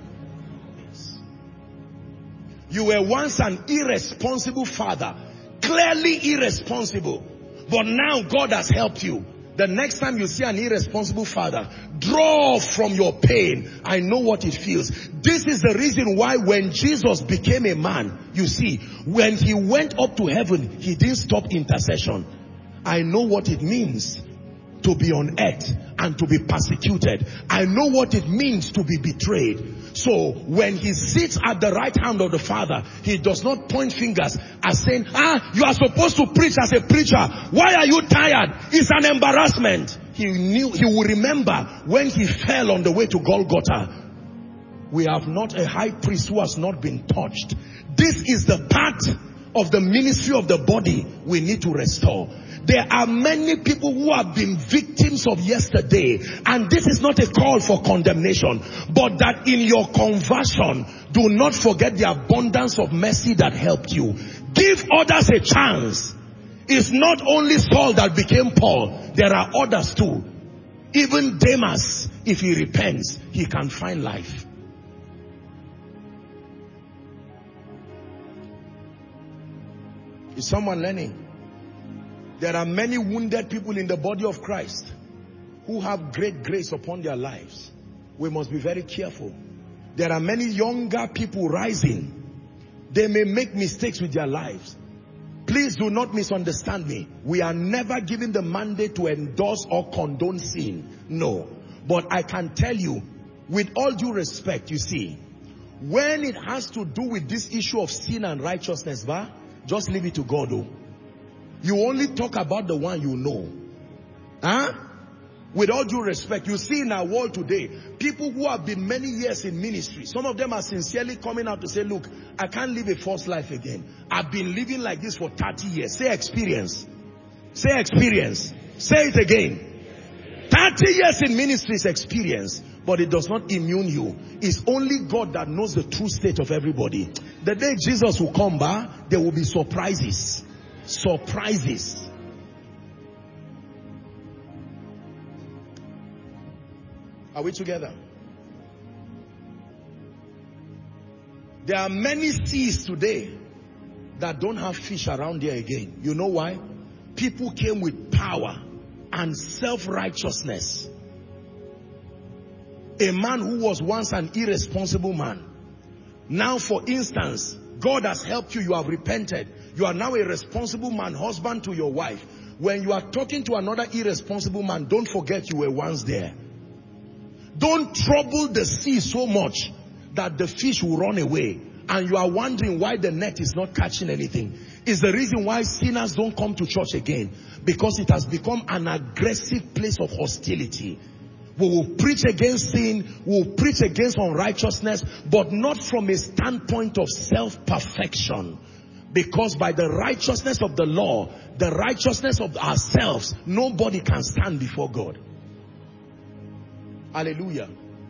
You were once an irresponsible father, clearly irresponsible, but now God has helped you. The next time you see an irresponsible father, draw from your pain. I know what it feels. This is the reason why when Jesus became a man, you see, when he went up to heaven, he didn't stop intercession. I know what it means to be on earth and to be persecuted. I know what it means to be betrayed. So when he sits at the right hand of the Father, he does not point fingers as saying, ah, you are supposed to preach as a preacher. Why are you tired? It's an embarrassment. He knew, he will remember when he fell on the way to Golgotha. We have not a high priest who has not been touched. This is the part of the ministry of the body we need to restore. There are many people who have been victims of yesterday, and this is not a call for condemnation, but that in your conversion, do not forget the abundance of mercy that helped you. Give others a chance. It's not only Saul that became Paul. There are others too. Even Demas, if he repents, he can find life. Is someone learning? There are many wounded people in the body of Christ who have great grace upon their lives. We must be very careful. There are many younger people rising. They may make mistakes with their lives. Please do not misunderstand me. We are never given the mandate to endorse or condone sin. No. But I can tell you, with all due respect, you see, when it has to do with this issue of sin and righteousness, bah, just leave it to God. Oh. You only talk about the one you know. Huh? With all due respect, you see in our world today, people who have been many years in ministry, some of them are sincerely coming out to say, look, I can't live a false life again. I've been living like this for thirty years. Say experience. Say experience. Say it again. thirty years in ministry is experience, but it does not immune you. It's only God that knows the true state of everybody. The day Jesus will come back, there will be surprises. Surprises. Are we together? There are many seas today that don't have fish around there again. You know why? People came with power and self-righteousness. A man who was once an irresponsible man. Now, for instance, God has helped you, you have repented. You are now a responsible man, husband to your wife. When you are talking to another irresponsible man, don't forget you were once there. Don't trouble the sea so much that the fish will run away. And you are wondering why the net is not catching anything. It's the reason why sinners don't come to church again. Because it has become an aggressive place of hostility. We will preach against sin, we will preach against unrighteousness, but not from a standpoint of self-perfection. Because by the righteousness of the law, the righteousness of ourselves, nobody can stand before God. Hallelujah.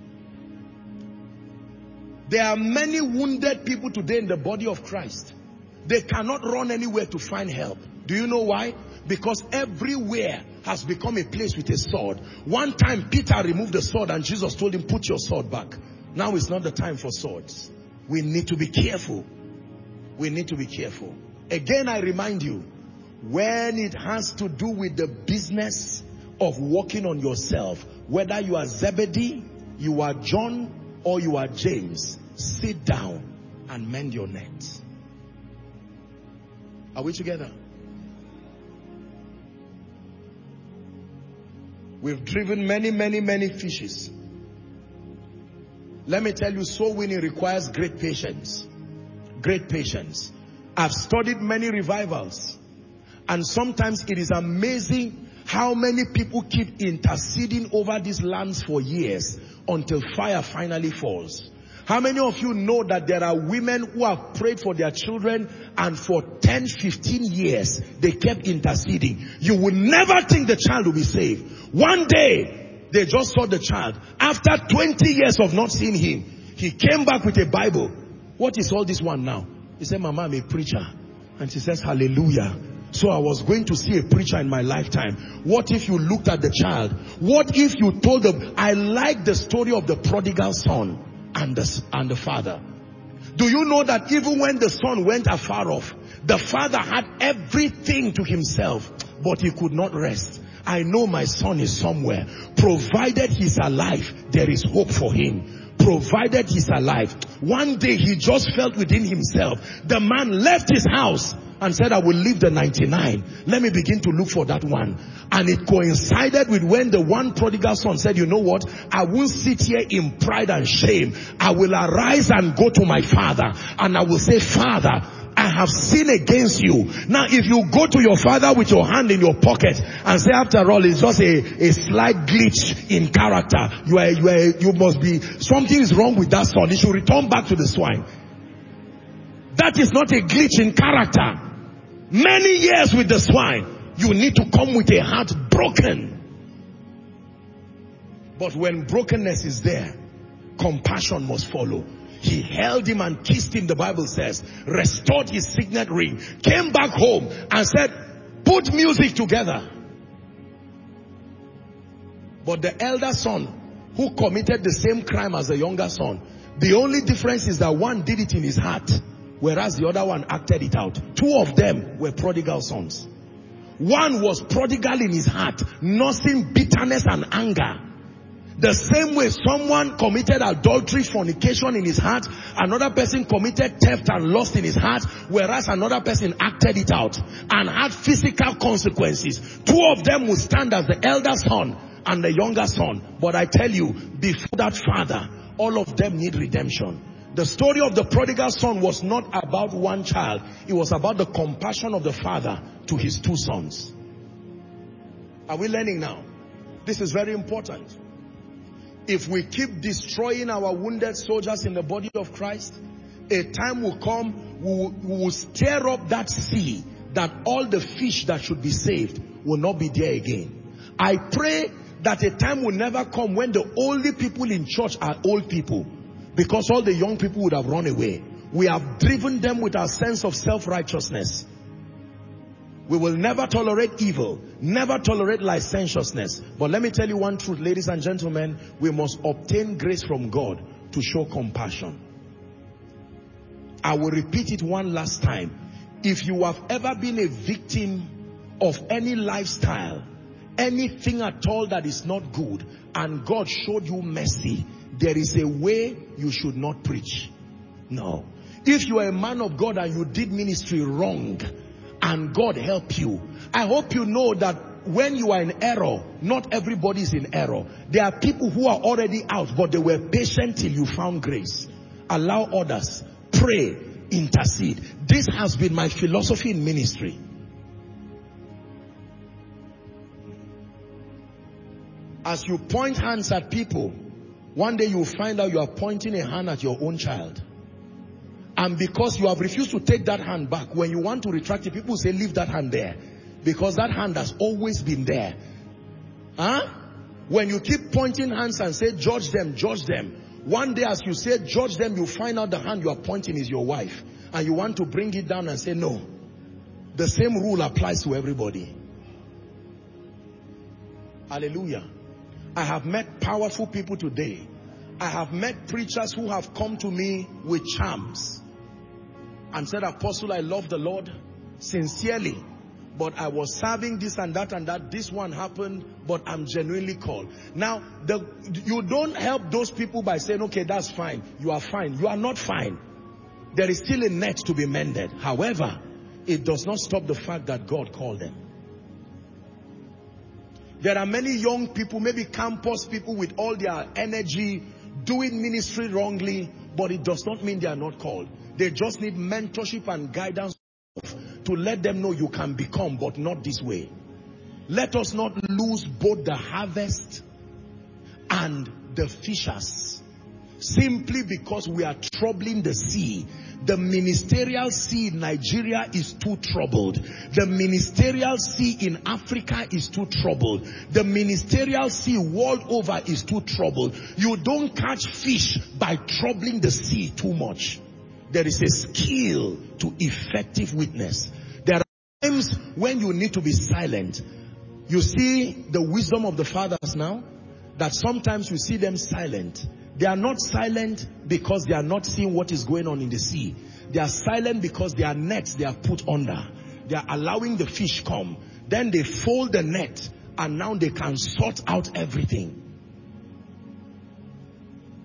There are many wounded people today in the body of Christ. They cannot run anywhere to find help. Do you know why? Because everywhere has become a place with a sword. One time Peter removed the sword and Jesus told him, put your sword back. Now is not the time for swords. We need to be careful. We need to be careful. Again, I remind you, when it has to do with the business of working on yourself, whether you are Zebedee, you are John, or you are James, sit down and mend your net. Are we together? We've driven many, many, many fishes. Let me tell you, soul winning requires great patience. Great patience. I've studied many revivals, and sometimes it is amazing how many people keep interceding over these lands for years until fire finally falls. How many of you know that there are women who have prayed for their children and for ten, fifteen years they kept interceding? You will never think the child will be saved. One day they just saw the child. After twenty years of not seeing him, he came back with a Bible. What is all this one now? He said, Mama, I'm a preacher. And she says, hallelujah. So I was going to see a preacher in my lifetime. What if you looked at the child? What if you told them? I like the story of the prodigal son and the, and the father. Do you know that even when the son went afar off, the father had everything to himself, but he could not rest. I know my son is somewhere. Provided he's alive, there is hope for him. provided he's alive. One day he just felt within himself. The man left his house and said, I will leave the ninety-nine. Let me begin to look for that one. And it coincided with when the one prodigal son said, you know what? I won't sit here in pride and shame. I will arise and go to my father. And I will say, Father, I have sinned against you. Now, if you go to your father with your hand in your pocket and say, after all, it's just a, a slight glitch in character. You are, you are, you must be, something is wrong with that son. He should return back to the swine. That is not a glitch in character. Many years with the swine, you need to come with a heart broken. But when brokenness is there, compassion must follow. He held him and kissed him, the Bible says, restored his signet ring, came back home and said, put music together. But the elder son, who committed the same crime as the younger son, the only difference is that one did it in his heart, whereas the other one acted it out. Two of them were prodigal sons. One was prodigal in his heart, nursing bitterness and anger. The same way someone committed adultery, fornication in his heart, another person committed theft and lust in his heart, whereas another person acted it out and had physical consequences. Two of them will stand as the elder son and the younger son. But I tell you, before that father, all of them need redemption. The story of the prodigal son was not about one child. It was about the compassion of the father to his two sons. Are we learning now? This is very important. If we keep destroying our wounded soldiers in the body of Christ, a time will come, we will, we will stir up that sea, that all the fish that should be saved will not be there again. I pray that a time will never come when the only people in church are old people, because all the young people would have run away. We have driven them with our sense of self-righteousness. We will never tolerate evil, never tolerate licentiousness. But let me tell you one truth, ladies and gentlemen, we must obtain grace from God to show compassion. I will repeat it one last time. If you have ever been a victim of any lifestyle, anything at all that is not good, and God showed you mercy, there is a way you should not preach. No. If you are a man of God and you did ministry wrong, and God help you, I hope you know that when you are in error, not everybody is in error. There are people who are already out, but they were patient till you found grace. Allow others. Pray. Intercede. This has been my philosophy in ministry. As you point hands at people, one day you will find out you are pointing a hand at your own child. And because you have refused to take that hand back, when you want to retract it, people say, leave that hand there. Because that hand has always been there. Huh? When you keep pointing hands and say, judge them, judge them. One day as you say, judge them, you find out the hand you are pointing is your wife. And you want to bring it down and say, no. The same rule applies to everybody. Hallelujah. I have met powerful people today. I have met preachers who have come to me with charms and said, Apostle, I love the Lord sincerely, but I was serving this and that and that. This one happened, but I'm genuinely called. Now, the, you don't help those people by saying, okay, that's fine. You are fine. You are not fine. There is still a net to be mended. However, it does not stop the fact that God called them. There are many young people, maybe campus people with all their energy, doing ministry wrongly, but it does not mean they are not called. They just need mentorship and guidance to let them know you can become, but not this way. Let us not lose both the harvest and the fishers simply because we are troubling the sea. The ministerial sea in Nigeria is too troubled. The ministerial sea in Africa is too troubled. The ministerial sea world over is too troubled. You don't catch fish by troubling the sea too much. There is a skill to effective witness. There are times when you need to be silent. You see the wisdom of the fathers now, that sometimes you see them silent. They are not silent because they are not seeing what is going on in the sea. They are silent because their nets they are put under. They are allowing the fish come. Then they fold the net and now they can sort out everything.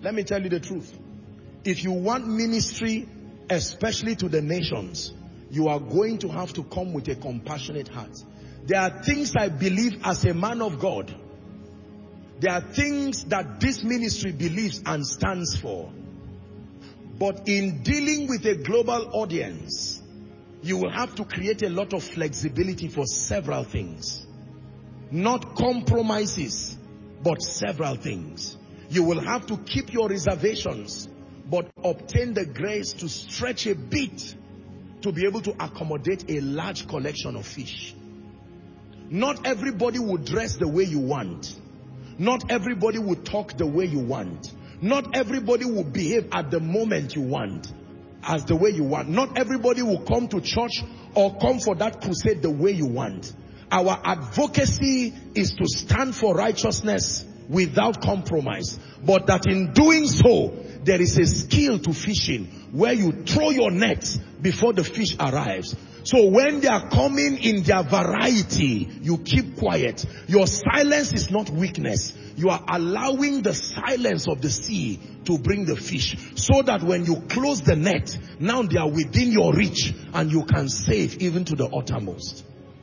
Let me tell you the truth. If you want ministry, especially to the nations, you are going to have to come with a compassionate heart. There are things I believe as a man of God. There are things that this ministry believes and stands for. But in dealing with a global audience, you will have to create a lot of flexibility for several things. Not compromises, but several things. You will have to keep your reservations, but obtain the grace to stretch a bit to be able to accommodate a large collection of fish. Not everybody will dress the way you want. Not everybody will talk the way you want. Not everybody will behave at the moment you want, as the way you want. Not everybody will come to church or come for that crusade the way you want. Our advocacy is to stand for righteousness without compromise. But that in doing so, there is a skill to fishing where you throw your nets before the fish arrives. So when they are coming in their variety, you keep quiet. Your silence is not weakness. You are allowing the silence of the sea to bring the fish. So that when you close the net, now they are within your reach and you can save even to the uttermost.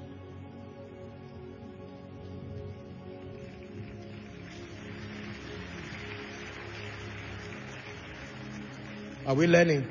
Are we learning?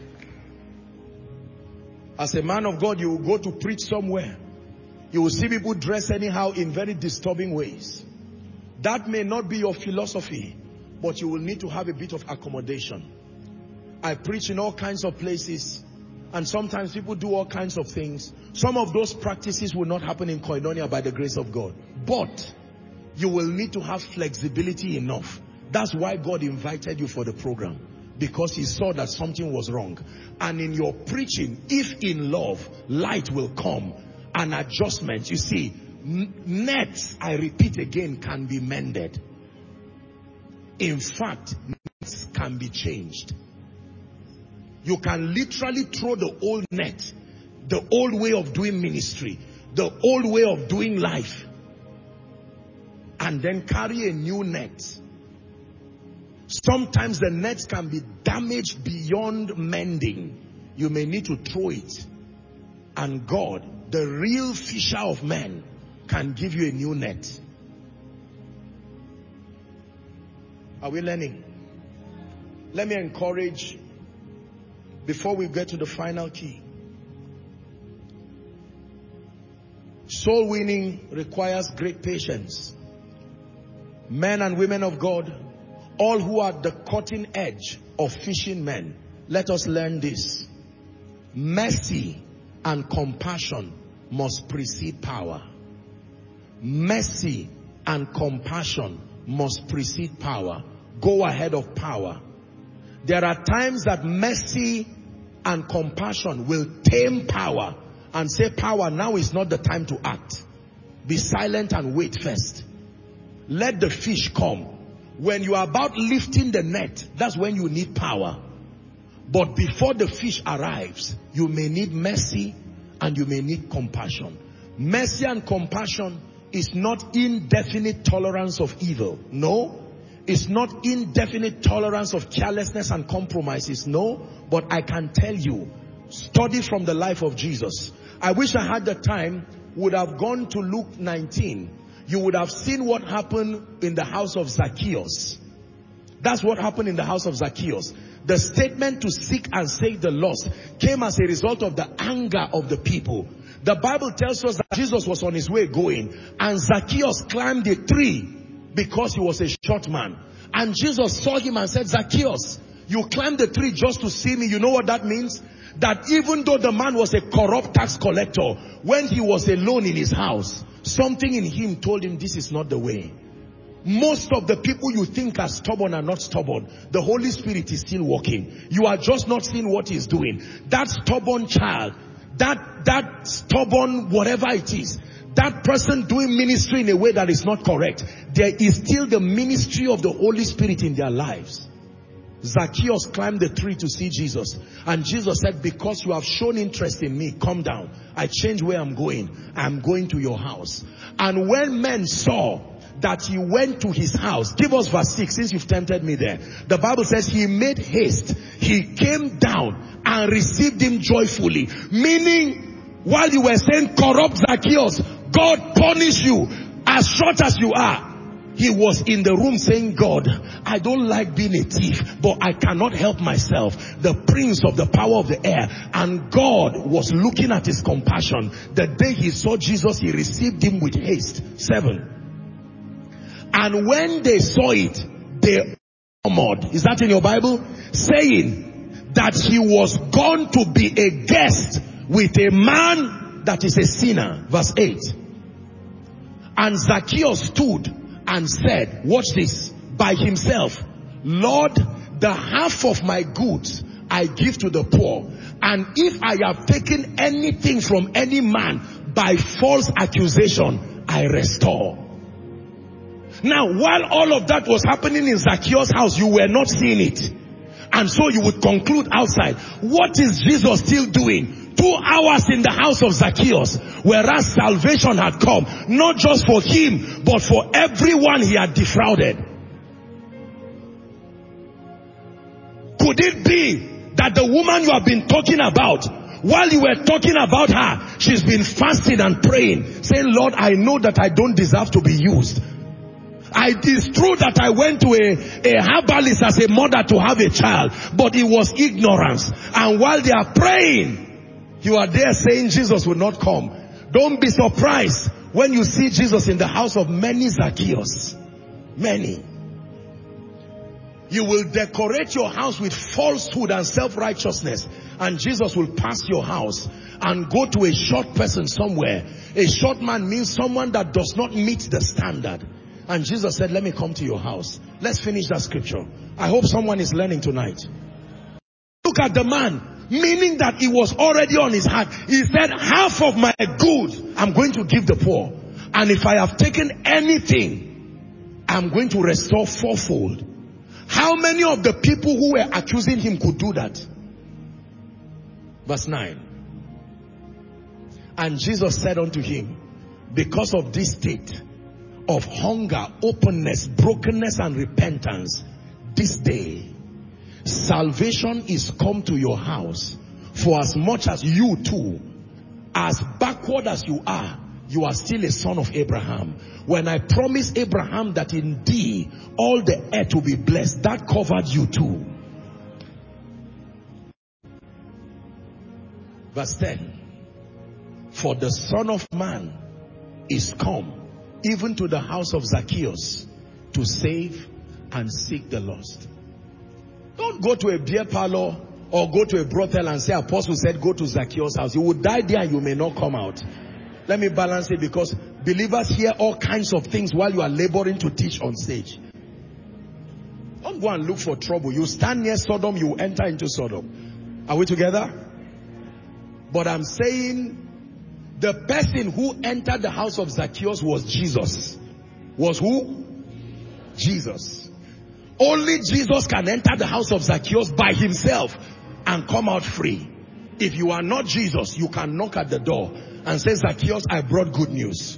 As a man of God, you will go to preach somewhere. You will see people dress anyhow in very disturbing ways. That may not be your philosophy, but you will need to have a bit of accommodation. I preach in all kinds of places, and sometimes people do all kinds of things. Some of those practices will not happen in Koinonia by the grace of God. But you will need to have flexibility enough. That's why God invited you for the program. Because he saw that something was wrong. And in your preaching, if in love, light will come. And adjustments. You see, nets, I repeat again, can be mended. In fact, nets can be changed. You can literally throw the old net, the old way of doing ministry, the old way of doing life, and then carry a new net. Sometimes the nets can be damaged beyond mending. You may need to throw it. And God, the real fisher of men, can give you a new net. Are we learning? Let me encourage, before we get to the final key. Soul winning requires great patience. Men and women of God, all who are the cutting edge of fishing men, let us learn this. Mercy and compassion must precede power. Mercy and compassion must precede power. Go ahead of power. There are times that mercy and compassion will tame power and say, power, now is not the time to act. Be silent and wait first. Let the fish come. When you are about lifting the net, that's when you need power. But before the fish arrives, you may need mercy and you may need compassion. Mercy and compassion is not indefinite tolerance of evil. No. It's not indefinite tolerance of carelessness and compromises. No. But I can tell you, study from the life of Jesus. I wish I had the time, would have gone to Luke nineteen. You would have seen what happened in the house of Zacchaeus. That's what happened in the house of Zacchaeus. The statement to seek and save the lost came as a result of the anger of the people. The Bible tells us that Jesus was on his way going, and Zacchaeus climbed a tree because he was a short man. And Jesus saw him and said, Zacchaeus, you climbed the tree just to see me. You know what that means? That even though the man was a corrupt tax collector, when he was alone in his house, something in him told him this is not the way. Most of the people you think are stubborn are not stubborn. The Holy Spirit is still working. You are just not seeing what he's doing. That stubborn child, that, that stubborn whatever it is, that person doing ministry in a way that is not correct, there is still the ministry of the Holy Spirit in their lives. Zacchaeus climbed the tree to see Jesus. And Jesus said, because you have shown interest in me, come down. I change where I'm going. I'm going to your house. And when men saw that he went to his house. Give us verse six, since you've tempted me there. The Bible says he made haste. He came down and received him joyfully. Meaning, while you were saying, corrupt Zacchaeus, God punish you as short as you are, he was in the room saying, God, I don't like being a thief, but I cannot help myself. The prince of the power of the air. And God was looking at his compassion. The day he saw Jesus, he received him with haste. Seven. And when they saw it, they murmured. Is that in your Bible? Saying that he was gone to be a guest with a man that is a sinner. Verse eight. And Zacchaeus stood and said, watch this, by himself, Lord, the half of my goods I give to the poor. And if I have taken anything from any man by false accusation, I restore. Now, while all of that was happening in Zacchaeus' house, you were not seeing it. And so you would conclude outside, what is Jesus still doing? Two hours in the house of Zacchaeus, whereas salvation had come, not just for him, but for everyone he had defrauded. Could it be that the woman you have been talking about, while you were talking about her, she's been fasting and praying, saying, Lord, I know that I don't deserve to be used. I, it is true that I went to a, a herbalist as a mother to have a child, but it was ignorance. And while they are praying, you are there saying Jesus will not come. Don't be surprised when you see Jesus in the house of many Zacchaeus. Many. You will decorate your house with falsehood and self-righteousness, and Jesus will pass your house and go to a short person somewhere. A short man means someone that does not meet the standard. And Jesus said, let me come to your house. Let's finish that scripture. I hope someone is learning tonight. Look at the man. Meaning that it was already on his heart. He said, half of my goods I'm going to give the poor. And if I have taken anything, I'm going to restore fourfold. How many of the people who were accusing him could do that? Verse nine. And Jesus said unto him, because of this state of hunger, openness, brokenness, and repentance, this day salvation is come to your house, for as much as you too, as backward as you are, you are still a son of Abraham. When I promised Abraham that in thee all the earth will be blessed, that covered you too. Verse ten. For the Son of Man is come even to the house of Zacchaeus to save and seek the lost. Don't go to a beer parlor or go to a brothel and say, Apostle said go to Zacchaeus' house. You will die there and you may not come out. Let me balance it, because believers hear all kinds of things while you are laboring to teach on stage. Don't go and look for trouble. You stand near Sodom, you enter into Sodom. Are we together? But I'm saying the person who entered the house of Zacchaeus was Jesus. Was who? Jesus. Only Jesus can enter the house of Zacchaeus by himself and come out free. If you are not Jesus, you can knock at the door and say, Zacchaeus, I brought good news.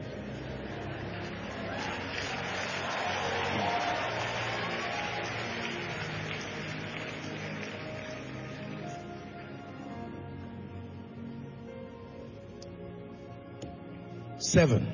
Seven.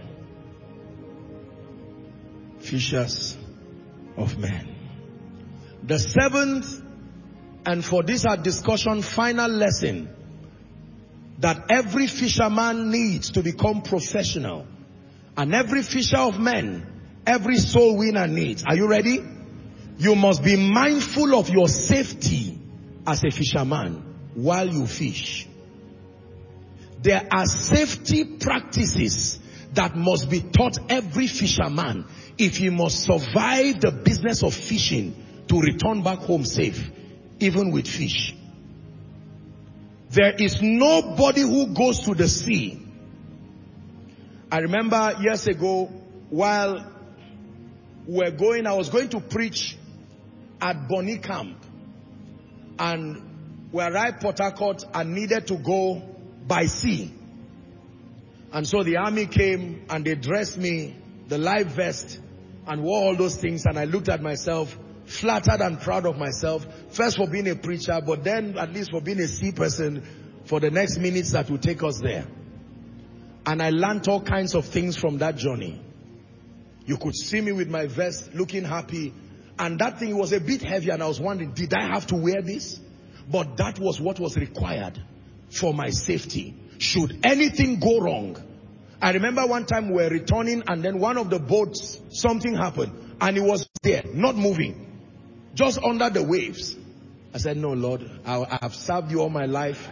Fishers of men. The seventh, and for this our discussion, final lesson that every fisherman needs to become professional, and every fisher of men, every soul winner needs. Are you ready? You must be mindful of your safety as a fisherman while you fish. There are safety practices that must be taught every fisherman if he must survive the business of fishing to return back home safe, even with fish. There is nobody who goes to the sea. I remember years ago, while we were going, I was going to preach at Bonny Camp, and we arrived Port Harcourt and needed to go by sea. And so the army came and they dressed me. The the life vest, and wore all those things, and I looked at myself, flattered and proud of myself, first for being a preacher, but then at least for being a sea person for the next minutes that will take us there. And I learned all kinds of things from that journey. You could see me with my vest looking happy, and that thing was a bit heavy, and I was wondering, did I have to wear this? But that was what was required for my safety. Should anything go wrong. I remember one time we were returning, and then one of the boats, something happened, and it was there, not moving, just under the waves. I said, no, Lord, I, I have served you all my life.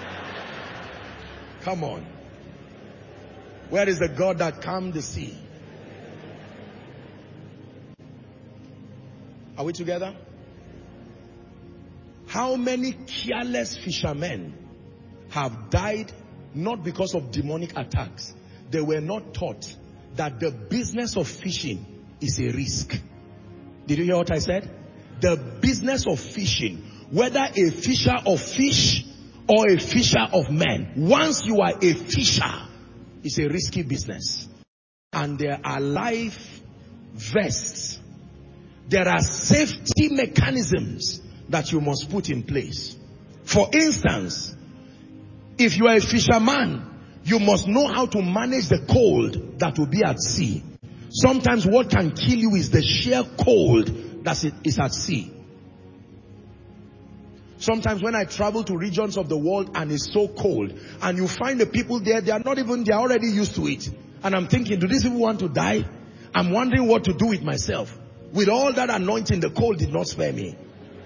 Come on. Where is the God that calmed the sea? Are we together? How many careless fishermen have died not because of demonic attacks? They were not taught that the business of fishing is a risk. Did you hear what I said? The business of fishing, whether a fisher of fish or a fisher of men, once you are a fisher, it's a risky business. And there are life vests. There are safety mechanisms that you must put in place. For instance, if you are a fisherman, you must know how to manage the cold that will be at sea. Sometimes what can kill you is the sheer cold that is at sea. Sometimes when I travel to regions of the world and it's so cold, and you find the people there, they are not even, they are already used to it. And I'm thinking, do these people want to die? I'm wondering what to do with myself. With all that anointing, the cold did not spare me.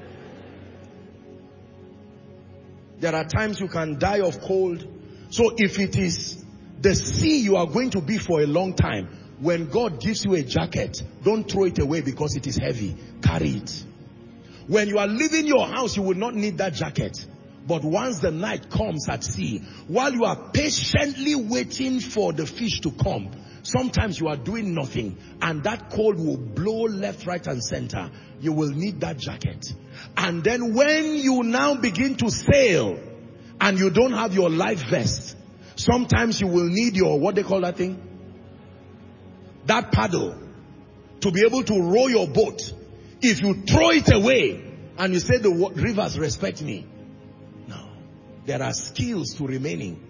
There are times you can die of cold. So if it is the sea you are going to be for a long time, when God gives you a jacket, don't throw it away because it is heavy. Carry it. When you are leaving your house, you will not need that jacket. But once the night comes at sea, while you are patiently waiting for the fish to come, sometimes you are doing nothing, and that cold will blow left, right, and center. You will need that jacket. And then when you now begin to sail, and you don't have your life vest, sometimes you will need your, what they call that thing? That paddle, to be able to row your boat. If you throw it away, and you say the rivers respect me. No. There are skills to remaining.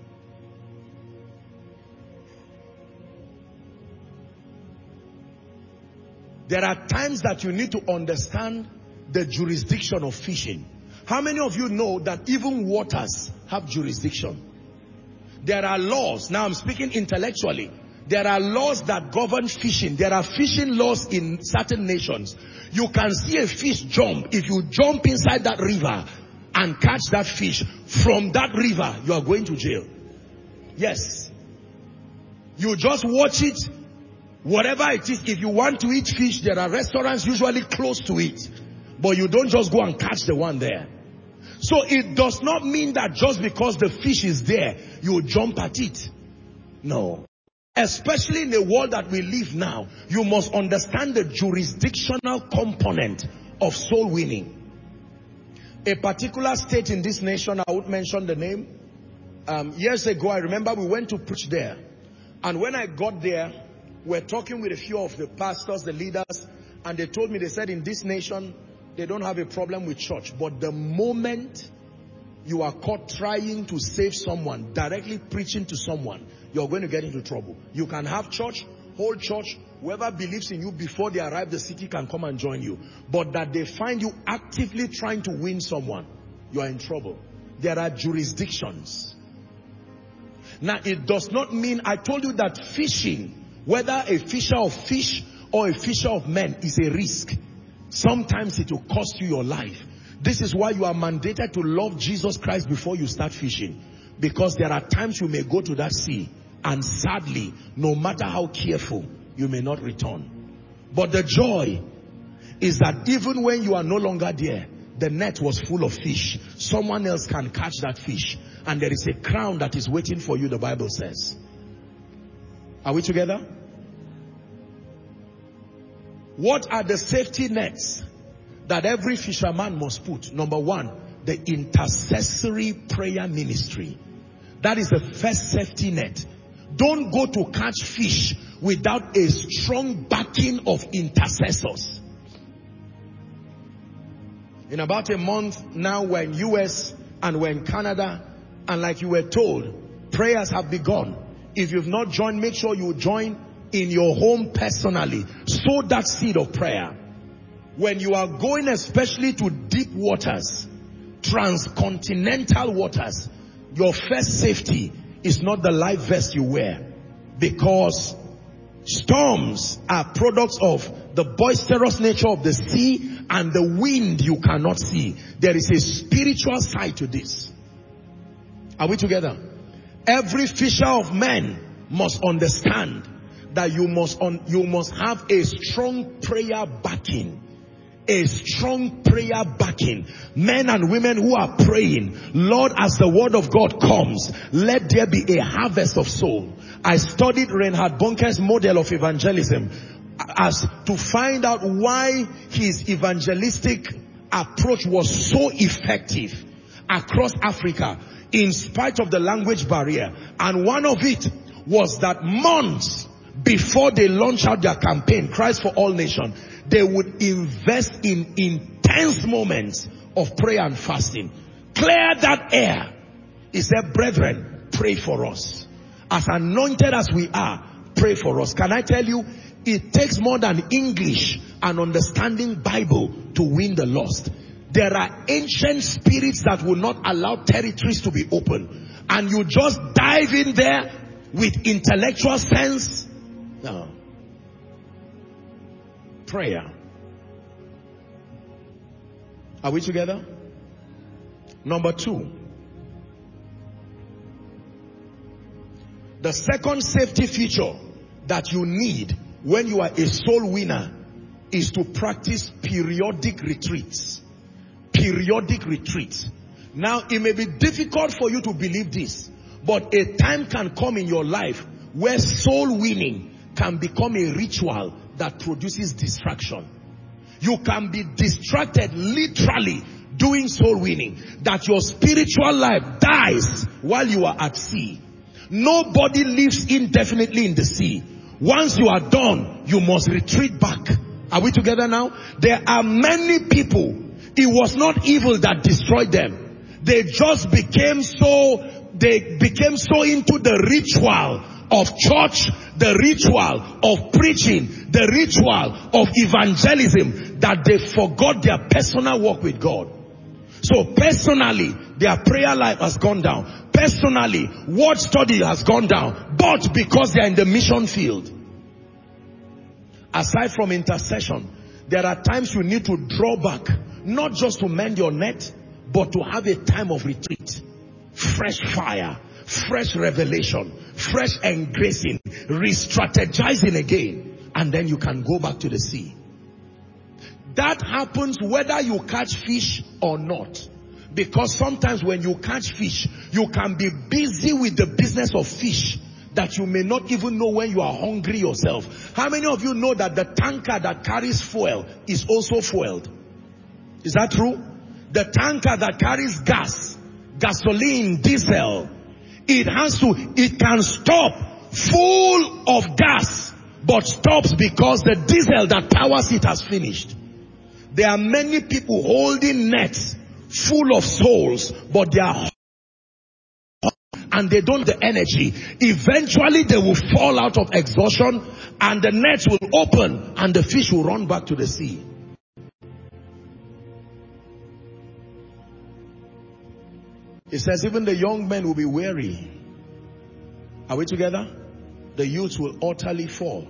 There are times that you need to understand the jurisdiction of fishing. How many of you know that even waters have jurisdiction? There are laws. Now I'm speaking intellectually. There are laws that govern fishing. There are fishing laws in certain nations. You can see a fish jump. If you jump inside that river and catch that fish, from that river, you are going to jail. Yes. You just watch it. Whatever it is, if you want to eat fish, there are restaurants usually close to it. But you don't just go and catch the one there. So it does not mean that just because the fish is there, you jump at it. No. Especially in the world that we live now, you must understand the jurisdictional component of soul winning. A particular state in this nation, I won't mention the name. Um, years ago, I remember we went to preach there. And when I got there, we're talking with a few of the pastors, the leaders, and they told me, they said in this nation, they don't have a problem with church. But the moment you are caught trying to save someone, directly preaching to someone, you're going to get into trouble. You can have church, hold church, whoever believes in you before they arrive the city can come and join you. But that they find you actively trying to win someone, you are in trouble. There are jurisdictions. Now it does not mean, I told you that fishing, whether a fisher of fish or a fisher of men, is a risk. Sometimes it will cost you your life. This is why you are mandated to love Jesus Christ before you start fishing. Because there are times you may go to that sea, and sadly, no matter how careful, you may not return. But the joy is that even when you are no longer there, the net was full of fish. Someone else can catch that fish, and there is a crown that is waiting for you, the Bible says. Are we together? What are the safety nets that every fisherman must put? Number one, the intercessory prayer ministry. That is the first safety net. Don't go to catch fish without a strong backing of intercessors. In about a month now, we're in U S and we're in Canada, and like you were told, prayers have begun. If you've not joined, make sure you join in your home personally. Sow that seed of prayer. When you are going especially to deep waters, transcontinental waters, your first safety is not the life vest you wear, because storms are products of the boisterous nature of the sea and the wind you cannot see. There is a spiritual side to this. Are we together? Every fisher of men must understand that you must on, you must have a strong prayer backing. A strong prayer backing. Men and women who are praying, Lord, as the word of God comes, let there be a harvest of soul. I studied Reinhard Bonnke's model of evangelism as to find out why his evangelistic approach was so effective across Africa in spite of the language barrier. And one of it was that months before they launch out their campaign, Christ for All Nations, they would invest in intense moments of prayer and fasting. Clear that air. He said, brethren, pray for us. As anointed as we are, pray for us. Can I tell you, it takes more than English and understanding Bible to win the lost. There are ancient spirits that will not allow territories to be open. And you just dive in there with intellectual sense. No. Prayer. Are we together? Number two. The second safety feature that you need when you are a soul winner is to practice periodic retreats. Periodic retreats. Now, it may be difficult for you to believe this, but a time can come in your life where soul winning can become a ritual that produces distraction. You can be distracted literally doing soul winning, that your spiritual life dies while you are at sea. Nobody lives indefinitely in the sea. Once you are done, you must retreat back. Are we together now? There are many people, it was not evil that destroyed them. They just became so, they became so into the ritual of church, the ritual of preaching, the ritual of evangelism, that they forgot their personal walk with God. So personally, their prayer life has gone down. Personally, word study has gone down. But because they are in the mission field, aside from intercession, there are times you need to draw back, not just to mend your net, but to have a time of retreat. Fresh fire, fresh revelation, fresh engracing, re-strategizing again, and then you can go back to the sea. That happens whether you catch fish or not. Because sometimes when you catch fish, you can be busy with the business of fish that you may not even know when you are hungry yourself. How many of you know that the tanker that carries fuel is also fueled? Is that true? The tanker that carries gas, gasoline, diesel, it has to, it can stop full of gas, but stops because the diesel that powers it has finished. There are many people holding nets full of souls, but they are and they don't have the energy. Eventually they will fall out of exhaustion and the nets will open and the fish will run back to the sea. It says even the young men will be weary. Are we together? The youths will utterly fall.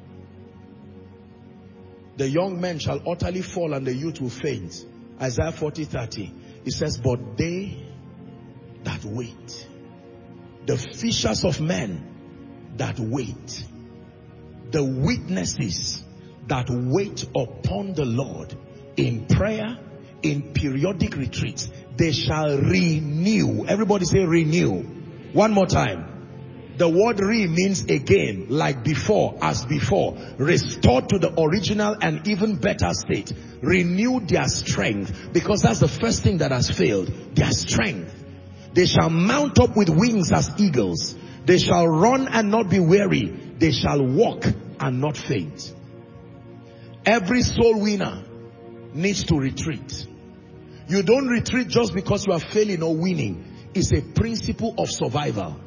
The young men shall utterly fall and the youth will faint. Isaiah forty thirty. It says, but they that wait, the fishers of men that wait, the witnesses that wait upon the Lord in prayer, in periodic retreats, they shall renew. Everybody say renew. One more time. The word re means again, like before, as before, restored to the original and even better state. Renew their strength, because that's the first thing that has failed. Their strength. They shall mount up with wings as eagles. They shall run and not be weary. They shall walk and not faint. Every soul winner needs to retreat. You don't retreat just because you are failing or winning. It's a principle of survival.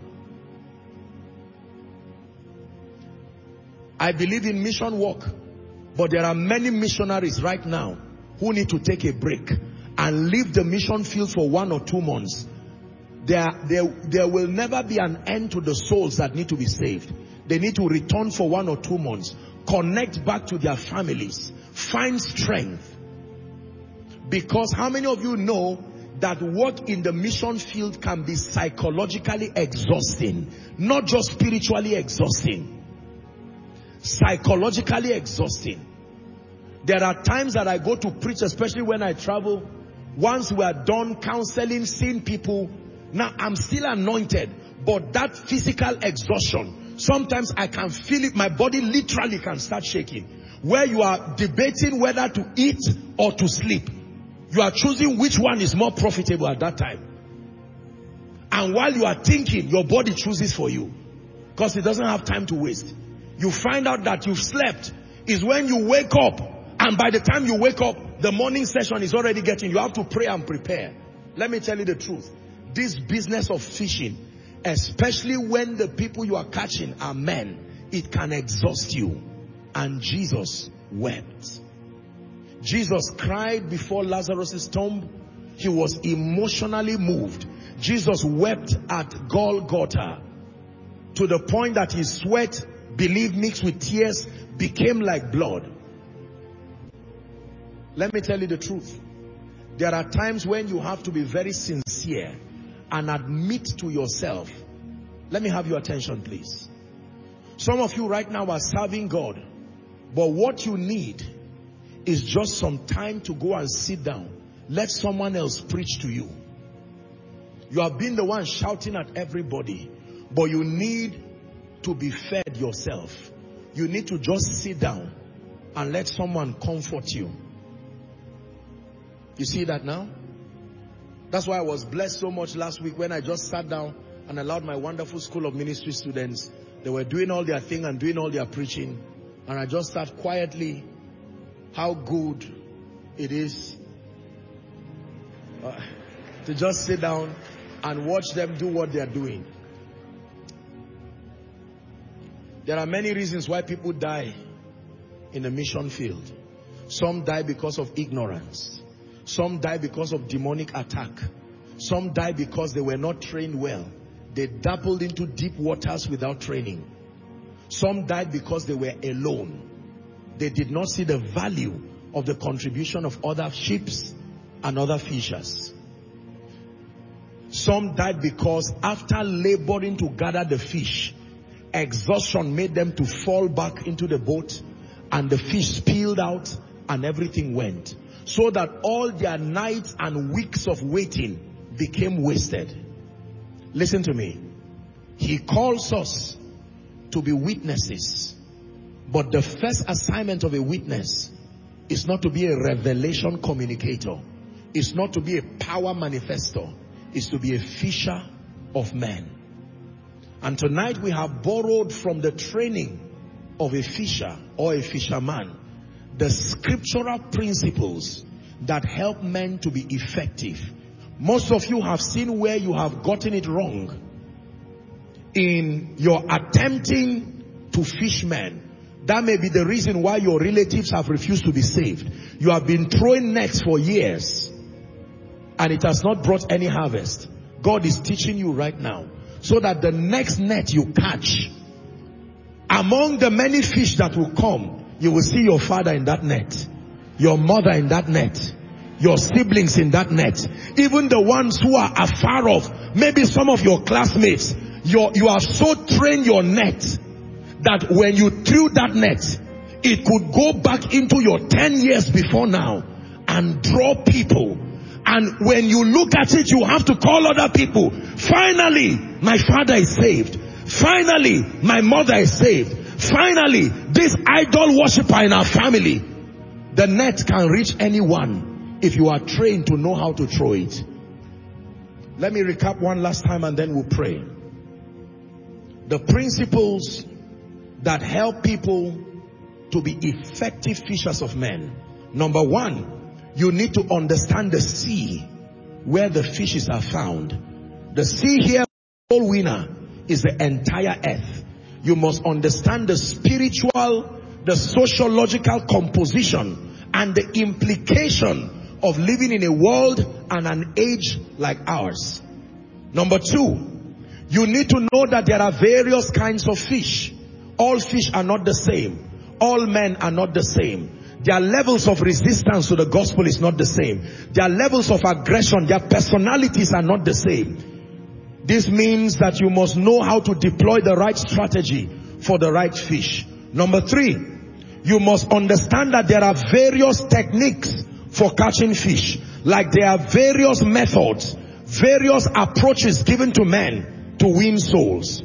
I believe in mission work, but there are many missionaries right now who need to take a break and leave the mission field for one or two months. There, there, there will never be an end to the souls that need to be saved. They need to return for one or two months, connect back to their families, find strength. Because how many of you know that work in the mission field can be psychologically exhausting, not just spiritually exhausting, psychologically exhausting. There are times that I go to preach, especially when I travel. Once we are done counseling, seeing people, now I'm still anointed, but that physical exhaustion, sometimes I can feel it. My body literally can start shaking. Where you are debating whether to eat or to sleep. You are choosing which one is more profitable at that time. And while you are thinking, your body chooses for you. Because it doesn't have time to waste. You find out that you've slept is when you wake up. And by the time you wake up, the morning session is already getting. You have to pray and prepare. Let me tell you the truth. This business of fishing, especially when the people you are catching are men, it can exhaust you. And Jesus wept. Jesus cried before Lazarus' tomb. He was emotionally moved. Jesus wept at Golgotha to the point that his sweat, believe mixed with tears, became like blood. Let me tell you the truth. There are times when you have to be very sincere and admit to yourself. Let me have your attention, please. Some of you right now are serving God, but what you need is just some time to go and sit down. Let someone else preach to you. You have been the one shouting at everybody, but you need to be fed yourself. You need to just sit down and let someone comfort you. You see that now? That's why I was blessed so much last week when I just sat down and allowed my wonderful School of Ministry students, they were doing all their thing and doing all their preaching, and I just sat quietly. How good it is uh, to just sit down and watch them do what they are doing. There are many reasons why people die in the mission field. Some die because of ignorance. Some die because of demonic attack. Some die because they were not trained well. They dabbled into deep waters without training. Some died because they were alone. They did not see the value of the contribution of other ships and other fishers. Some died because after laboring to gather the fish, exhaustion made them to fall back into the boat, and the fish spilled out and everything went. So that all their nights and weeks of waiting became wasted. Listen to me. He calls us to be witnesses. But the first assignment of a witness is not to be a revelation communicator. It's not to be a power manifestor. It's to be a fisher of men. And tonight we have borrowed from the training of a fisher or a fisherman the scriptural principles that help men to be effective. Most of you have seen where you have gotten it wrong in your attempting to fish men. That may be the reason why your relatives have refused to be saved. You have been throwing nets for years and it has not brought any harvest. God is teaching you right now so that the next net you catch, among the many fish that will come, you will see your father in that net, your mother in that net, your siblings in that net, even the ones who are afar off, maybe some of your classmates. Your, you have so trained your net that when you threw that net, it could go back into your ten years before now and draw people. And when you look at it, you have to call other people. Finally, my father is saved. Finally, my mother is saved. Finally, this idol worshiper in our family. The net can reach anyone if you are trained to know how to throw it. Let me recap one last time and then we'll pray. the principles that help people to be effective fishers of men. Number one, you need to understand the sea where the fishes are found. The sea here, soul winner, is the entire earth. You must understand the spiritual, the sociological composition and the implication of living in a world and an age like ours. Number two, you need to know that there are various kinds of fish. All fish are not the same. All men are not the same. Their levels of resistance to the gospel is not the same. Their levels of aggression, their personalities are not the same. This means that you must know how to deploy the right strategy for the right fish. Number three, you must understand that there are various techniques for catching fish. Like there are various methods, various approaches given to men to win souls.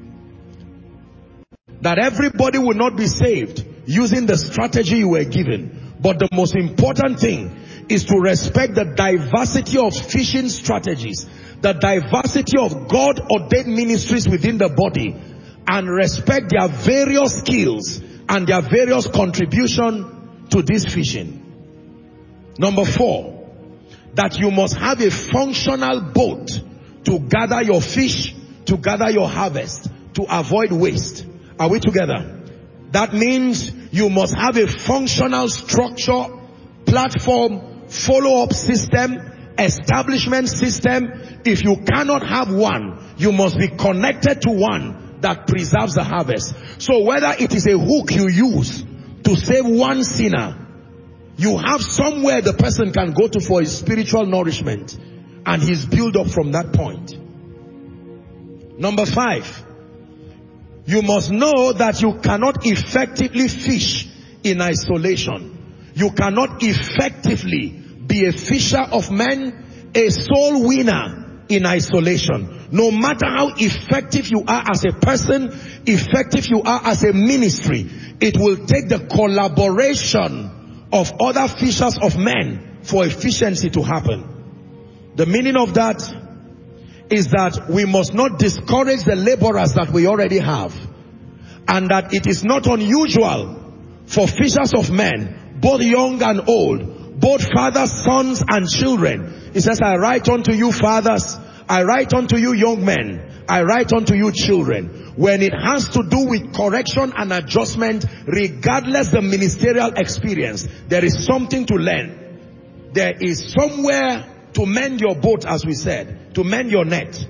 That everybody will not be saved using the strategy you were given. But the most important thing is to respect the diversity of fishing strategies, the diversity of God-ordained ministries within the body, and respect their various skills and their various contribution to this fishing. Number four, that you must have a functional boat to gather your fish, to gather your harvest, to avoid waste. Are we together? That means you must have a functional structure, platform, follow-up system, establishment system. If you cannot have one, you must be connected to one that preserves the harvest. So whether it is a hook you use to save one sinner, you have somewhere the person can go to for his spiritual nourishment, and he's built up from that point. Number five, you must know that you cannot effectively fish in isolation. You cannot effectively be a fisher of men, a soul winner in isolation. No matter how effective you are as a person, effective you are as a ministry, it will take the collaboration of other fishers of men for efficiency to happen. The meaning of that is that we must not discourage the laborers that we already have, and that it is not unusual for fishers of men, both young and old, both fathers, sons, and children. It says, I write unto you fathers, I write unto you young men, I write unto you children. When it has to do with correction and adjustment, regardless the ministerial experience, there is something to learn. There is somewhere to mend your boat, as we said, to mend your net.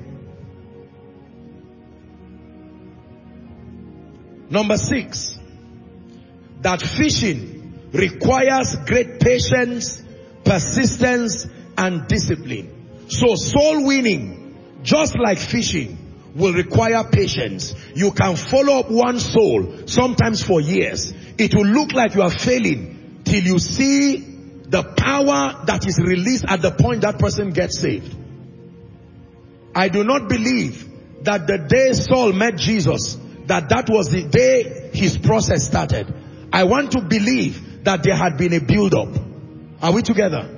Number six, that fishing requires great patience, persistence, and discipline. So soul winning, just like fishing, will require patience. You can follow up one soul, sometimes for years. It will look like you are failing till you see the power that is released at the point that person gets saved. I do not believe that the day Saul met Jesus, that that was the day his process started. I want to believe that there had been a build-up. Are we together?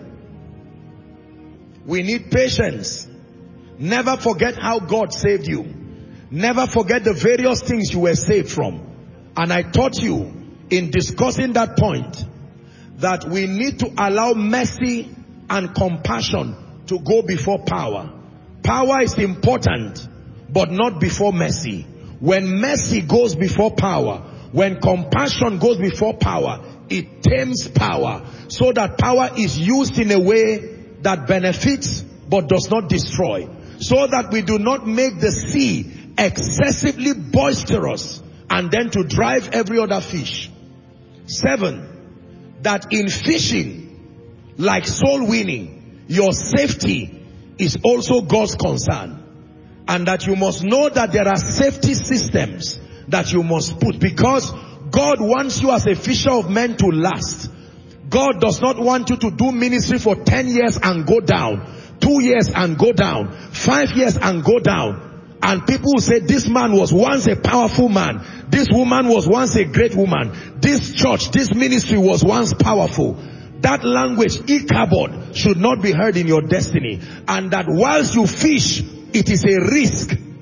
We need patience. Never forget how God saved you. Never forget the various things you were saved from. And I taught you in discussing that point that we need to allow mercy and compassion to go before power. Power is important, but not before mercy. When mercy goes before power, when compassion goes before power, it tames power, so that power is used in a way that benefits but does not destroy. So that we do not make the sea excessively boisterous and then to drive every other fish. Seven, that in fishing, like soul winning, your safety is also God's concern. And that you must know that there are safety systems that you must put, because God wants you as a fisher of men to last. God does not want you to do ministry for ten years and go down, two years and go down, five years and go down. And people will say, this man was once a powerful man. This woman was once a great woman. This church, this ministry was once powerful. That language, Ichabod, should not be heard in your destiny. And that whilst you fish, it is a risk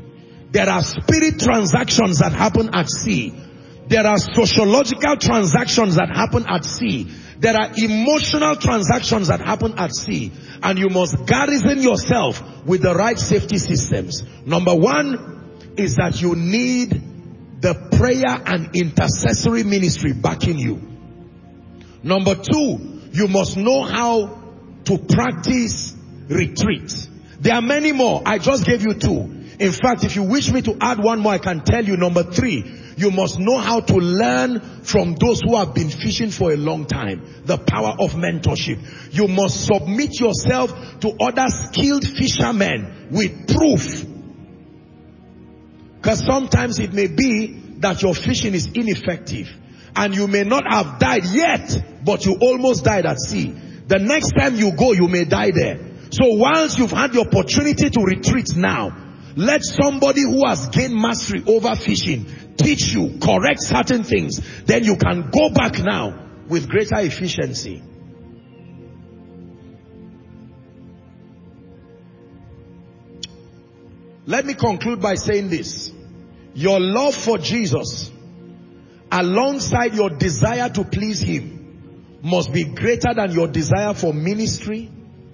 There are spirit transactions that happen at sea. There are sociological transactions that happen at sea. There are emotional transactions that happen at sea. And you must garrison yourself with the right safety systems. Number one is that you need the prayer and intercessory ministry backing you. Number two, you must know how to practice retreat. There are many more. I just gave you two. In fact, if you wish me to add one more, I can tell you. Number three, you must know how to learn from those who have been fishing for a long time. The power of mentorship. You must submit yourself to other skilled fishermen with proof. Because sometimes it may be that your fishing is ineffective. And you may not have died yet, but you almost died at sea. The next time you go, you may die there. So once you've had the opportunity to retreat now, let somebody who has gained mastery over fishing teach you, correct certain things. Then you can go back now with greater efficiency. Let me conclude by saying this. Your love for Jesus, alongside your desire to please Him, must be greater than your desire for ministry,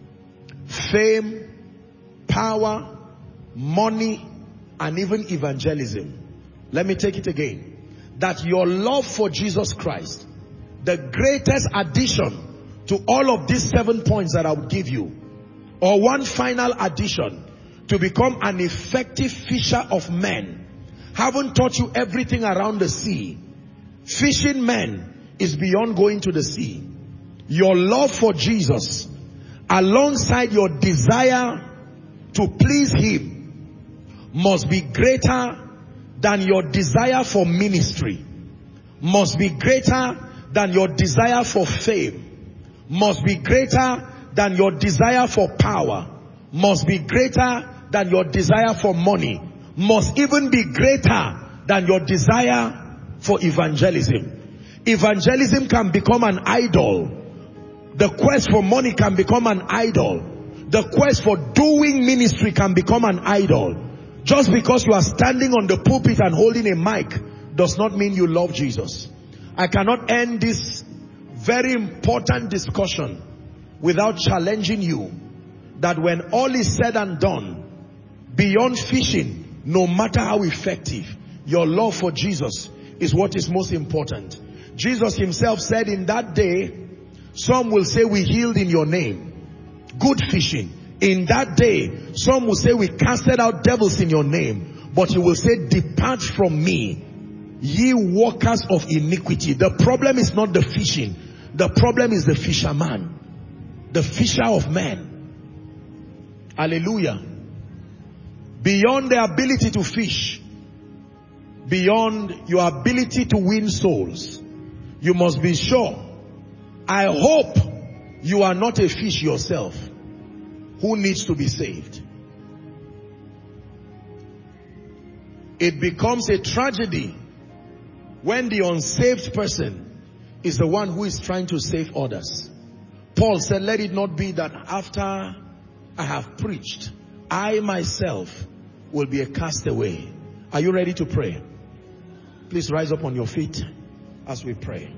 fame, power, money, and even evangelism. Let me take it again. That your love for Jesus Christ, the greatest addition to all of these seven points that I would give you, or one final addition, to become an effective fisher of men. Haven't taught you everything around the sea. Fishing men is beyond going to the sea. Your love for Jesus, alongside your desire to please Him, must be greater than your desire for ministry, must be greater than your desire for fame, must be greater than your desire for power, must be greater than your desire for money, must even be greater than your desire for evangelism. Evangelism can become an idol. The quest for money can become an idol. The quest for doing ministry can become an idol. Just because you are standing on the pulpit and holding a mic does not mean you love Jesus. I cannot end this very important discussion without challenging you that when all is said and done, beyond fishing, no matter how effective, your love for Jesus is what is most important. Jesus Himself said, in that day, some will say we healed in your name. Good fishing. In that day, some will say we casted out devils in your name. But He will say, depart from me, ye workers of iniquity. The problem is not the fishing. The problem is the fisherman. The fisher of men. Hallelujah. Beyond the ability to fish, beyond your ability to win souls, you must be sure. I hope you are not a fish yourself who needs to be saved. It becomes a tragedy when the unsaved person is the one who is trying to save others. Paul said, let it not be that after I have preached, I myself will be a castaway. Are you ready to pray? Please rise up on your feet as we pray.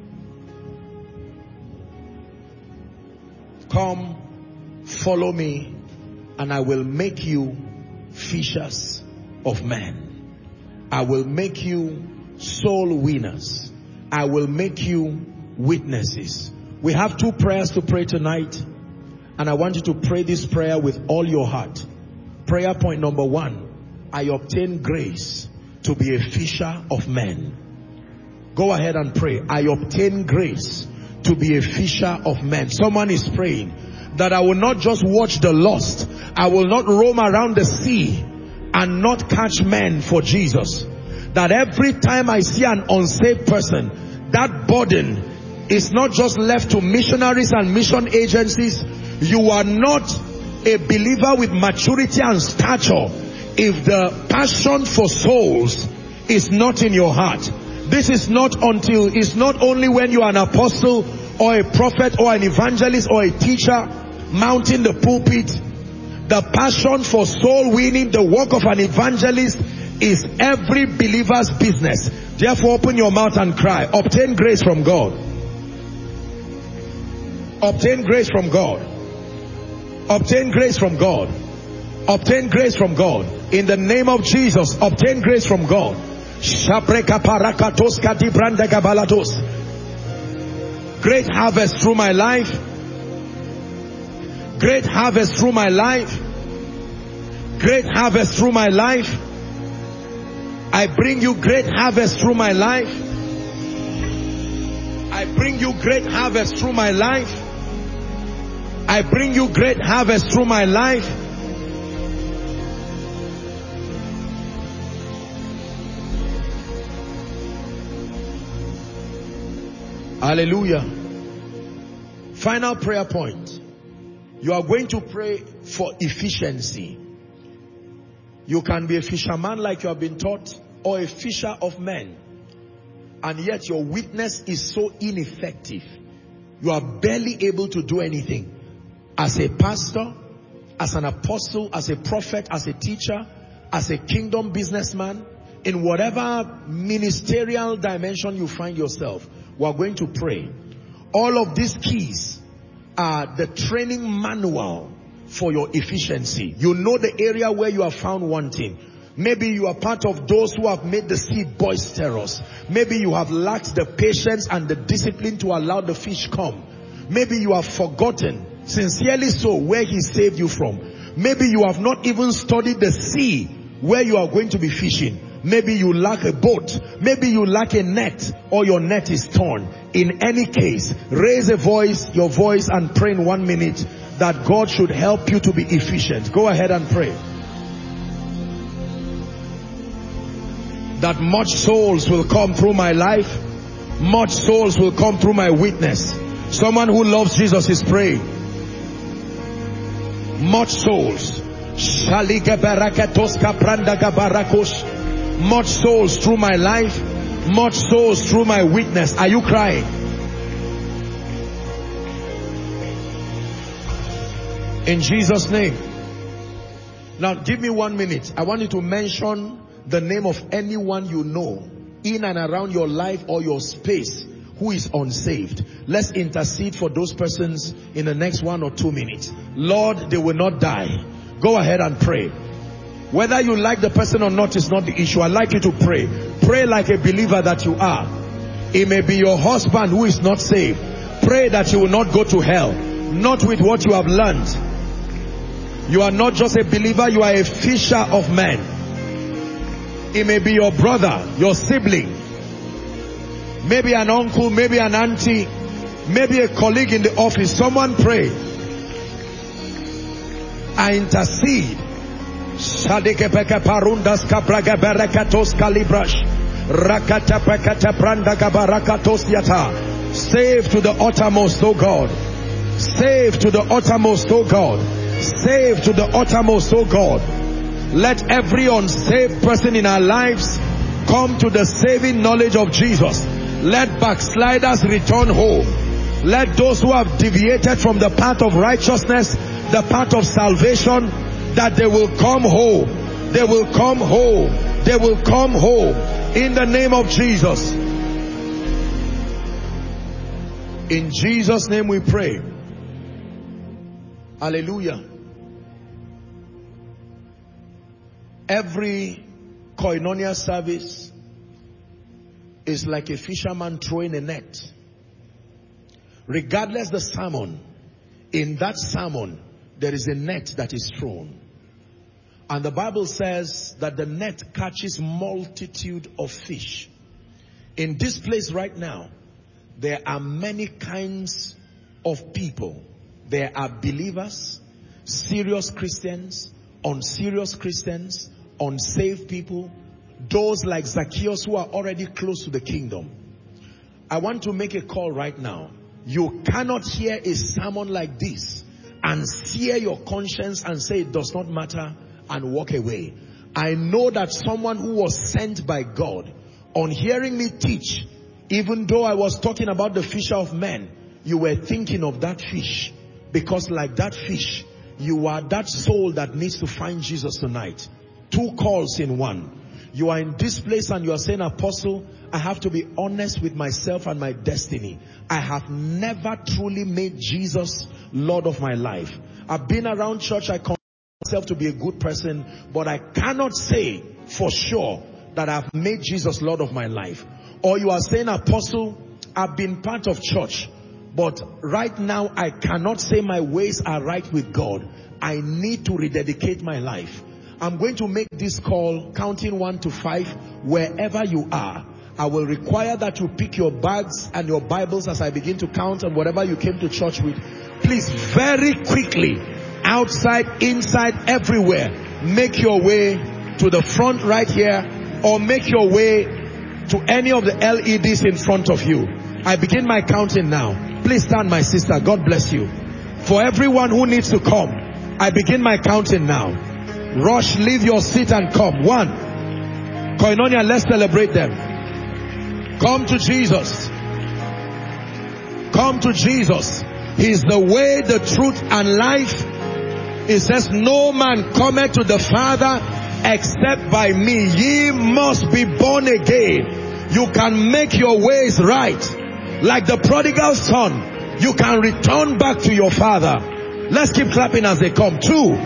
Come, follow me, and I will make you fishers of men. I will make you soul winners. I will make you witnesses. We have two prayers to pray tonight, and I want you to pray this prayer with all your heart. Prayer point number one, I obtain grace to be a fisher of men. Go ahead and pray. I obtain grace to be a fisher of men. Someone is praying that I will not just watch the lost. I will not roam around the sea and not catch men for Jesus. That every time I see an unsaved person, that burden is not just left to missionaries and mission agencies. You are not a believer with maturity and stature if the passion for souls is not in your heart. This is not until, it's not only when you are an apostle or a prophet or an evangelist or a teacher mounting the pulpit. The passion for soul winning, the work of an evangelist, is every believer's business. Therefore, open your mouth and cry. Obtain grace from God. Obtain grace from God. Obtain grace from God. Obtain grace from God. In the name of Jesus, obtain grace from God. Great harvest through my life. Great harvest through my life. Great harvest through my life. I bring you great harvest through my life. I bring you great harvest through my life. I bring you great harvest through my life. Hallelujah. Final prayer point. You are going to pray for efficiency. You can be a fisherman like you have been taught, or a fisher of men, and yet your witness is so ineffective. You are barely able to do anything. As a pastor, as an apostle, as a prophet, as a teacher, as a kingdom businessman, in whatever ministerial dimension you find yourself, we are going to pray. All of these keys are the training manual for your efficiency. You know the area where you are found wanting. Maybe you are part of those who have made the sea boisterous. Maybe you have lacked the patience and the discipline to allow the fish come. Maybe you have forgotten, sincerely so, where he saved you from. Maybe you have not even studied the sea where you are going to be fishing. Maybe you lack a boat. Maybe you lack a net, or your net is torn. In any case, raise a voice, your voice, and pray in one minute that God should help you to be efficient. Go ahead and pray. That much souls will come through my life. Much souls will come through my witness. Someone who loves Jesus is praying. Much souls. Much souls through my life. Much souls through my witness. Are you crying? In Jesus' name. Now give me one minute. I want you to mention the name of anyone you know in and around your life or your space who is unsaved. Let's intercede for those persons in the next one or two minutes. Lord, they will not die. Go ahead and pray. Whether you like the person or not is not the issue. I'd like you to pray. Pray like a believer that you are. It may be your husband who is not saved. Pray that you will not go to hell. Not with what you have learned. You are not just a believer, you are a fisher of men. It may be your brother, your sibling, maybe an uncle, maybe an auntie, maybe a colleague in the office. Someone pray. I intercede. Saved to the uttermost, oh God. Save to the uttermost, oh God. Save to the uttermost, oh God. Let every unsaved person in our lives come to the saving knowledge of Jesus. Let backsliders return home. Let those who have deviated from the path of righteousness, the path of salvation, that they will come home. They will come home. They will come home. In the name of Jesus. In Jesus' name we pray. Hallelujah. Every koinonia service is like a fisherman throwing a net. Regardless the sermon, in that sermon there is a net that is thrown. And the Bible says that the net catches multitude of fish. In this place right now, there are many kinds of people. There are believers, serious Christians, unserious Christians, unsaved people, those like Zacchaeus who are already close to the kingdom. I want to make a call right now. You cannot hear a sermon like this and sear your conscience and say it does not matter and walk away. I know that someone who was sent by God, on hearing me teach, even though I was talking about the fisher of men, you were thinking of that fish. Because like that fish, you are that soul that needs to find Jesus tonight. Two calls in one. You are in this place and you are saying, Apostle, I have to be honest with myself and my destiny. I have never truly made Jesus Lord of my life. I've been around church, I consider myself to be a good person, but I cannot say for sure that I've made Jesus Lord of my life. Or you are saying, Apostle, I've been part of church, but right now I cannot say my ways are right with God. I need to rededicate my life. I'm going to make this call, counting one to five, wherever you are. I will require that you pick your bags and your Bibles as I begin to count, and whatever you came to church with, please very quickly, outside, inside, everywhere, make your way to the front right here, or make your way to any of the L E Ds in front of you. I begin my counting now. Please stand, my sister. God bless you. For everyone who needs to come, I begin my counting now. Rush, leave your seat and come. One. Koinonia, let's celebrate them. Come to Jesus. Come to Jesus. He's the way, the truth, and life. It says, no man cometh to the Father except by me. Ye must be born again. You can make your ways right. Like the prodigal son, you can return back to your father. Let's keep clapping as they come. Two.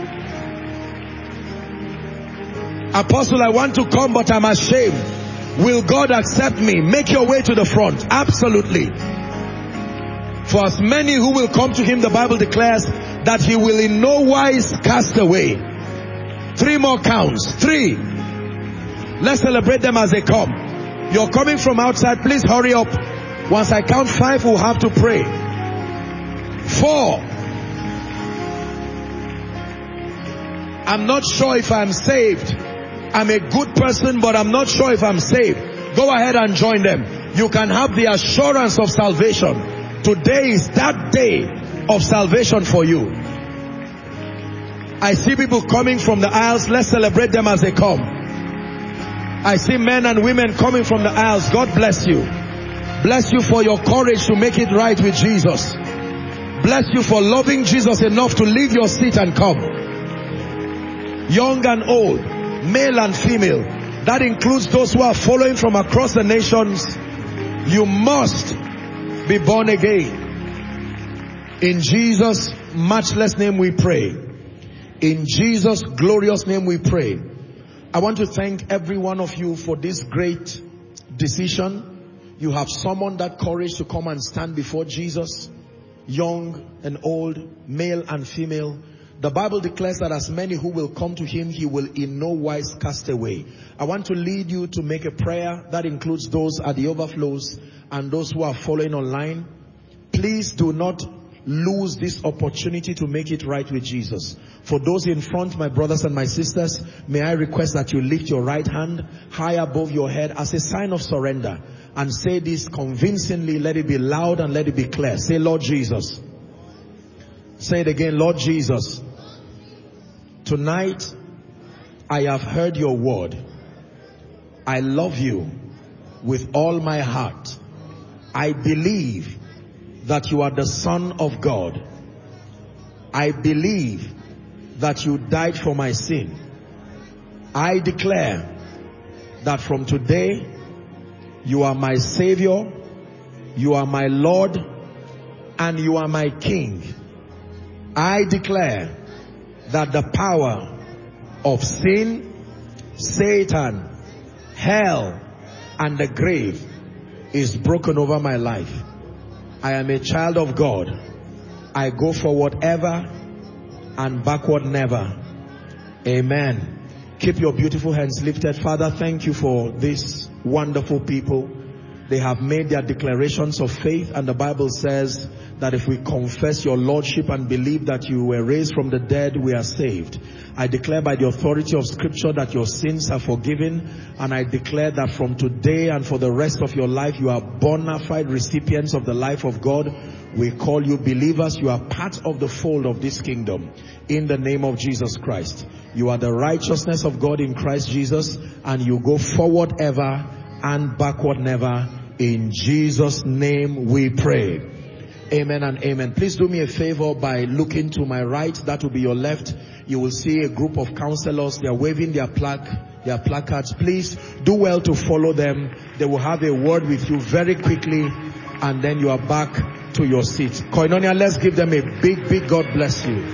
Apostle, I want to come, but I'm ashamed. Will God accept me? Make your way to the front. Absolutely. For as many who will come to him, the Bible declares that he will in no wise cast away. Three more counts. Three. Let's celebrate them as they come. You're coming from outside. Please hurry up. Once I count five, we'll have to pray. Four. I'm not sure if I'm saved. I'm a good person, but I'm not sure if I'm saved. Go ahead and join them. You can have the assurance of salvation. Today is that day of salvation for you. I see people coming from the aisles. Let's celebrate them as they come. I see men and women coming from the aisles. God bless you. Bless you for your courage to make it right with Jesus. Bless you for loving Jesus enough to leave your seat and come. Young and old, male and female, that includes those who are following from across the nations. You must be born again. In Jesus' matchless name we pray. In Jesus' glorious name we pray. I want to thank every one of you for this great decision. You have summoned that courage to come and stand before Jesus. Young and old, male and female. The Bible declares that as many who will come to him, he will in no wise cast away. I want to lead you to make a prayer that includes those at the overflows and those who are following online. Please do not lose this opportunity to make it right with Jesus. For those in front, my brothers and my sisters, may I request that you lift your right hand high above your head as a sign of surrender and say this convincingly. Let it be loud and let it be clear. Say, Lord Jesus. Say it again, Lord Jesus. Tonight, I have heard your word. I love you with all my heart. I believe that you are the Son of God. I believe that you died for my sin. I declare that from today, you are my Savior, you are my Lord, and you are my King. I declare that the power of sin, Satan, hell, and the grave is broken over my life. I am a child of God. I go forward ever and backward never. Amen. Keep your beautiful hands lifted. Father, thank you for these wonderful people. They have made their declarations of faith, and the Bible says that if we confess your Lordship and believe that you were raised from the dead, we are saved. I declare by the authority of Scripture that your sins are forgiven, and I declare that from today and for the rest of your life, you are bona fide recipients of the life of God. We call you believers. You are part of the fold of this kingdom. In the name of Jesus Christ. You are the righteousness of God in Christ Jesus, and you go forward ever and backward never. In Jesus' name we pray. Amen and amen. Please do me a favor by looking to my right. That will be your left. You will see a group of counselors. They are waving their plaque, their placards. Please do well to follow them. They will have a word with you very quickly, and then you are back to your seat. Koinonia, let's give them a big, big God bless you.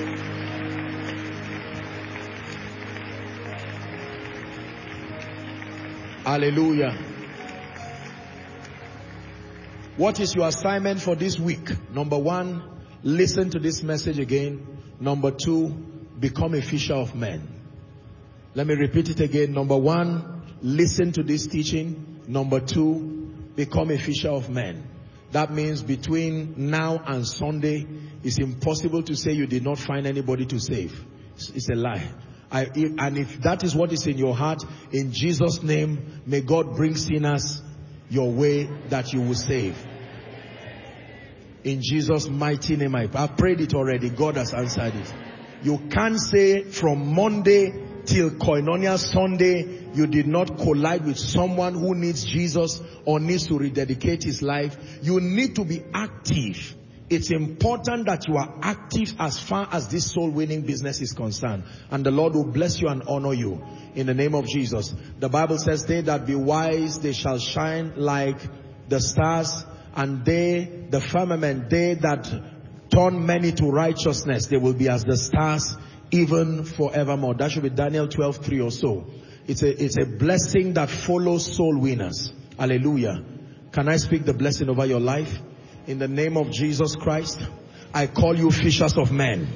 Hallelujah. What is your assignment for this week? Number one, listen to this message again. Number two, become a fisher of men. Let me repeat it again. Number one, listen to this teaching. Number two, become a fisher of men. That means between now and Sunday, it's impossible to say you did not find anybody to save. It's, it's a lie. I, if, and if that is what is in your heart, in Jesus' name, may God bring sinners your way that you will save. In Jesus' mighty name, I, I've prayed it already. God has answered it. You can't say from Monday till Koinonia Sunday, you did not collide with someone who needs Jesus or needs to rededicate his life. You need to be active. It's important that you are active as far as this soul winning business is concerned. And the Lord will bless you and honor you in the name of Jesus. The Bible says, they that be wise, they shall shine like the stars, and they, the firmament, they that turn many to righteousness, they will be as the stars even forevermore. That should be Daniel twelve three or so. It's a, it's a blessing that follows soul winners. Hallelujah. Can I speak the blessing over your life? In the name of Jesus Christ, I call you fishers of men.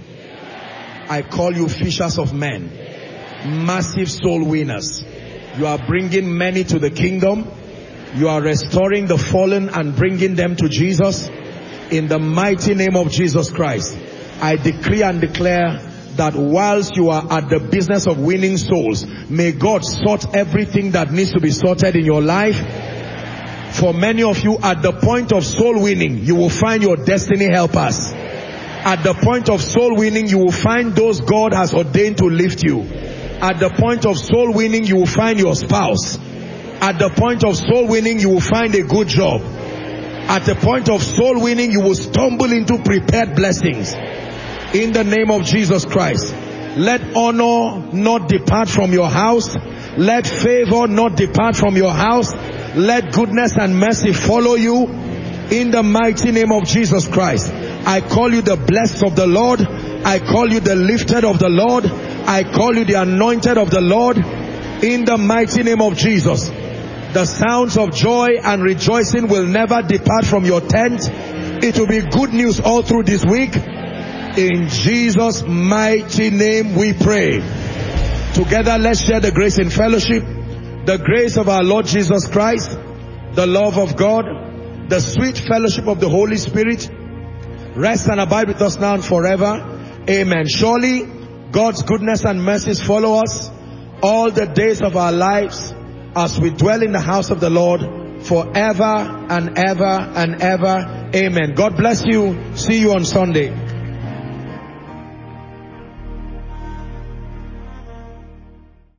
I call you fishers of men. Massive soul winners. You are bringing many to the kingdom. You are restoring the fallen and bringing them to Jesus. In the mighty name of Jesus Christ, I decree and declare that whilst you are at the business of winning souls, may God sort everything that needs to be sorted in your life. For many of you, at the point of soul winning, you will find your destiny helpers. At the point of soul winning, you will find those God has ordained to lift you. At the point of soul winning, you will find your spouse. At the point of soul winning, you will find a good job. At the point of soul winning, you will stumble into prepared blessings. In the name of Jesus Christ, let honor not depart from your house. Let favor not depart from your house. Let goodness and mercy follow you. In the mighty name of Jesus Christ, I call you the blessed of the Lord. I call you the lifted of the Lord. I call you the anointed of the Lord. In the mighty name of Jesus, the sounds of joy and rejoicing will never depart from your tent. It will be good news all through this week. In Jesus' mighty name we pray. Together, let's share the grace in fellowship. The grace of our Lord Jesus Christ, the love of God, the sweet fellowship of the Holy Spirit, rest and abide with us now and forever. Amen. Surely, God's goodness and mercies follow us all the days of our lives as we dwell in the house of the Lord forever and ever and ever. Amen. God bless you. See you on Sunday.